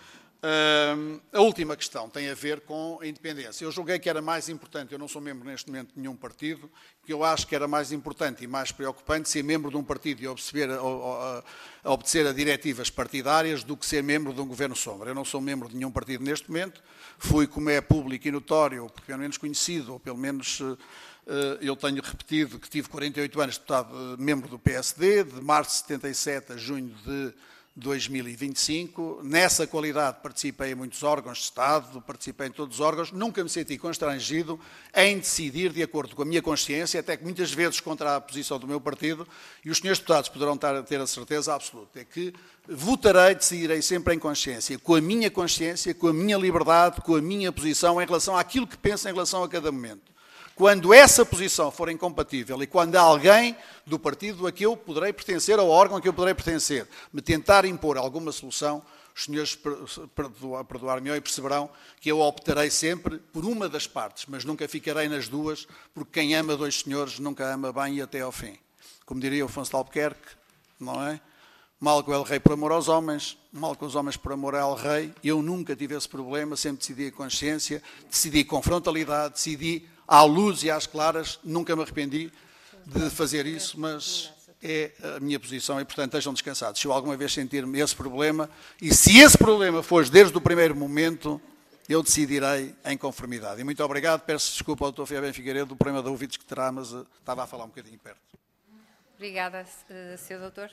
[SPEAKER 2] Uh, a última questão tem a ver com a independência. Eu julguei que era mais importante, eu não sou membro neste momento de nenhum partido, que eu acho que era mais importante e mais preocupante ser membro de um partido e obedecer a, a, a obedecer a diretivas partidárias do que ser membro de um governo sombra. Eu não sou membro de nenhum partido neste momento, fui, como é público e notório, pelo menos conhecido, ou pelo menos uh, Eu tenho repetido que tive quarenta e oito anos de deputado, membro do P S D, de março de setenta e sete a junho de dois mil e vinte e cinco. Nessa qualidade participei em muitos órgãos de Estado, participei em todos os órgãos, nunca me senti constrangido em decidir de acordo com a minha consciência, até que muitas vezes contra a posição do meu partido, e os senhores deputados poderão ter a certeza absoluta, é que votarei, decidirei sempre em consciência, com a minha consciência, com a minha liberdade, com a minha posição em relação àquilo que penso em relação a cada momento. Quando essa posição for incompatível e quando alguém do partido a que eu poderei pertencer, ao órgão a que eu poderei pertencer, me tentar impor alguma solução, os senhores perdoar-me e perceberão que eu optarei sempre por uma das partes, mas nunca ficarei nas duas, porque quem ama dois senhores nunca ama bem e até ao fim. Como diria o Afonso de Albuquerque, não é? Mal com el rei por amor aos homens, mal com os homens por amor ao rei. Eu nunca tive esse problema, sempre decidi a consciência, decidi com frontalidade, decidi à luz e às claras, nunca me arrependi de fazer isso, mas é a minha posição e, portanto, estejam descansados. Se eu alguma vez sentir-me esse problema, e se esse problema for desde o primeiro momento, eu decidirei em conformidade. E muito obrigado, peço desculpa ao doutor Fabiano Figueiredo do problema de ouvidos que terá, mas uh, estava a falar um bocadinho perto.
[SPEAKER 8] Obrigada, senhor doutor.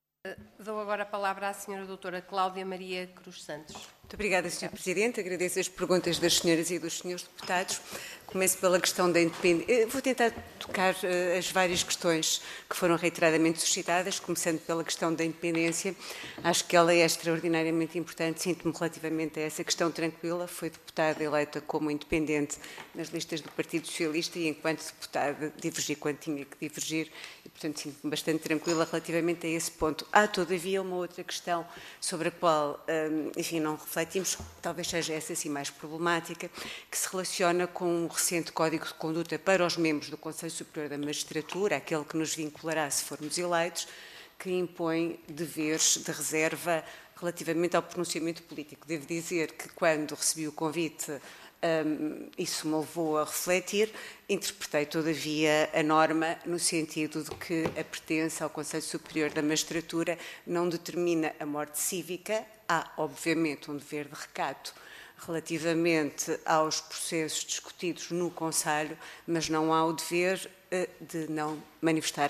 [SPEAKER 8] Dou agora a palavra à senhora doutora Cláudia Maria Cruz Santos.
[SPEAKER 3] Muito obrigada, senhor Presidente. Agradeço as perguntas das senhoras e dos senhores deputados. Começo pela questão da independência. Vou tentar tocar uh, as várias questões que foram reiteradamente suscitadas, começando pela questão da independência. Acho que ela é extraordinariamente importante. Sinto-me relativamente a essa questão tranquila. Fui deputada eleita como independente nas listas do Partido Socialista e, enquanto deputada, divergi quando tinha que divergir. E, portanto, sinto-me bastante tranquila relativamente a esse ponto. Há, todavia, uma outra questão sobre a qual, um, enfim, não refletimos, talvez seja essa assim mais problemática, que se relaciona com o recente Código de Conduta para os membros do Conselho Superior da Magistratura, aquele que nos vinculará se formos eleitos, que impõe deveres de reserva relativamente ao pronunciamento político. Devo dizer que, quando recebi o convite, Um, isso me levou a refletir. Interpretei, todavia, a norma no sentido de que a pertença ao Conselho Superior da Magistratura não determina a morte cívica. Há, obviamente, um dever de recato relativamente aos processos discutidos no Conselho, mas não há o dever uh, de não manifestar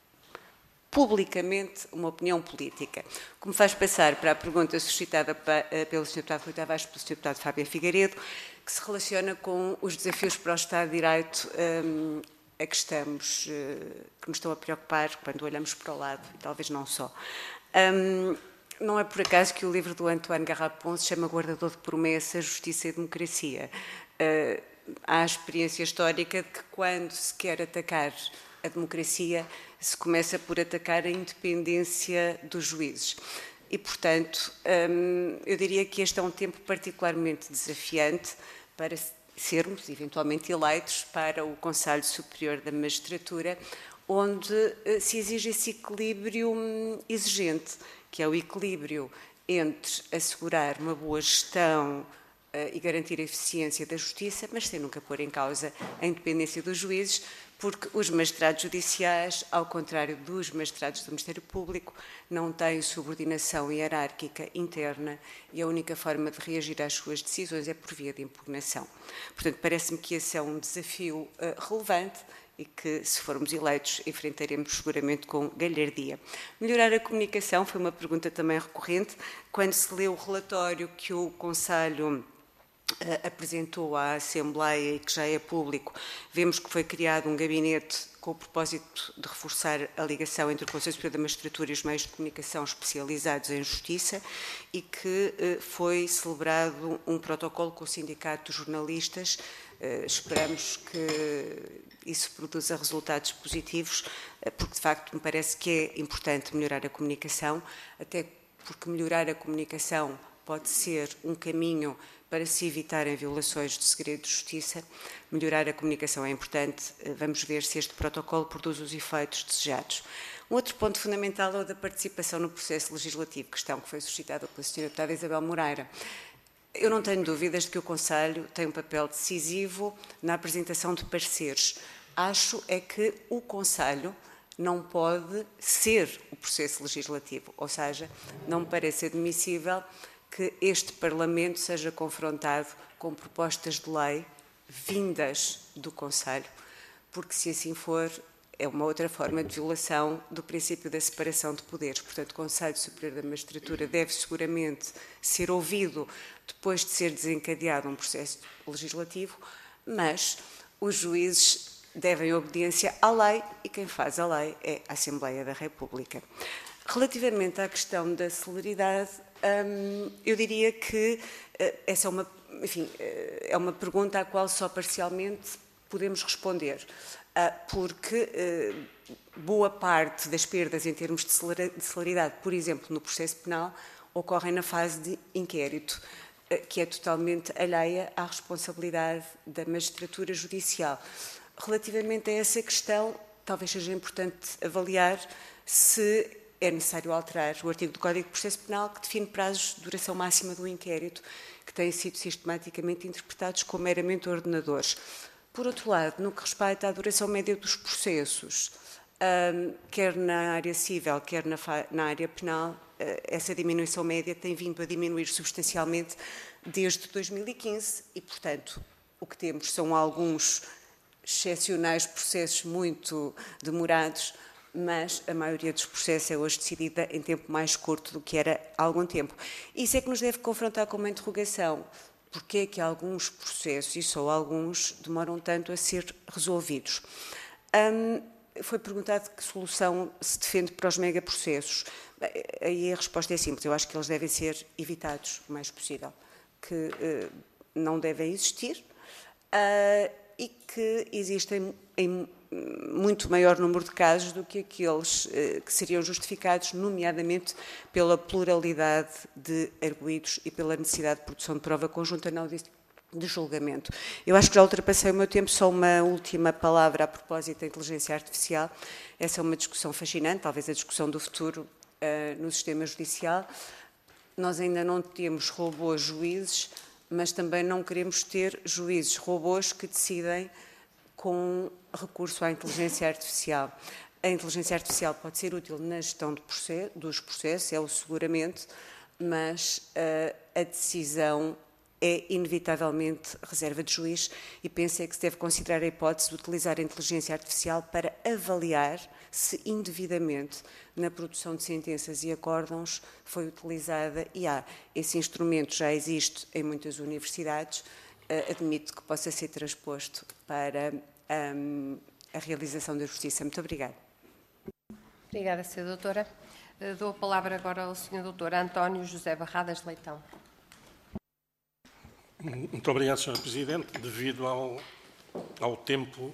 [SPEAKER 3] publicamente uma opinião política. O que me faz passar para a pergunta suscitada pelo senhor Deputado Rui Tavares e pelo senhor Deputado Fábio Figueiredo, que se relaciona com os desafios para o Estado de Direito um, a que estamos, uh, que nos estão a preocupar quando olhamos para o lado, e talvez não só. Um, não é por acaso que o livro do Antoine Garrapon se chama Guardador de Promessas, Justiça e Democracia. Uh, há a experiência histórica de que, quando se quer atacar a democracia, se começa por atacar a independência dos juízes. E, portanto, eu diria que este é um tempo particularmente desafiante para sermos, eventualmente, eleitos para o Conselho Superior da Magistratura, onde se exige esse equilíbrio exigente, que é o equilíbrio entre assegurar uma boa gestão e garantir a eficiência da justiça, mas sem nunca pôr em causa a independência dos juízes, porque os magistrados judiciais, ao contrário dos magistrados do Ministério Público, não têm subordinação hierárquica interna e a única forma de reagir às suas decisões é por via de impugnação. Portanto, parece-me que esse é um desafio uh, relevante e que, se formos eleitos, enfrentaremos seguramente com galhardia. Melhorar a comunicação foi uma pergunta também recorrente. Quando se lê o relatório que o Conselho apresentou à Assembleia e que já é público, vemos que foi criado um gabinete com o propósito de reforçar a ligação entre o Conselho Superior da Magistratura e os meios de comunicação especializados em justiça e que foi celebrado um protocolo com o Sindicato dos Jornalistas. Esperamos que isso produza resultados positivos, porque de facto me parece que é importante melhorar a comunicação, até porque melhorar a comunicação pode ser um caminho para se evitarem violações de segredo de justiça. Melhorar a comunicação é importante. Vamos ver se este protocolo produz os efeitos desejados. Um outro ponto fundamental é o da participação no processo legislativo, questão que foi suscitada pela senhora deputada Isabel Moreira. Eu não tenho dúvidas de que o Conselho tem um papel decisivo na apresentação de pareceres. Acho é que o Conselho não pode ser o processo legislativo, ou seja, não me parece admissível que este Parlamento seja confrontado com propostas de lei vindas do Conselho,
[SPEAKER 14] porque se assim for, é uma outra forma de violação do princípio da separação de poderes. Portanto, o Conselho Superior da Magistratura deve seguramente ser ouvido depois de ser desencadeado um processo legislativo, mas os juízes devem obediência à lei e quem faz a lei é a Assembleia da República. Relativamente à questão da celeridade, hum, eu diria que uh, essa é uma, enfim, uh, é uma pergunta à qual só parcialmente podemos responder, uh, porque uh, boa parte das perdas em termos de celeridade, por exemplo, no processo penal, ocorrem na fase de inquérito, uh, que é totalmente alheia à responsabilidade da magistratura judicial. Relativamente a essa questão, talvez seja importante avaliar se é necessário alterar o artigo do Código de Processo Penal que define prazos de duração máxima do inquérito, que têm sido sistematicamente interpretados como meramente ordenadores. Por outro lado, no que respeita à duração média dos processos, um, quer na área civil, quer na, na área penal, uh, essa diminuição média tem vindo a diminuir substancialmente desde dois mil e quinze e, portanto, o que temos são alguns excepcionais processos muito demorados, mas a maioria dos processos é hoje decidida em tempo mais curto do que era há algum tempo. Isso é que nos deve confrontar com uma interrogação. Porquê é que alguns processos, e só alguns, demoram tanto a ser resolvidos? Hum, foi perguntado que solução se defende para os megaprocessos. Aí a resposta é simples. Eu acho que eles devem ser evitados o mais possível, que uh, não devem existir, Uh, e que existem em muito maior número de casos do que aqueles eh, que seriam justificados, nomeadamente pela pluralidade de arguidos e pela necessidade de produção de prova conjunta na audiência de julgamento. Eu acho que já ultrapassei o meu tempo, só uma última palavra a propósito da inteligência artificial. Essa é uma discussão fascinante, talvez a discussão do futuro uh, no sistema judicial. Nós ainda não temos robôs juízes, mas também não queremos ter juízes robôs que decidem com recurso à inteligência artificial. A inteligência artificial pode ser útil na gestão de processo, dos processos, é o seguramente, mas uh, a decisão é inevitavelmente reserva de juiz e penso é que se deve considerar a hipótese de utilizar a inteligência artificial para avaliar se indevidamente na produção de sentenças e acórdãos foi utilizada e há. Esse instrumento já existe em muitas universidades, uh, admito que possa ser transposto para um, a realização da justiça. Muito obrigada.
[SPEAKER 8] Obrigada, senhora doutora. Uh, dou a palavra agora ao senhor doutor António José Barradas Leitão.
[SPEAKER 4] Muito obrigado, senhora Presidente. Devido ao, ao tempo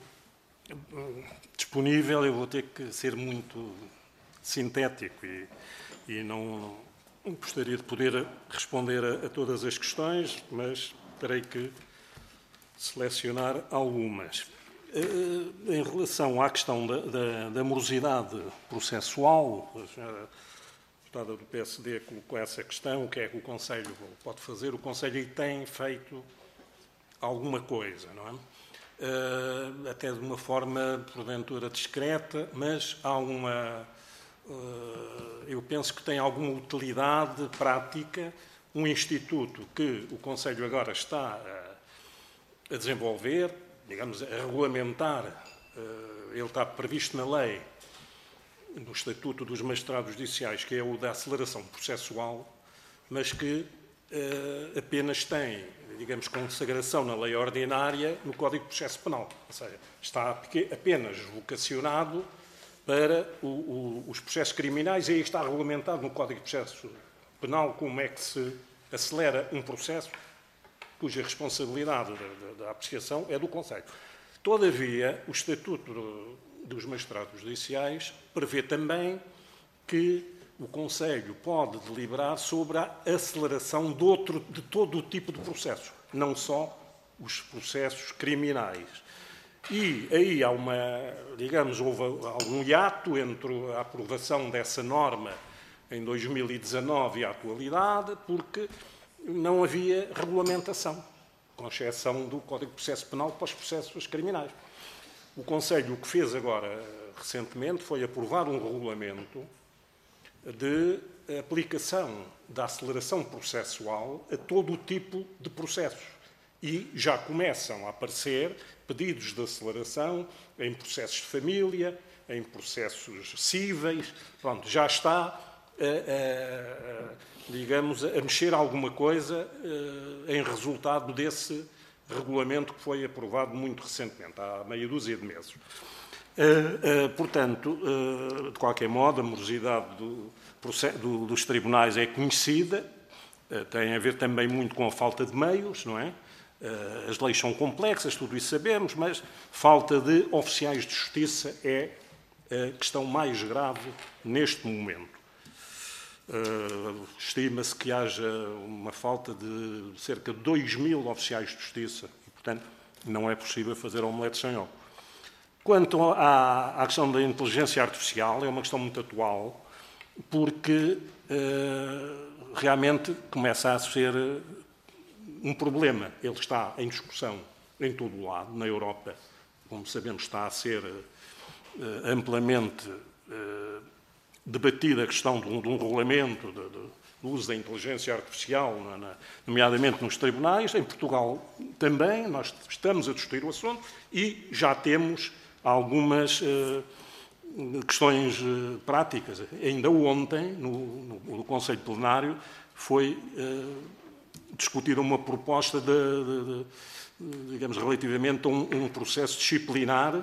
[SPEAKER 4] disponível, eu vou ter que ser muito sintético e, e não, não gostaria de poder responder a, a todas as questões, mas terei que selecionar algumas. Em relação à questão da, da, da morosidade processual, a senhora deputada do P S D colocou essa questão, o que é que o Conselho pode fazer? O Conselho tem feito alguma coisa, não é? Uh, até de uma forma, porventura, discreta, mas há uma, uh, eu penso que tem alguma utilidade prática, um instituto que o Conselho agora está a, a desenvolver, digamos, a regulamentar, uh, ele está previsto na lei, no Estatuto dos Magistrados Judiciais, que é o da aceleração processual, mas que uh, apenas tem, digamos, consagração na lei ordinária no Código de Processo Penal. Ou seja, está apenas vocacionado para o, o, os processos criminais e aí está regulamentado no Código de Processo Penal como é que se acelera um processo cuja responsabilidade da, da, da apreciação é do Conselho. Todavia, o Estatuto do, dos Magistrados Judiciais prevê também que o Conselho pode deliberar sobre a aceleração de, outro, de todo o tipo de processos, não só os processos criminais. E aí há uma, digamos, houve algum hiato entre a aprovação dessa norma em dois mil e dezanove e a atualidade, porque não havia regulamentação, com exceção do Código de Processo Penal para os processos criminais. O Conselho o que fez agora, recentemente, foi aprovar um regulamento de aplicação da aceleração processual a todo o tipo de processos. E já começam a aparecer pedidos de aceleração em processos de família, em processos cíveis. Pronto, já está, a, a, a, digamos, a mexer alguma coisa a, em resultado desse regulamento que foi aprovado muito recentemente, há meia dúzia de meses. Uh, uh, portanto, uh, de qualquer modo, a morosidade do, do, dos tribunais é conhecida, uh, tem a ver também muito com a falta de meios, não é? Uh, as leis são complexas, tudo isso sabemos, mas falta de oficiais de justiça é a questão mais grave neste momento. Uh, estima-se que haja uma falta de cerca de dois mil oficiais de justiça e, portanto, não é possível fazer omelete sem ovo. Quanto à, à questão da inteligência artificial, é uma questão muito atual, porque uh, realmente começa a ser um problema. Ele está em discussão em todo o lado, na Europa, como sabemos, está a ser uh, amplamente uh, debatida a questão de um, de um regulamento de, de, do uso da inteligência artificial, na, na, nomeadamente nos tribunais. Em Portugal também, nós estamos a discutir o assunto e já temos algumas uh, questões uh, práticas. Ainda ontem, no, no, no Conselho Plenário, foi uh, discutida uma proposta de, de, de, digamos, relativamente a um, um processo disciplinar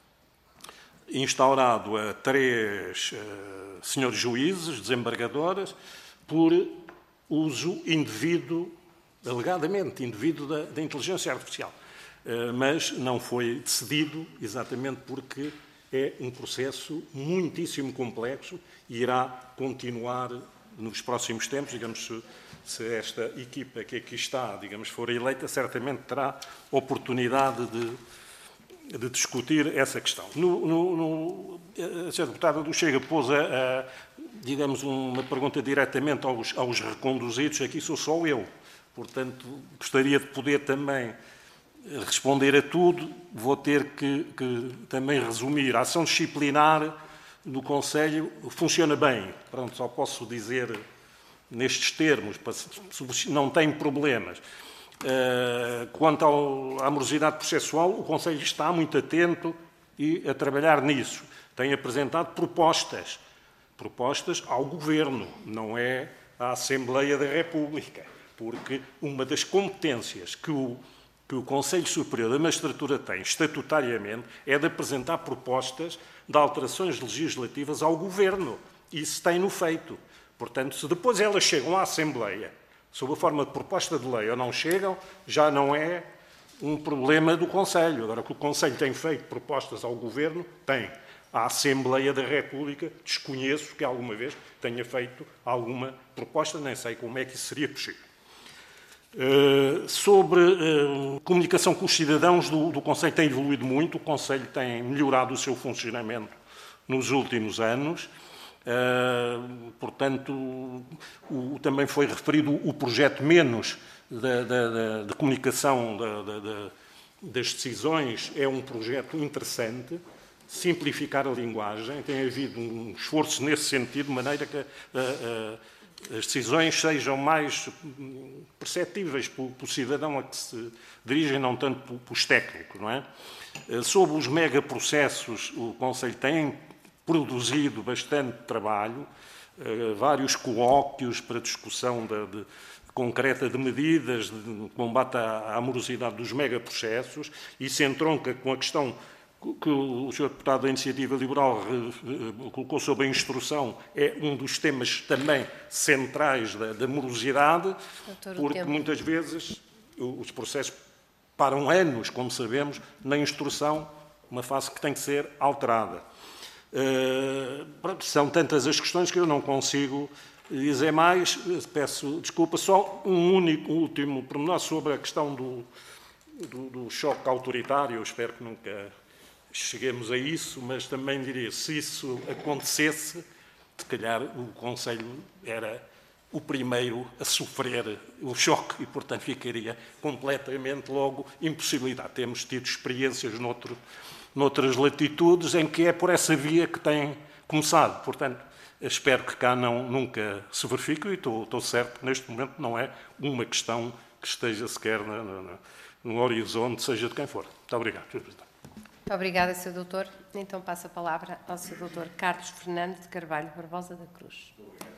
[SPEAKER 4] instaurado a três uh, senhores juízes, desembargadoras, por uso indevido, alegadamente indevido, da, da inteligência artificial. Uh, mas não foi decidido, exatamente porque é um processo muitíssimo complexo e irá continuar nos próximos tempos. Digamos, se, se esta equipa que aqui está, digamos, for eleita, certamente terá oportunidade de, de discutir essa questão. No, no, no, a senhora deputada do Chega pôs, a, a, digamos, uma pergunta diretamente aos, aos reconduzidos. Aqui sou só eu. Portanto, gostaria de poder também responder a tudo. Vou ter que, que também resumir. A ação disciplinar do Conselho funciona bem. Pronto, só posso dizer nestes termos, não tem problemas. Quanto ao, à morosidade processual, o Conselho está muito atento e a trabalhar nisso. Tem apresentado propostas, propostas ao Governo, não é à Assembleia da República, porque uma das competências que o que o Conselho Superior da Magistratura tem estatutariamente é de apresentar propostas de alterações legislativas ao Governo. Isso tem-no feito. Portanto, se depois elas chegam à Assembleia, sob a forma de proposta de lei, ou não chegam, já não é um problema do Conselho. Agora, que o Conselho tem feito propostas ao Governo, tem. A Assembleia da República, desconheço que alguma vez tenha feito alguma proposta, nem sei como é que isso seria possível. Uh, sobre uh, comunicação com os cidadãos, do, do Conselho tem evoluído muito, o Conselho tem melhorado o seu funcionamento nos últimos anos, uh, portanto, o, o, também foi referido o projeto Menos da, da, da, de comunicação da, da, da, das decisões, é um projeto interessante, simplificar a linguagem, tem havido um esforço nesse sentido, de maneira que uh, uh, as decisões sejam mais perceptíveis pelo, pelo cidadão a que se dirigem, não tanto pelos técnicos, não é? Sobre os megaprocessos, o Conselho tem produzido bastante trabalho, vários colóquios para discussão de, de, concreta de medidas de combate à, à morosidade dos megaprocessos. Isso entronca com a questão que o senhor Deputado da Iniciativa Liberal colocou sobre a instrução, é um dos temas também centrais da, da morosidade, porque muitas vezes os processos param anos, como sabemos, na instrução, uma fase que tem que ser alterada. Uh, são tantas as questões que eu não consigo dizer mais. Peço desculpa, só um único último pormenor sobre a questão do, do, do choque autoritário. Eu espero que nunca cheguemos a isso, mas também diria, se isso acontecesse, se calhar o Conselho era o primeiro a sofrer o choque e, portanto, ficaria completamente logo impossibilitado. Temos tido experiências noutro, noutras latitudes em que é por essa via que tem começado. Portanto, espero que cá não, nunca se verifique e estou, estou certo que neste momento não é uma questão que esteja sequer na, na, no horizonte, seja de quem for. Muito obrigado, senhor Presidente.
[SPEAKER 8] Muito obrigada, senhor Doutor. Então passo a palavra ao senhor Doutor Carlos Fernando de Carvalho Barbosa da Cruz.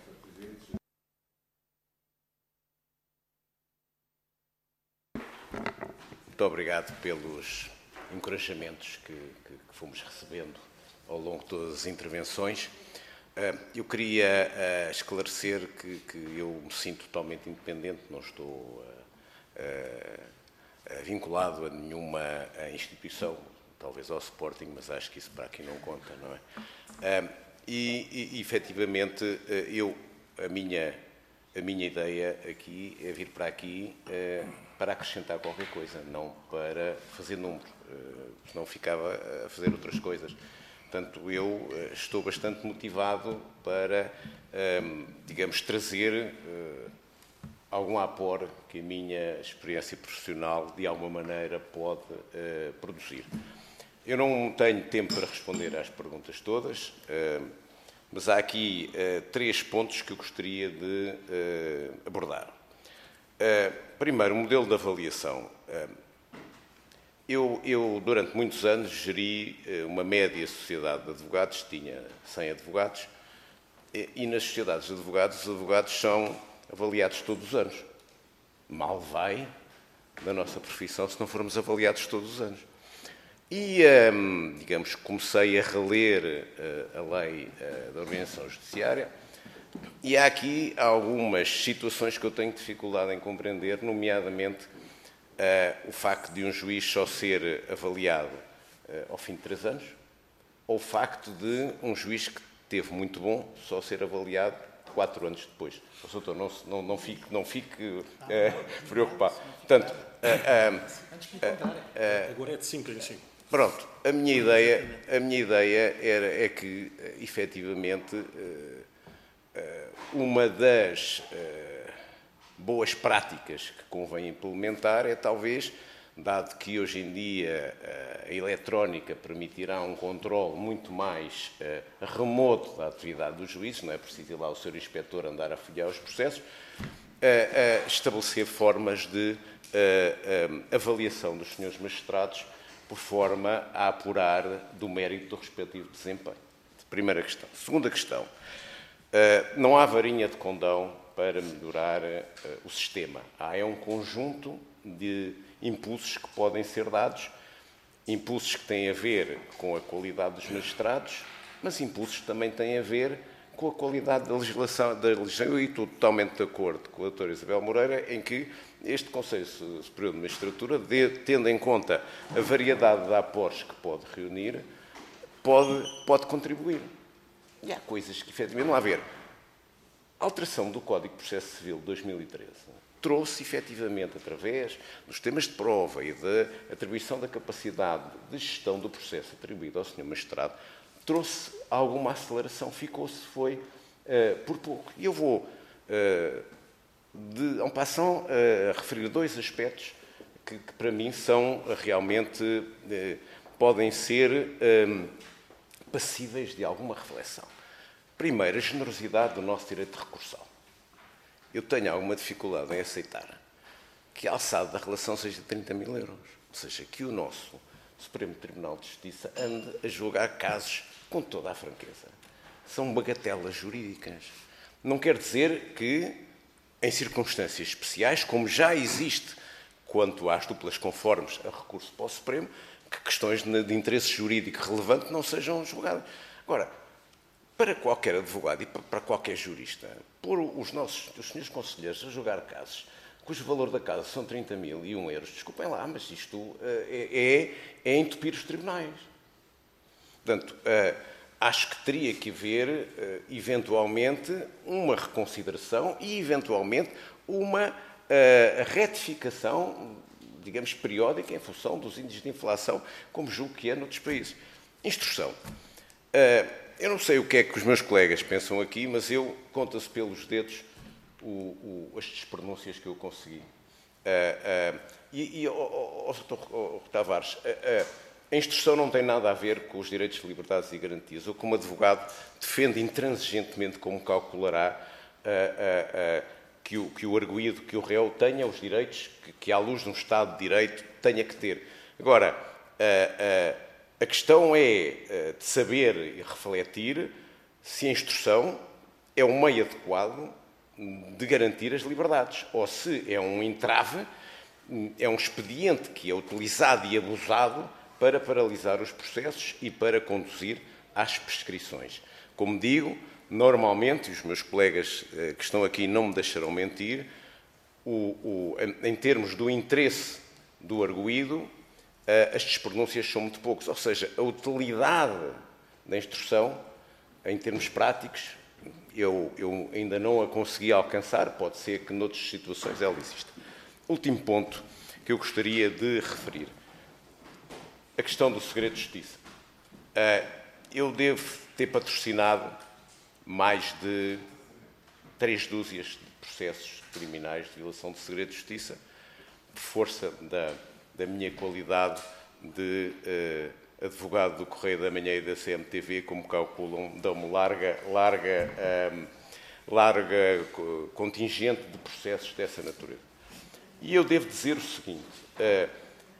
[SPEAKER 5] Muito obrigado pelos encorajamentos que, que, que fomos recebendo ao longo de todas as intervenções. Eu queria esclarecer que, que eu me sinto totalmente independente, não estou uh, uh, vinculado a nenhuma instituição, talvez ao Sporting, mas acho que isso para aqui não conta, não é? Uh, e, e, efetivamente, uh, eu, a minha, a minha ideia aqui é vir para aqui uh, para acrescentar qualquer coisa, não para fazer números, uh, senão ficava a fazer outras coisas. Portanto, eu uh, estou bastante motivado para, um, digamos, trazer uh, algum apor que a minha experiência profissional, de alguma maneira, pode uh, produzir. Eu não tenho tempo para responder às perguntas todas, uh, mas há aqui uh, três pontos que eu gostaria de uh, abordar. Uh, primeiro, o modelo de avaliação. Uh, eu, eu, durante muitos anos, geri uh, uma média sociedade de advogados, tinha cem advogados, e, e nas sociedades de advogados, os advogados são avaliados todos os anos. Mal vai na nossa profissão se não formos avaliados todos os anos. E, um, digamos, comecei a reler uh, a lei uh, da Organização Judiciária e há aqui algumas situações que eu tenho dificuldade em compreender, nomeadamente uh, o facto de um juiz só ser avaliado uh, ao fim de três anos, ou o facto de um juiz que teve muito bom só ser avaliado quatro anos depois. O doutor, não, não, não fique, não fique uh, preocupado. Portanto, uh, uh, uh, uh,
[SPEAKER 4] agora é de cinco em cinco.
[SPEAKER 5] Pronto, a minha ideia, a minha ideia era, é que, efetivamente, uma das boas práticas que convém implementar é, talvez, dado que hoje em dia a eletrónica permitirá um controle muito mais remoto da atividade dos juízes, não é preciso ir lá o senhor inspetor andar a folhear os processos, estabelecer formas de avaliação dos senhores magistrados por forma a apurar do mérito do respectivo desempenho. Primeira questão. Segunda questão. Não há varinha de condão para melhorar o sistema. Há é um conjunto de impulsos que podem ser dados, impulsos que têm a ver com a qualidade dos magistrados, mas impulsos que também têm a ver com a qualidade da legislação. Da legislação. Eu estou totalmente de acordo com a doutora Isabel Moreira em que este Conselho Superior de Magistratura, de, tendo em conta a variedade de aporos que pode reunir, pode, pode contribuir. E há coisas que, efetivamente, não há a ver. A alteração do Código de Processo Civil de dois mil e treze trouxe, efetivamente, através dos temas de prova e da atribuição da capacidade de gestão do processo atribuído ao senhor magistrado, trouxe alguma aceleração, ficou-se, foi uh, por pouco. E eu vou... Uh, De, en passant, a referir dois aspectos que, que para mim, são realmente, eh, podem ser eh, passíveis de alguma reflexão. Primeiro, a generosidade do nosso direito de recursal. Eu tenho alguma dificuldade em aceitar que a alçada da relação seja trinta mil euros. Ou seja, que o nosso Supremo Tribunal de Justiça ande a julgar casos com toda a franqueza. São bagatelas jurídicas. Não quer dizer que, em circunstâncias especiais, como já existe quanto às duplas conformes a recurso para o Supremo, que questões de interesse jurídico relevante não sejam julgadas. Agora, para qualquer advogado e para qualquer jurista, pôr os nossos, os senhores conselheiros a julgar casos cujo valor da casa são trinta mil e um euros, desculpem lá, mas isto uh, é, é entupir os tribunais. Portanto, uh, acho que teria que haver, eventualmente, uma reconsideração e, eventualmente, uma uh, retificação, digamos, periódica em função dos índices de inflação, como julgo que é noutros países. Instrução. Uh, eu não sei o que é que os meus colegas pensam aqui, mas eu, conta-se pelos dedos o, o, as despronúncias que eu consegui. Uh, uh, e, e oh, oh, oh, oh, Tavares, uh, uh, a instrução não tem nada a ver com os direitos, liberdades e garantias. Eu, como advogado, defendo intransigentemente, como calculará, uh, uh, uh, que o, que o arguido, que o réu tenha os direitos que, que à luz de um Estado de Direito tenha que ter. Agora, a, a, a questão é de saber e refletir se a instrução é um meio adequado de garantir as liberdades, ou se é um entrave, é um expediente que é utilizado e abusado para paralisar os processos e para conduzir às prescrições. Como digo, normalmente, e os meus colegas que estão aqui não me deixarão mentir, o, o, em termos do interesse do arguido, as despronúncias são muito poucos, ou seja, a utilidade da instrução, em termos práticos, eu, eu ainda não a consegui alcançar, pode ser que noutras situações ela exista. Último ponto que eu gostaria de referir, a questão do segredo de justiça. Eu devo ter patrocinado mais de três dúzias de processos criminais de violação de segredo de justiça, por força da, da minha qualidade de uh, advogado do Correio da Manhã e da C M T V, como calculam, dão-me larga, larga, um, larga contingente de processos dessa natureza. E eu devo dizer o seguinte, uh,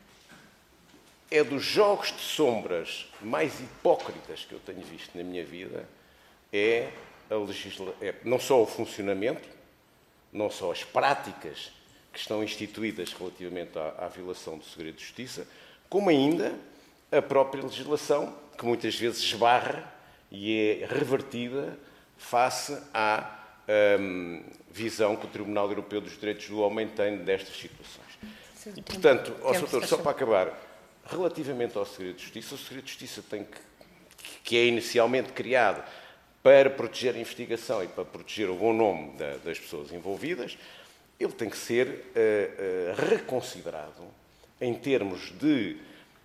[SPEAKER 5] é dos jogos de sombras mais hipócritas que eu tenho visto na minha vida, é, a legisla... é não só o funcionamento, não só as práticas que estão instituídas relativamente à, à violação do segredo de justiça, como ainda a própria legislação, que muitas vezes esbarra e é revertida face à hum, visão que o Tribunal Europeu dos Direitos do Homem tem destas situações. E, portanto, ó doutor, só para acabar, relativamente ao segredo de justiça, o segredo de justiça tem que, que é inicialmente criado para proteger a investigação e para proteger o bom nome da, das pessoas envolvidas, ele tem que ser uh, uh, reconsiderado em termos de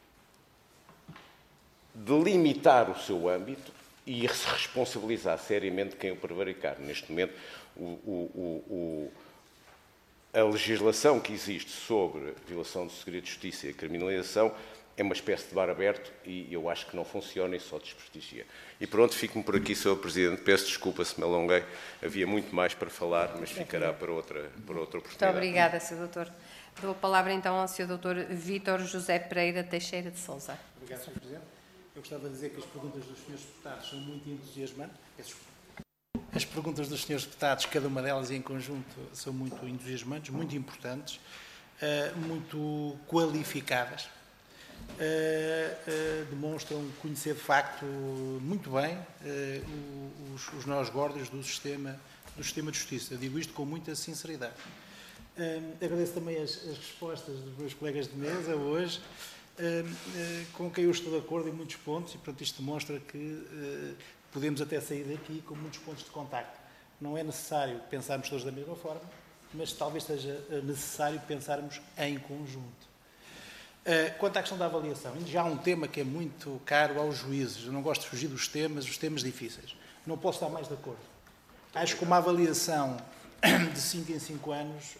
[SPEAKER 5] delimitar o seu âmbito e se responsabilizar seriamente quem o prevaricar. Neste momento, o, o, o, a legislação que existe sobre violação do segredo de justiça e a criminalização é uma espécie de bar aberto e eu acho que não funciona e só desprestigia. E pronto, fico-me por aqui, senhor Presidente. Peço desculpa se me alonguei. Havia muito mais para falar, mas ficará para outra, para outra oportunidade.
[SPEAKER 8] Muito obrigada, senhor Doutor. Dou a palavra então ao senhor Doutor Vítor José Pereira Teixeira de Sousa.
[SPEAKER 6] Obrigado, senhor Presidente. Eu gostava de dizer que as perguntas dos senhores deputados são muito entusiasmantes. As perguntas dos senhores deputados, cada uma delas em conjunto, são muito entusiasmantes, muito importantes, muito qualificadas. Uh, uh, demonstram conhecer de facto muito bem uh, os, os nós gordos do sistema, do sistema de justiça. Digo isto com muita sinceridade. Uh, agradeço também as, as respostas dos meus colegas de mesa hoje, uh, uh, com quem eu estou de acordo em muitos pontos, e portanto isto demonstra que uh, podemos até sair daqui com muitos pontos de contacto. Não é necessário pensarmos todos da mesma forma, mas talvez seja necessário pensarmos em conjunto. Quanto à questão da avaliação, já há um tema que é muito caro aos juízes. Eu não gosto de fugir dos temas, os temas difíceis. Não posso estar mais de acordo. Acho que uma avaliação de cinco em cinco anos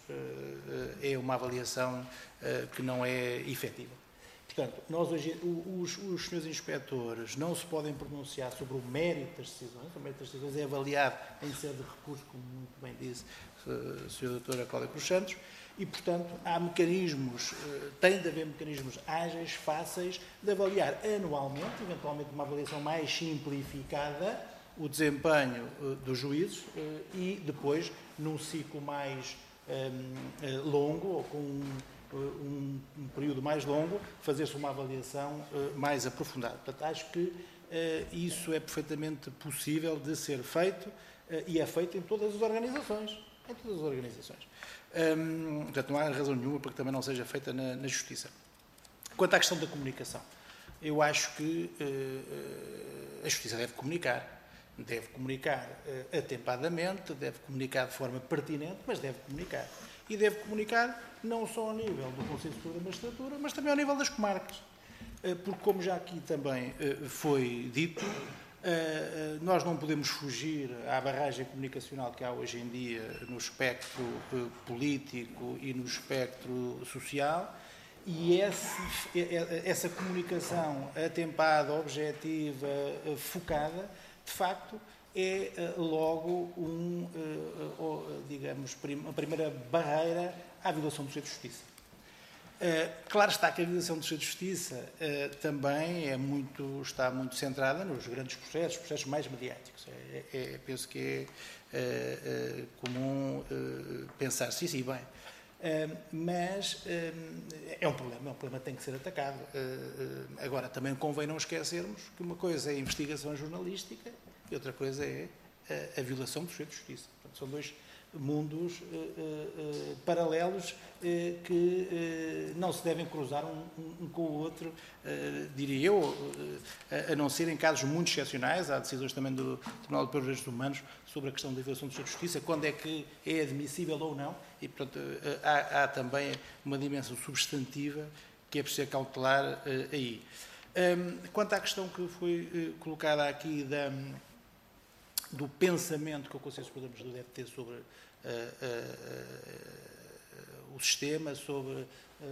[SPEAKER 6] é uma avaliação que não é efetiva. Portanto, nós hoje, os, os senhores inspectores não se podem pronunciar sobre o mérito das decisões. O mérito das decisões é avaliado em sede de recurso, como muito bem disse a senhora doutora Cláudia Cruz Santos. E, portanto, há mecanismos, tem de haver mecanismos ágeis, fáceis, de avaliar anualmente, eventualmente uma avaliação mais simplificada, o desempenho dos juízes e depois, num ciclo mais um, longo, ou com um, um, um período mais longo, fazer-se uma avaliação mais aprofundada. Portanto, acho que uh, isso é perfeitamente possível de ser feito uh, e é feito em todas as organizações. Em todas as organizações. Hum, portanto, não há razão nenhuma para que também não seja feita na, na Justiça. Quanto à questão da comunicação, eu acho que uh, a Justiça deve comunicar. Deve comunicar uh, atempadamente, deve comunicar de forma pertinente, mas deve comunicar. E deve comunicar não só ao nível do Conselho Superior da Magistratura, mas também ao nível das comarcas. Uh, porque, como já aqui também uh, foi dito, Uh, nós não podemos fugir à barragem comunicacional que há hoje em dia no espectro uh, político e no espectro social, e esse, essa comunicação atempada, objetiva, uh, focada, de facto, é logo um, digamos, uma primeira barreira à violação do direito de justiça. Claro está que a violação do direito de justiça também é muito, está muito centrada nos grandes processos, processos mais mediáticos. É, é, penso que é, é, é comum pensar, sim, sim, bem. Uh, mas uh, é um problema, é um problema que tem que ser atacado. Uh, uh, agora, também convém não esquecermos que uma coisa é a investigação jornalística e outra coisa é a, a violação do direito de justiça. Portanto, são dois mundos uh, uh, uh, paralelos uh, que uh, não se devem cruzar um, um, um com o outro, uh, diria eu, uh, a não ser em casos muito excepcionais. Há decisões também do Tribunal Europeu dos Direitos Humanos sobre a questão da violação do direito de justiça, quando é que é admissível ou não, e, portanto, uh, há, há também uma dimensão substantiva que é preciso cautelar uh, aí. Um, quanto à questão que foi uh, colocada aqui da... do pensamento que o Conselho Superior da Magistratura deve ter sobre uh, uh, uh, o sistema, sobre uh, uh,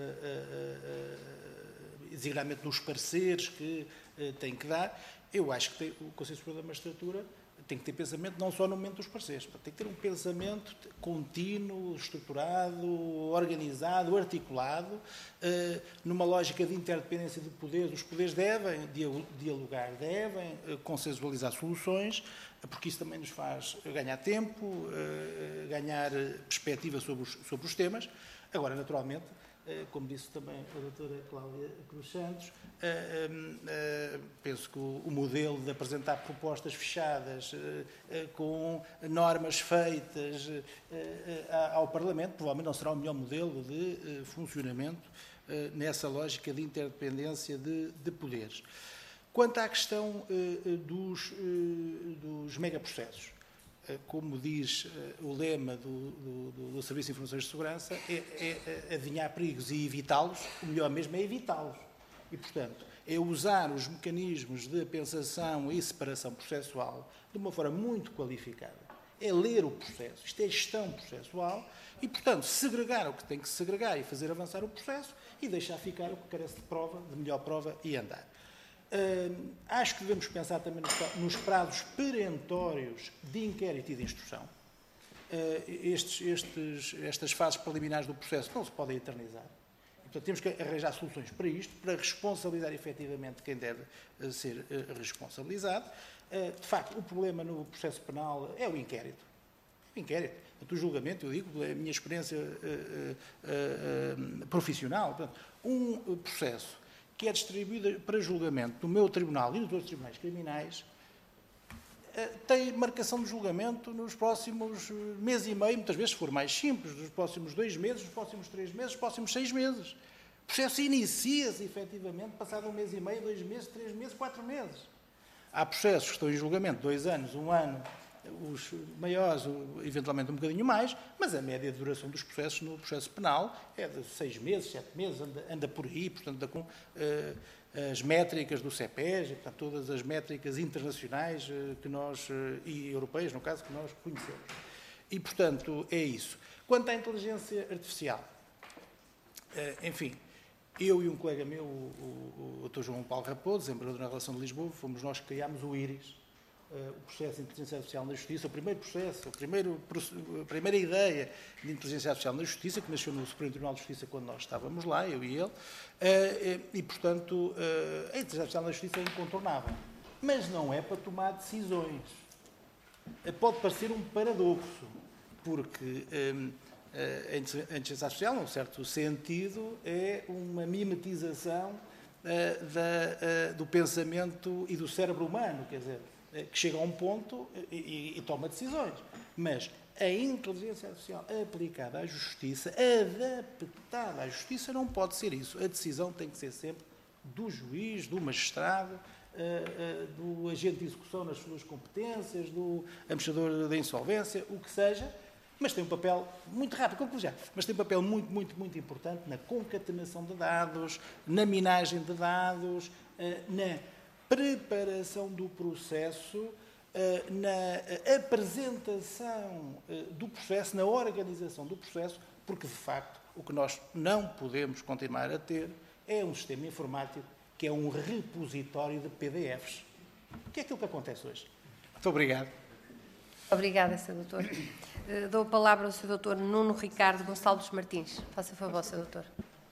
[SPEAKER 6] uh, designadamente nos pareceres que uh, tem que dar. Eu acho que tem, o Conselho Superior da Magistratura tem que ter pensamento não só no momento dos pareceres, tem que ter um pensamento contínuo, estruturado, organizado, articulado, uh, numa lógica de interdependência de poderes. Os poderes devem dialogar, devem uh, consensualizar soluções, porque isso também nos faz ganhar tempo, uh, ganhar perspectiva sobre os, sobre os temas. Agora, naturalmente, uh, como disse também a doutora Cláudia Cruz Santos, uh, uh, uh, penso que o, o modelo de apresentar propostas fechadas, uh, uh, com normas feitas uh, uh, ao Parlamento, provavelmente não será o melhor modelo de uh, funcionamento uh, nessa lógica de interdependência de, de poderes. Quanto à questão uh, dos, uh, dos megaprocessos, uh, como diz uh, o lema do, do, do Serviço de Informações de Segurança, é, é adivinhar perigos e evitá-los, o melhor mesmo é evitá-los. E, portanto, é usar os mecanismos de pensação e separação processual de uma forma muito qualificada. É ler o processo, isto é gestão processual, e, portanto, segregar o que tem que segregar e fazer avançar o processo e deixar ficar o que carece de prova, de melhor prova e andar. Uh, acho que devemos pensar também nos prazos perentórios de inquérito e de instrução. Uh, estes, estes, estas fases preliminares do processo não se podem eternizar. E, portanto, temos que arranjar soluções para isto, para responsabilizar efetivamente quem deve uh, ser uh, responsabilizado. Uh, de facto, o problema no processo penal é o inquérito. O inquérito. O julgamento, eu digo, a minha experiência uh, uh, uh, uh, profissional. Portanto, um processo que é distribuída para julgamento no meu tribunal e nos outros tribunais criminais, tem marcação de julgamento nos próximos mês e meio, muitas vezes, se for mais simples, nos próximos dois meses, nos próximos três meses, nos próximos seis meses. O processo inicia-se, efetivamente, passado um mês e meio, dois meses, três meses, quatro meses. Há processos que estão em julgamento dois anos, um ano, os maiores, eventualmente um bocadinho mais, mas a média de duração dos processos no processo penal é de seis meses, sete meses, anda, anda por aí, portanto, anda com uh, as métricas do CEPES, portanto, todas as métricas internacionais uh, que nós, uh, e europeias, no caso, que nós conhecemos. E, portanto, é isso. Quanto à inteligência artificial, uh, enfim, eu e um colega meu, o, o, o doutor João Paulo Raposo, desembargador na Relação de Lisboa, fomos nós que criámos o IRIS, o processo de inteligência artificial na justiça, o primeiro processo, o primeiro, a primeira ideia de inteligência artificial na justiça, que nasceu no Supremo Tribunal de Justiça quando nós estávamos lá, eu e ele, e, portanto, a inteligência artificial na justiça é incontornável. Mas não é para tomar decisões. Pode parecer um paradoxo, porque a inteligência artificial, num certo sentido, é uma mimetização da, do pensamento e do cérebro humano, quer dizer, que chega a um ponto e, e, e toma decisões. Mas a inteligência artificial aplicada à justiça, adaptada à justiça, não pode ser isso. A decisão tem que ser sempre do juiz, do magistrado, uh, uh, do agente de execução nas suas competências, do administrador da insolvência, o que seja, mas tem um papel muito rápido, concluo já, mas tem um papel muito, muito, muito importante na concatenação de dados, na minagem de dados, uh, na preparação do processo, na apresentação do processo, na organização do processo, porque, de facto, o que nós não podemos continuar a ter é um sistema informático que é um repositório de P D Fs, que é aquilo que acontece hoje. Muito obrigado.
[SPEAKER 8] Obrigada, senhor doutor. Uh, dou a palavra ao senhor doutor Nuno Ricardo Gonçalves Martins. Faça favor, senhor doutor.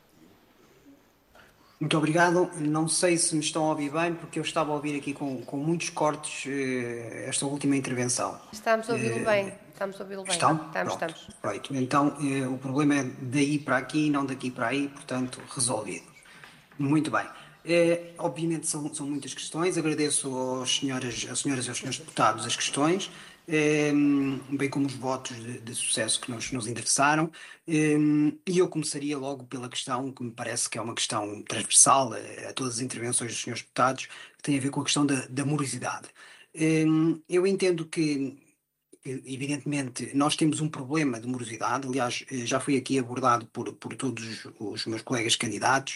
[SPEAKER 7] Muito obrigado. Não sei se me estão a ouvir bem, porque eu estava a ouvir aqui com, com muitos cortes eh, esta última intervenção.
[SPEAKER 8] Estamos a ouvi-lo
[SPEAKER 7] Eh,
[SPEAKER 8] bem. Estamos a ouvi-lo bem.
[SPEAKER 7] Estão?
[SPEAKER 8] Estamos,
[SPEAKER 7] Pronto.
[SPEAKER 8] estamos.
[SPEAKER 7] Perfeito. Então, eh, o problema é daí para aqui e não daqui para aí, portanto, resolvido. Muito bem. Eh, obviamente são, são muitas questões. Agradeço aos senhoras, às senhoras e aos senhores deputados as questões, eh, bem como os votos de, de sucesso que nos, nos interessaram. Eh, e eu começaria logo pela questão que me parece que é uma questão transversal a, a todas as intervenções dos senhores deputados, que tem a ver com a questão da, da morosidade. Eh, eu entendo que evidentemente, nós temos um problema de morosidade, aliás, já foi aqui abordado por, por todos os meus colegas candidatos.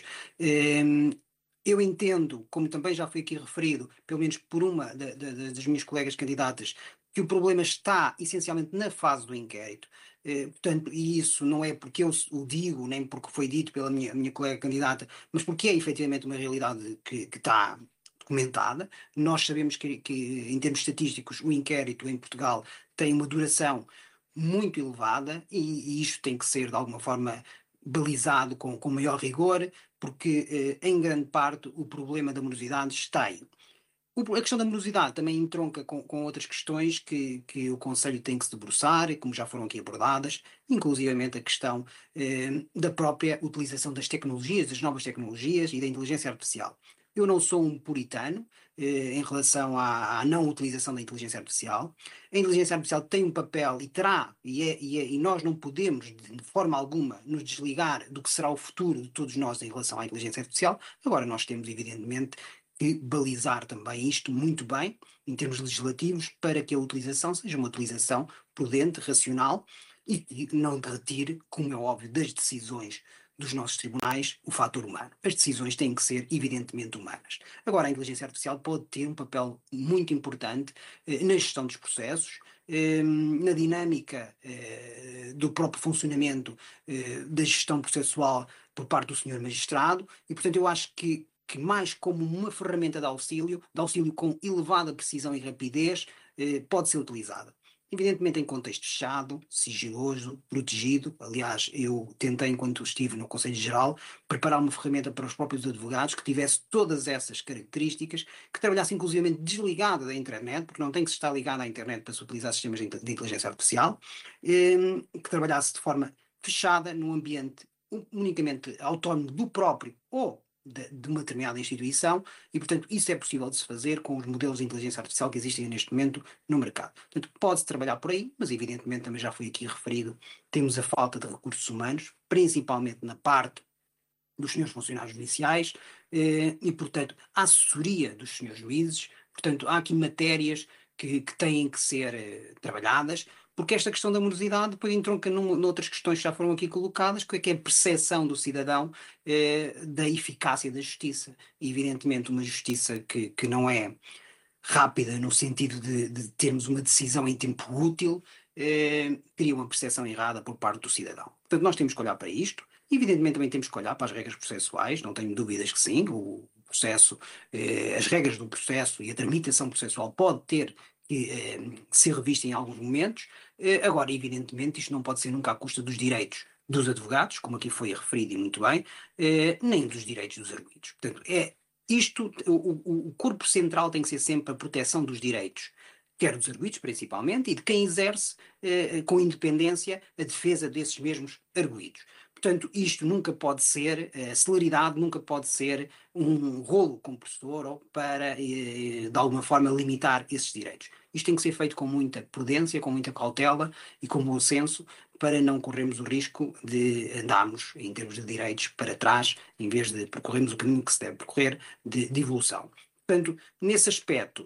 [SPEAKER 7] Eu entendo, como também já foi aqui referido, pelo menos por uma da, da, das minhas colegas candidatas, que o problema está essencialmente na fase do inquérito. Eh, portanto, e isso não é porque eu o digo, nem porque foi dito pela minha, minha colega candidata, mas porque é efetivamente uma realidade que, que está documentada. Nós sabemos que, que, em termos estatísticos, o inquérito em Portugal tem uma duração muito elevada e, e isto tem que ser, de alguma forma, balizado com, com maior rigor, porque, eh, em grande parte, o problema da morosidade está aí. O, a questão da morosidade também entronca com, com outras questões que, que o Conselho tem que se debruçar, como já foram aqui abordadas, inclusivamente a questão eh, da própria utilização das tecnologias, das novas tecnologias e da inteligência artificial. Eu não sou um puritano eh, em relação à, à não utilização da inteligência artificial. A inteligência artificial tem um papel e terá, e, é, e, é, e nós não podemos, de, de forma alguma, nos desligar do que será o futuro de todos nós em relação à inteligência artificial. Agora, nós temos, evidentemente, que balizar também isto muito bem, em termos legislativos, para que a utilização seja uma utilização prudente, racional e, e não de retire, como é óbvio, das decisões dos nossos tribunais, o fator humano. As decisões têm que ser, evidentemente, humanas. Agora, a inteligência artificial pode ter um papel muito importante eh, na gestão dos processos, eh, na dinâmica eh, do próprio funcionamento eh, da gestão processual por parte do senhor magistrado e, portanto, eu acho que que mais como uma ferramenta de auxílio, de auxílio com elevada precisão e rapidez, eh, pode ser utilizada. Evidentemente em contexto fechado, sigiloso, protegido. Aliás, eu tentei, enquanto estive no Conselho Geral, preparar uma ferramenta para os próprios advogados que tivesse todas essas características, que trabalhasse inclusivamente desligada da internet, porque não tem que se estar ligada à internet para se utilizar sistemas de inteligência artificial, eh, que trabalhasse de forma fechada, num ambiente unicamente autónomo do próprio ou De, de uma determinada instituição e, portanto, isso é possível de se fazer com os modelos de inteligência artificial que existem neste momento no mercado. Portanto, pode-se trabalhar por aí, mas evidentemente também já foi aqui referido, temos a falta de recursos humanos, principalmente na parte dos senhores funcionários judiciais eh, e, portanto, a assessoria dos senhores juízes. Portanto, há aqui matérias que, que têm que ser eh, trabalhadas, porque esta questão da morosidade depois entronca num, noutras questões que já foram aqui colocadas, que é a percepção do cidadão eh, da eficácia da justiça. E, evidentemente, uma justiça que, que não é rápida no sentido de, de termos uma decisão em tempo útil, eh, cria uma percepção errada por parte do cidadão. Portanto, nós temos que olhar para isto. Evidentemente, também temos que olhar para as regras processuais, não tenho dúvidas que sim, o processo, eh, as regras do processo e a tramitação processual pode ter que eh, ser revista em alguns momentos. Eh, agora, evidentemente, isto não pode ser nunca à custa dos direitos dos advogados, como aqui foi referido e muito bem, eh, nem dos direitos dos arguidos. Portanto, é isto, o, o corpo central tem que ser sempre a proteção dos direitos, quer dos arguidos principalmente, e de quem exerce eh, com independência a defesa desses mesmos arguidos. Portanto, isto nunca pode ser, a celeridade nunca pode ser um rolo compressor ou para, de alguma forma, limitar esses direitos. Isto tem que ser feito com muita prudência, com muita cautela e com bom senso, para não corrermos o risco de andarmos, em termos de direitos, para trás, em vez de percorrermos o caminho que se deve percorrer de, de evolução. Portanto, nesse aspecto,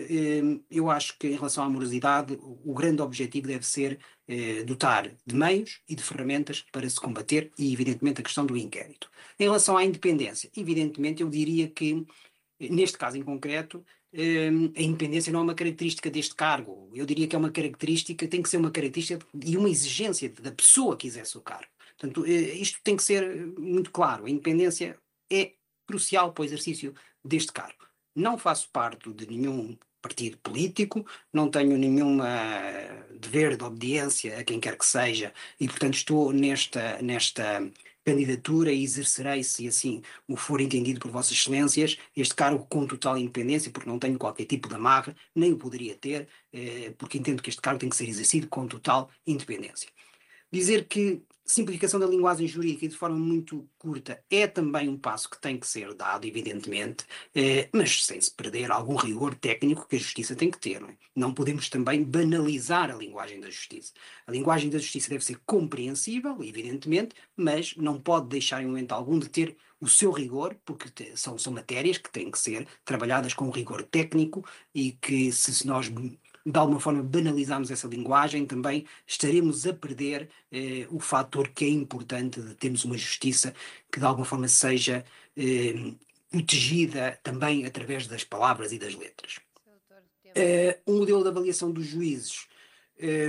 [SPEAKER 7] eu acho que em relação à morosidade, o grande objetivo deve ser dotar de meios e de ferramentas para se combater e, evidentemente, a questão do inquérito. Em relação à independência, evidentemente, eu diria que, neste caso em concreto, a independência não é uma característica deste cargo. Eu diria que é uma característica, tem que ser uma característica e uma exigência da pessoa que exerce o cargo. Portanto, isto tem que ser muito claro. A independência é crucial para o exercício deste cargo. Não faço parte de nenhum partido político, não tenho nenhum dever de obediência a quem quer que seja e, portanto, estou nesta, nesta candidatura e exercerei, se assim o for entendido por Vossas Excelências, este cargo com total independência, porque não tenho qualquer tipo de amarra, nem o poderia ter, eh, porque entendo que este cargo tem que ser exercido com total independência. Dizer que simplificação da linguagem jurídica e de forma muito curta é também um passo que tem que ser dado, evidentemente, eh, mas sem se perder algum rigor técnico que a justiça tem que ter. Não é? Não podemos também banalizar a linguagem da justiça. A linguagem da justiça deve ser compreensível, evidentemente, mas não pode deixar em momento algum de ter o seu rigor, porque te, são, são matérias que têm que ser trabalhadas com rigor técnico e que se, se nós de alguma forma banalizarmos essa linguagem, também estaremos a perder eh, o fator que é importante de termos uma justiça que de alguma forma seja eh, protegida também através das palavras e das letras. Eh, um modelo de avaliação dos juízes eh,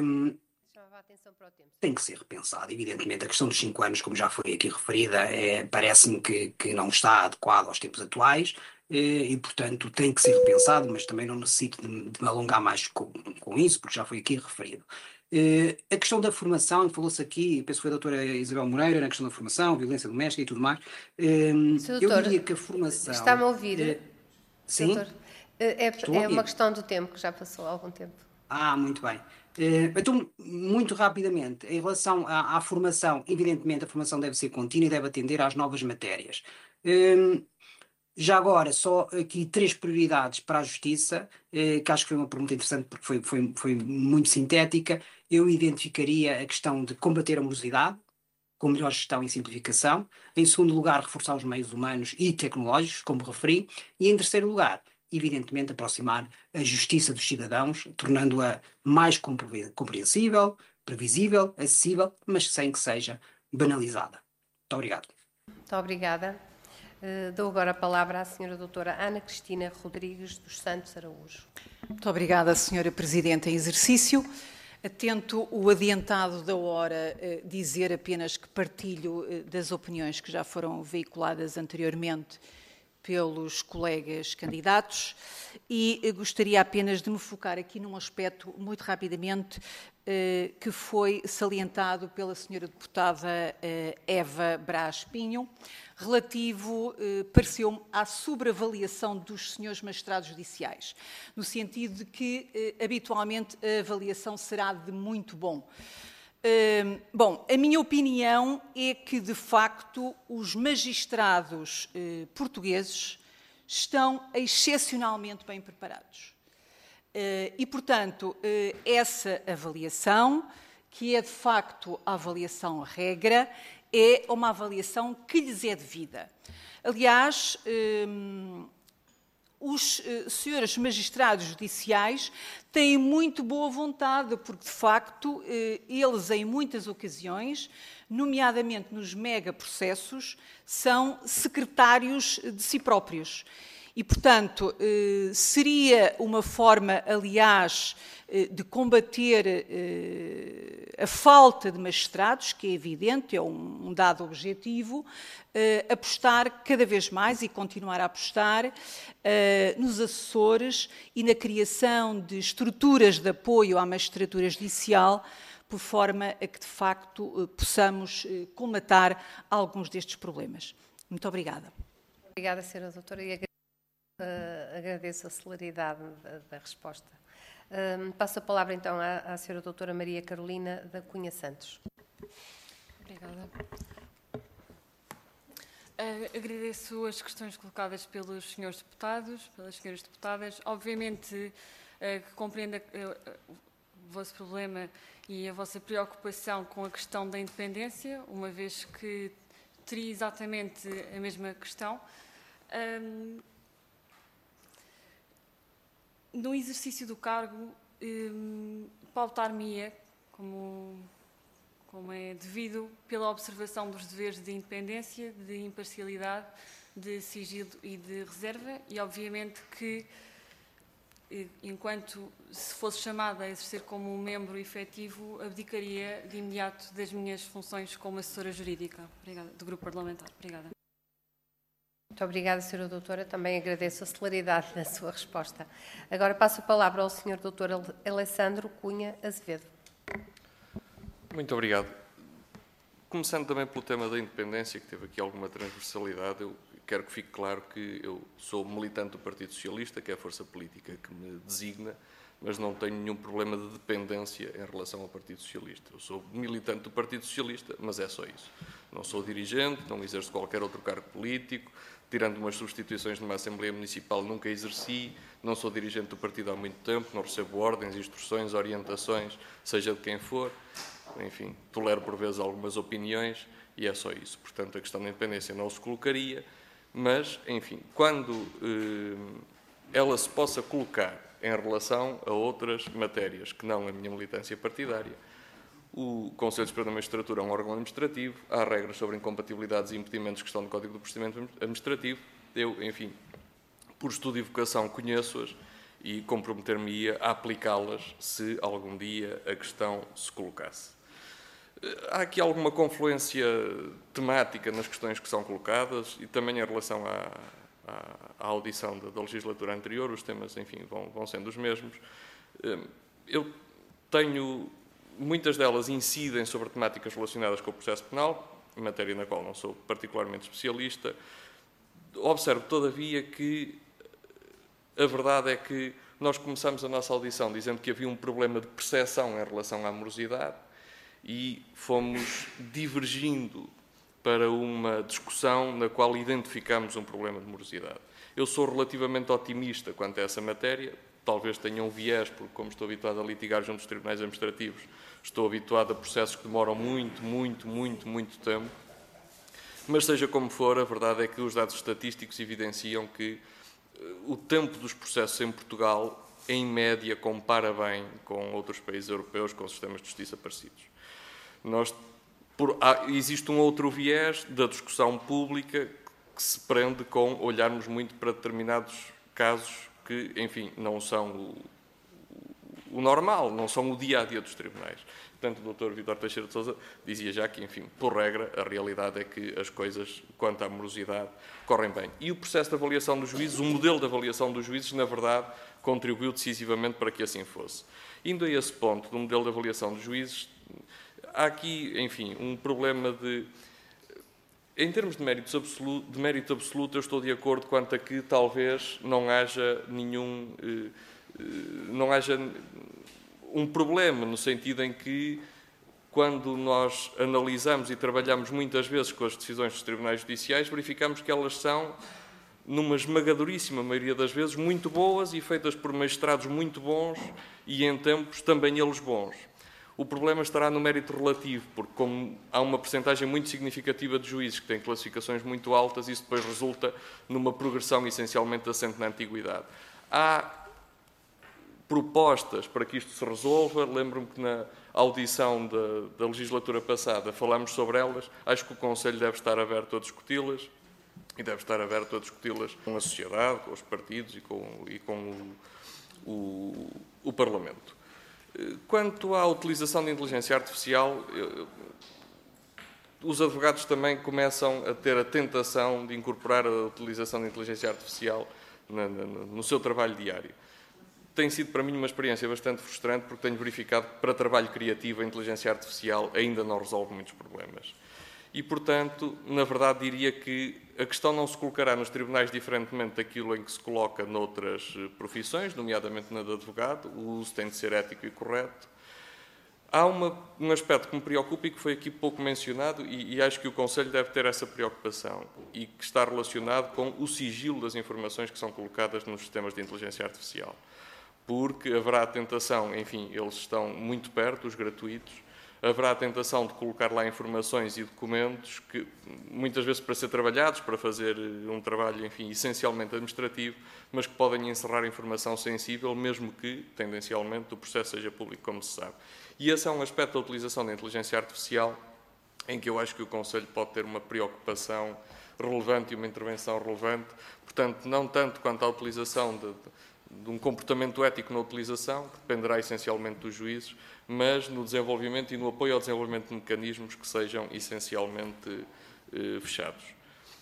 [SPEAKER 7] tem que ser repensado, evidentemente. A questão dos cinco anos, como já foi aqui referida, é, parece-me que, que não está adequado aos tempos atuais. E, portanto, tem que ser repensado, mas também não necessito de, de me alongar mais com, com isso, porque já foi aqui referido. Uh, a questão da formação, falou-se aqui, penso que foi a doutora Isabel Moreira, na questão da formação, violência doméstica e tudo mais. Uh, eu diria que a formação...
[SPEAKER 8] Está-me a ouvir?
[SPEAKER 7] Uh, sim?
[SPEAKER 8] Doutor, é, é uma questão do tempo, que já passou há algum tempo.
[SPEAKER 7] Ah, muito bem. Uh, então, muito rapidamente, em relação à, à formação, evidentemente a formação deve ser contínua e deve atender às novas matérias. Uh, Já agora, só aqui três prioridades para a Justiça, eh, que acho que foi uma pergunta interessante porque foi, foi, foi muito sintética. Eu identificaria a questão de combater a morosidade, com melhor gestão e simplificação. Em segundo lugar, reforçar os meios humanos e tecnológicos, como referi. E em terceiro lugar, evidentemente, aproximar a justiça dos cidadãos, tornando-a mais compreensível, previsível, acessível, mas sem que seja banalizada. Muito obrigado.
[SPEAKER 8] Muito obrigada. Uh, dou agora a palavra à senhora doutora Ana Cristina Rodrigues dos Santos Araújo.
[SPEAKER 9] Muito obrigada, senhora Presidente em exercício. Atento o adiantado da hora, uh, dizer apenas que partilho uh, das opiniões que já foram veiculadas anteriormente pelos colegas candidatos e uh, gostaria apenas de me focar aqui num aspecto muito rapidamente uh, que foi salientado pela senhora deputada uh, Eva Brás Pinho, relativo, eh, pareceu-me, à sobreavaliação dos senhores magistrados judiciais, no sentido de que, eh, habitualmente, a avaliação será de muito bom. Eh, bom, a minha opinião é que, de facto, os magistrados eh, portugueses estão excepcionalmente bem preparados. Eh, e, portanto, eh, essa avaliação, que é, de facto, a avaliação regra, é uma avaliação que lhes é devida. Aliás, hum, os uh, senhores magistrados judiciais têm muito boa vontade, porque, de facto, uh, eles, em muitas ocasiões, nomeadamente nos megaprocessos, são secretários de si próprios. E, portanto, uh, seria uma forma, aliás, de combater uh, a falta de magistrados, que é evidente, é um, um dado objetivo, uh, apostar cada vez mais e continuar a apostar uh, nos assessores e na criação de estruturas de apoio à magistratura judicial, por forma a que, de facto, uh, possamos uh, colmatar alguns destes problemas. Muito obrigada.
[SPEAKER 8] Obrigada, senhora doutora, e agradeço a celeridade da, da resposta. Um, passo a palavra então à, à senhora doutora Maria Carolina da Cunha Santos.
[SPEAKER 10] Obrigada. Uh, agradeço as questões colocadas pelos senhores deputados, pelas senhoras deputadas. Obviamente uh, que compreendo uh, o vosso problema e a vossa preocupação com a questão da independência, uma vez que teria exatamente a mesma questão. Um, No exercício do cargo, um, pautar-me-ia, como, como é devido, pela observação dos deveres de independência, de imparcialidade, de sigilo e de reserva, e obviamente que, enquanto se fosse chamada a exercer como um membro efetivo, abdicaria de imediato das minhas funções como assessora jurídica. Obrigada, do grupo parlamentar. Obrigada.
[SPEAKER 8] Muito obrigada, senhora Doutora. Também agradeço a celeridade da sua resposta. Agora passo a palavra ao senhor Doutor Alessandro Cunha Azevedo.
[SPEAKER 11] Muito obrigado. Começando também pelo tema da independência, que teve aqui alguma transversalidade, eu quero que fique claro que eu sou militante do Partido Socialista, que é a força política que me designa, mas não tenho nenhum problema de dependência em relação ao Partido Socialista. Eu sou militante do Partido Socialista, mas é só isso. Não sou dirigente, não exerço qualquer outro cargo político, tirando umas substituições numa Assembleia Municipal, nunca exerci, não sou dirigente do partido há muito tempo, não recebo ordens, instruções, orientações, seja de quem for. Enfim, tolero por vezes algumas opiniões e é só isso. Portanto, a questão da independência não se colocaria, mas, enfim, quando eh, ela se possa colocar em relação a outras matérias que não a minha militância partidária, o Conselho Superior da Magistratura é um órgão administrativo, há regras sobre incompatibilidades e impedimentos que estão no Código do Procedimento Administrativo. Eu, enfim, por estudo e vocação, conheço-as e comprometer-me-ia a aplicá-las se algum dia a questão se colocasse. Há aqui alguma confluência temática nas questões que são colocadas e também em relação à, à, à audição da, da legislatura anterior, os temas, enfim, vão, vão sendo os mesmos. Eu tenho... Muitas delas incidem sobre temáticas relacionadas com o processo penal, matéria na qual não sou particularmente especialista. Observo, todavia, que a verdade é que nós começamos a nossa audição dizendo que havia um problema de percepção em relação à morosidade e fomos divergindo para uma discussão na qual identificamos um problema de morosidade. Eu sou relativamente otimista quanto a essa matéria, talvez tenha um viés, porque como estou habituado a litigar junto dos tribunais administrativos, estou habituado a processos que demoram muito, muito, muito, muito tempo. Mas seja como for, a verdade é que os dados estatísticos evidenciam que o tempo dos processos em Portugal, em média, compara bem com outros países europeus com sistemas de justiça parecidos. Nós, por, há, existe um outro viés da discussão pública que se prende com olharmos muito para determinados casos que, enfim, não são o, o normal, não são o dia-a-dia dos tribunais. Portanto, o doutor Vítor Teixeira de Sousa dizia já que, enfim, por regra, a realidade é que as coisas, quanto à morosidade, correm bem. E o processo de avaliação dos juízes, o modelo de avaliação dos juízes, na verdade, contribuiu decisivamente para que assim fosse. Indo a esse ponto do modelo de avaliação dos juízes, há aqui, enfim, um problema de... Em termos de mérito absoluto, de mérito absoluto, eu estou de acordo quanto a que talvez não haja nenhum... Eh, eh, não haja um problema, no sentido em que, quando nós analisamos e trabalhamos muitas vezes com as decisões dos tribunais judiciais, verificamos que elas são, numa esmagadoríssima maioria das vezes, muito boas e feitas por magistrados muito bons e, em tempos, também eles bons. O problema estará no mérito relativo, porque como há uma percentagem muito significativa de juízes que têm classificações muito altas, isso depois resulta numa progressão essencialmente assente na antiguidade. Há propostas para que isto se resolva. Lembro-me que na audição da, da legislatura passada falámos sobre elas. Acho que o Conselho deve estar aberto a discuti-las e deve estar aberto a discuti-las com a sociedade, com os partidos e com, e com o, o, o Parlamento. Quanto à utilização da inteligência artificial, eu, os advogados também começam a ter a tentação de incorporar a utilização da inteligência artificial na, na, no seu trabalho diário. Tem sido para mim uma experiência bastante frustrante, porque tenho verificado que para trabalho criativo a inteligência artificial ainda não resolve muitos problemas. E, portanto, na verdade diria que a questão não se colocará nos tribunais diferentemente daquilo em que se coloca noutras profissões, nomeadamente na de advogado. O uso tem de ser ético e correto. Há uma, um aspecto que me preocupa e que foi aqui pouco mencionado, e, e acho que o Conselho deve ter essa preocupação, e que está relacionado com o sigilo das informações que são colocadas nos sistemas de inteligência artificial. Porque haverá a tentação, enfim, eles estão muito perto, os gratuitos, haverá a tentação de colocar lá informações e documentos que, muitas vezes para ser trabalhados, para fazer um trabalho, enfim, essencialmente administrativo, mas que podem encerrar informação sensível, mesmo que, tendencialmente, o processo seja público, como se sabe. E esse é um aspecto da utilização da inteligência artificial em que eu acho que o Conselho pode ter uma preocupação relevante e uma intervenção relevante. Portanto, não tanto quanto à utilização de, de um comportamento ético na utilização, que dependerá essencialmente dos juízes, mas no desenvolvimento e no apoio ao desenvolvimento de mecanismos que sejam essencialmente eh, fechados.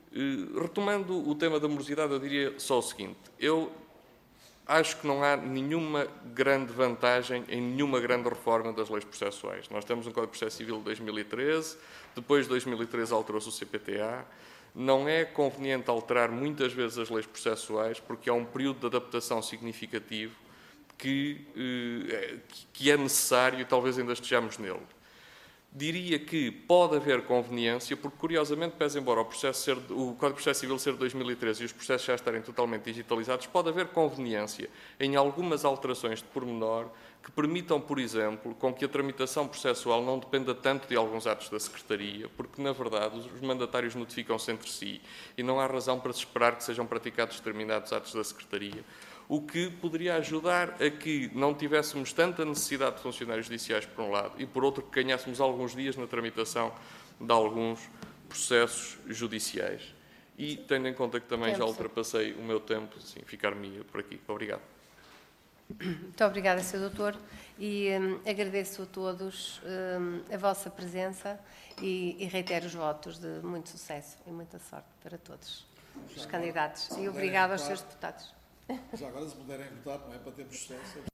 [SPEAKER 11] Retomando o tema da morosidade, eu diria só o seguinte. Eu acho que não há nenhuma grande vantagem em nenhuma grande reforma das leis processuais. Nós temos um Código de Processo Civil de dois mil e treze, depois de dois mil e treze alterou-se o C P T A. Não é conveniente alterar muitas vezes as leis processuais porque há um período de adaptação significativo que, que é necessário e talvez ainda estejamos nele. Diria que pode haver conveniência, porque, curiosamente, pese embora o, processo ser, o Código de Processo Civil ser de dois mil e treze e os processos já estarem totalmente digitalizados, pode haver conveniência em algumas alterações de pormenor que permitam, por exemplo, com que a tramitação processual não dependa tanto de alguns atos da Secretaria, porque, na verdade, os mandatários notificam-se entre si e não há razão para se esperar que sejam praticados determinados atos da Secretaria, o que poderia ajudar a que não tivéssemos tanta necessidade de funcionários judiciais, por um lado, e, por outro, que ganhássemos alguns dias na tramitação de alguns processos judiciais. E, tendo em conta que também já ultrapassei o meu tempo, sim, ficar-me por aqui. Obrigado.
[SPEAKER 8] Muito obrigada, senhor Doutor, e hum, agradeço a todos hum, a vossa presença e, e reitero os votos de muito sucesso e muita sorte para todos os candidatos. E obrigado aos senhores deputados.
[SPEAKER 2] Já agora, se puderem votar, não é para termos sucesso.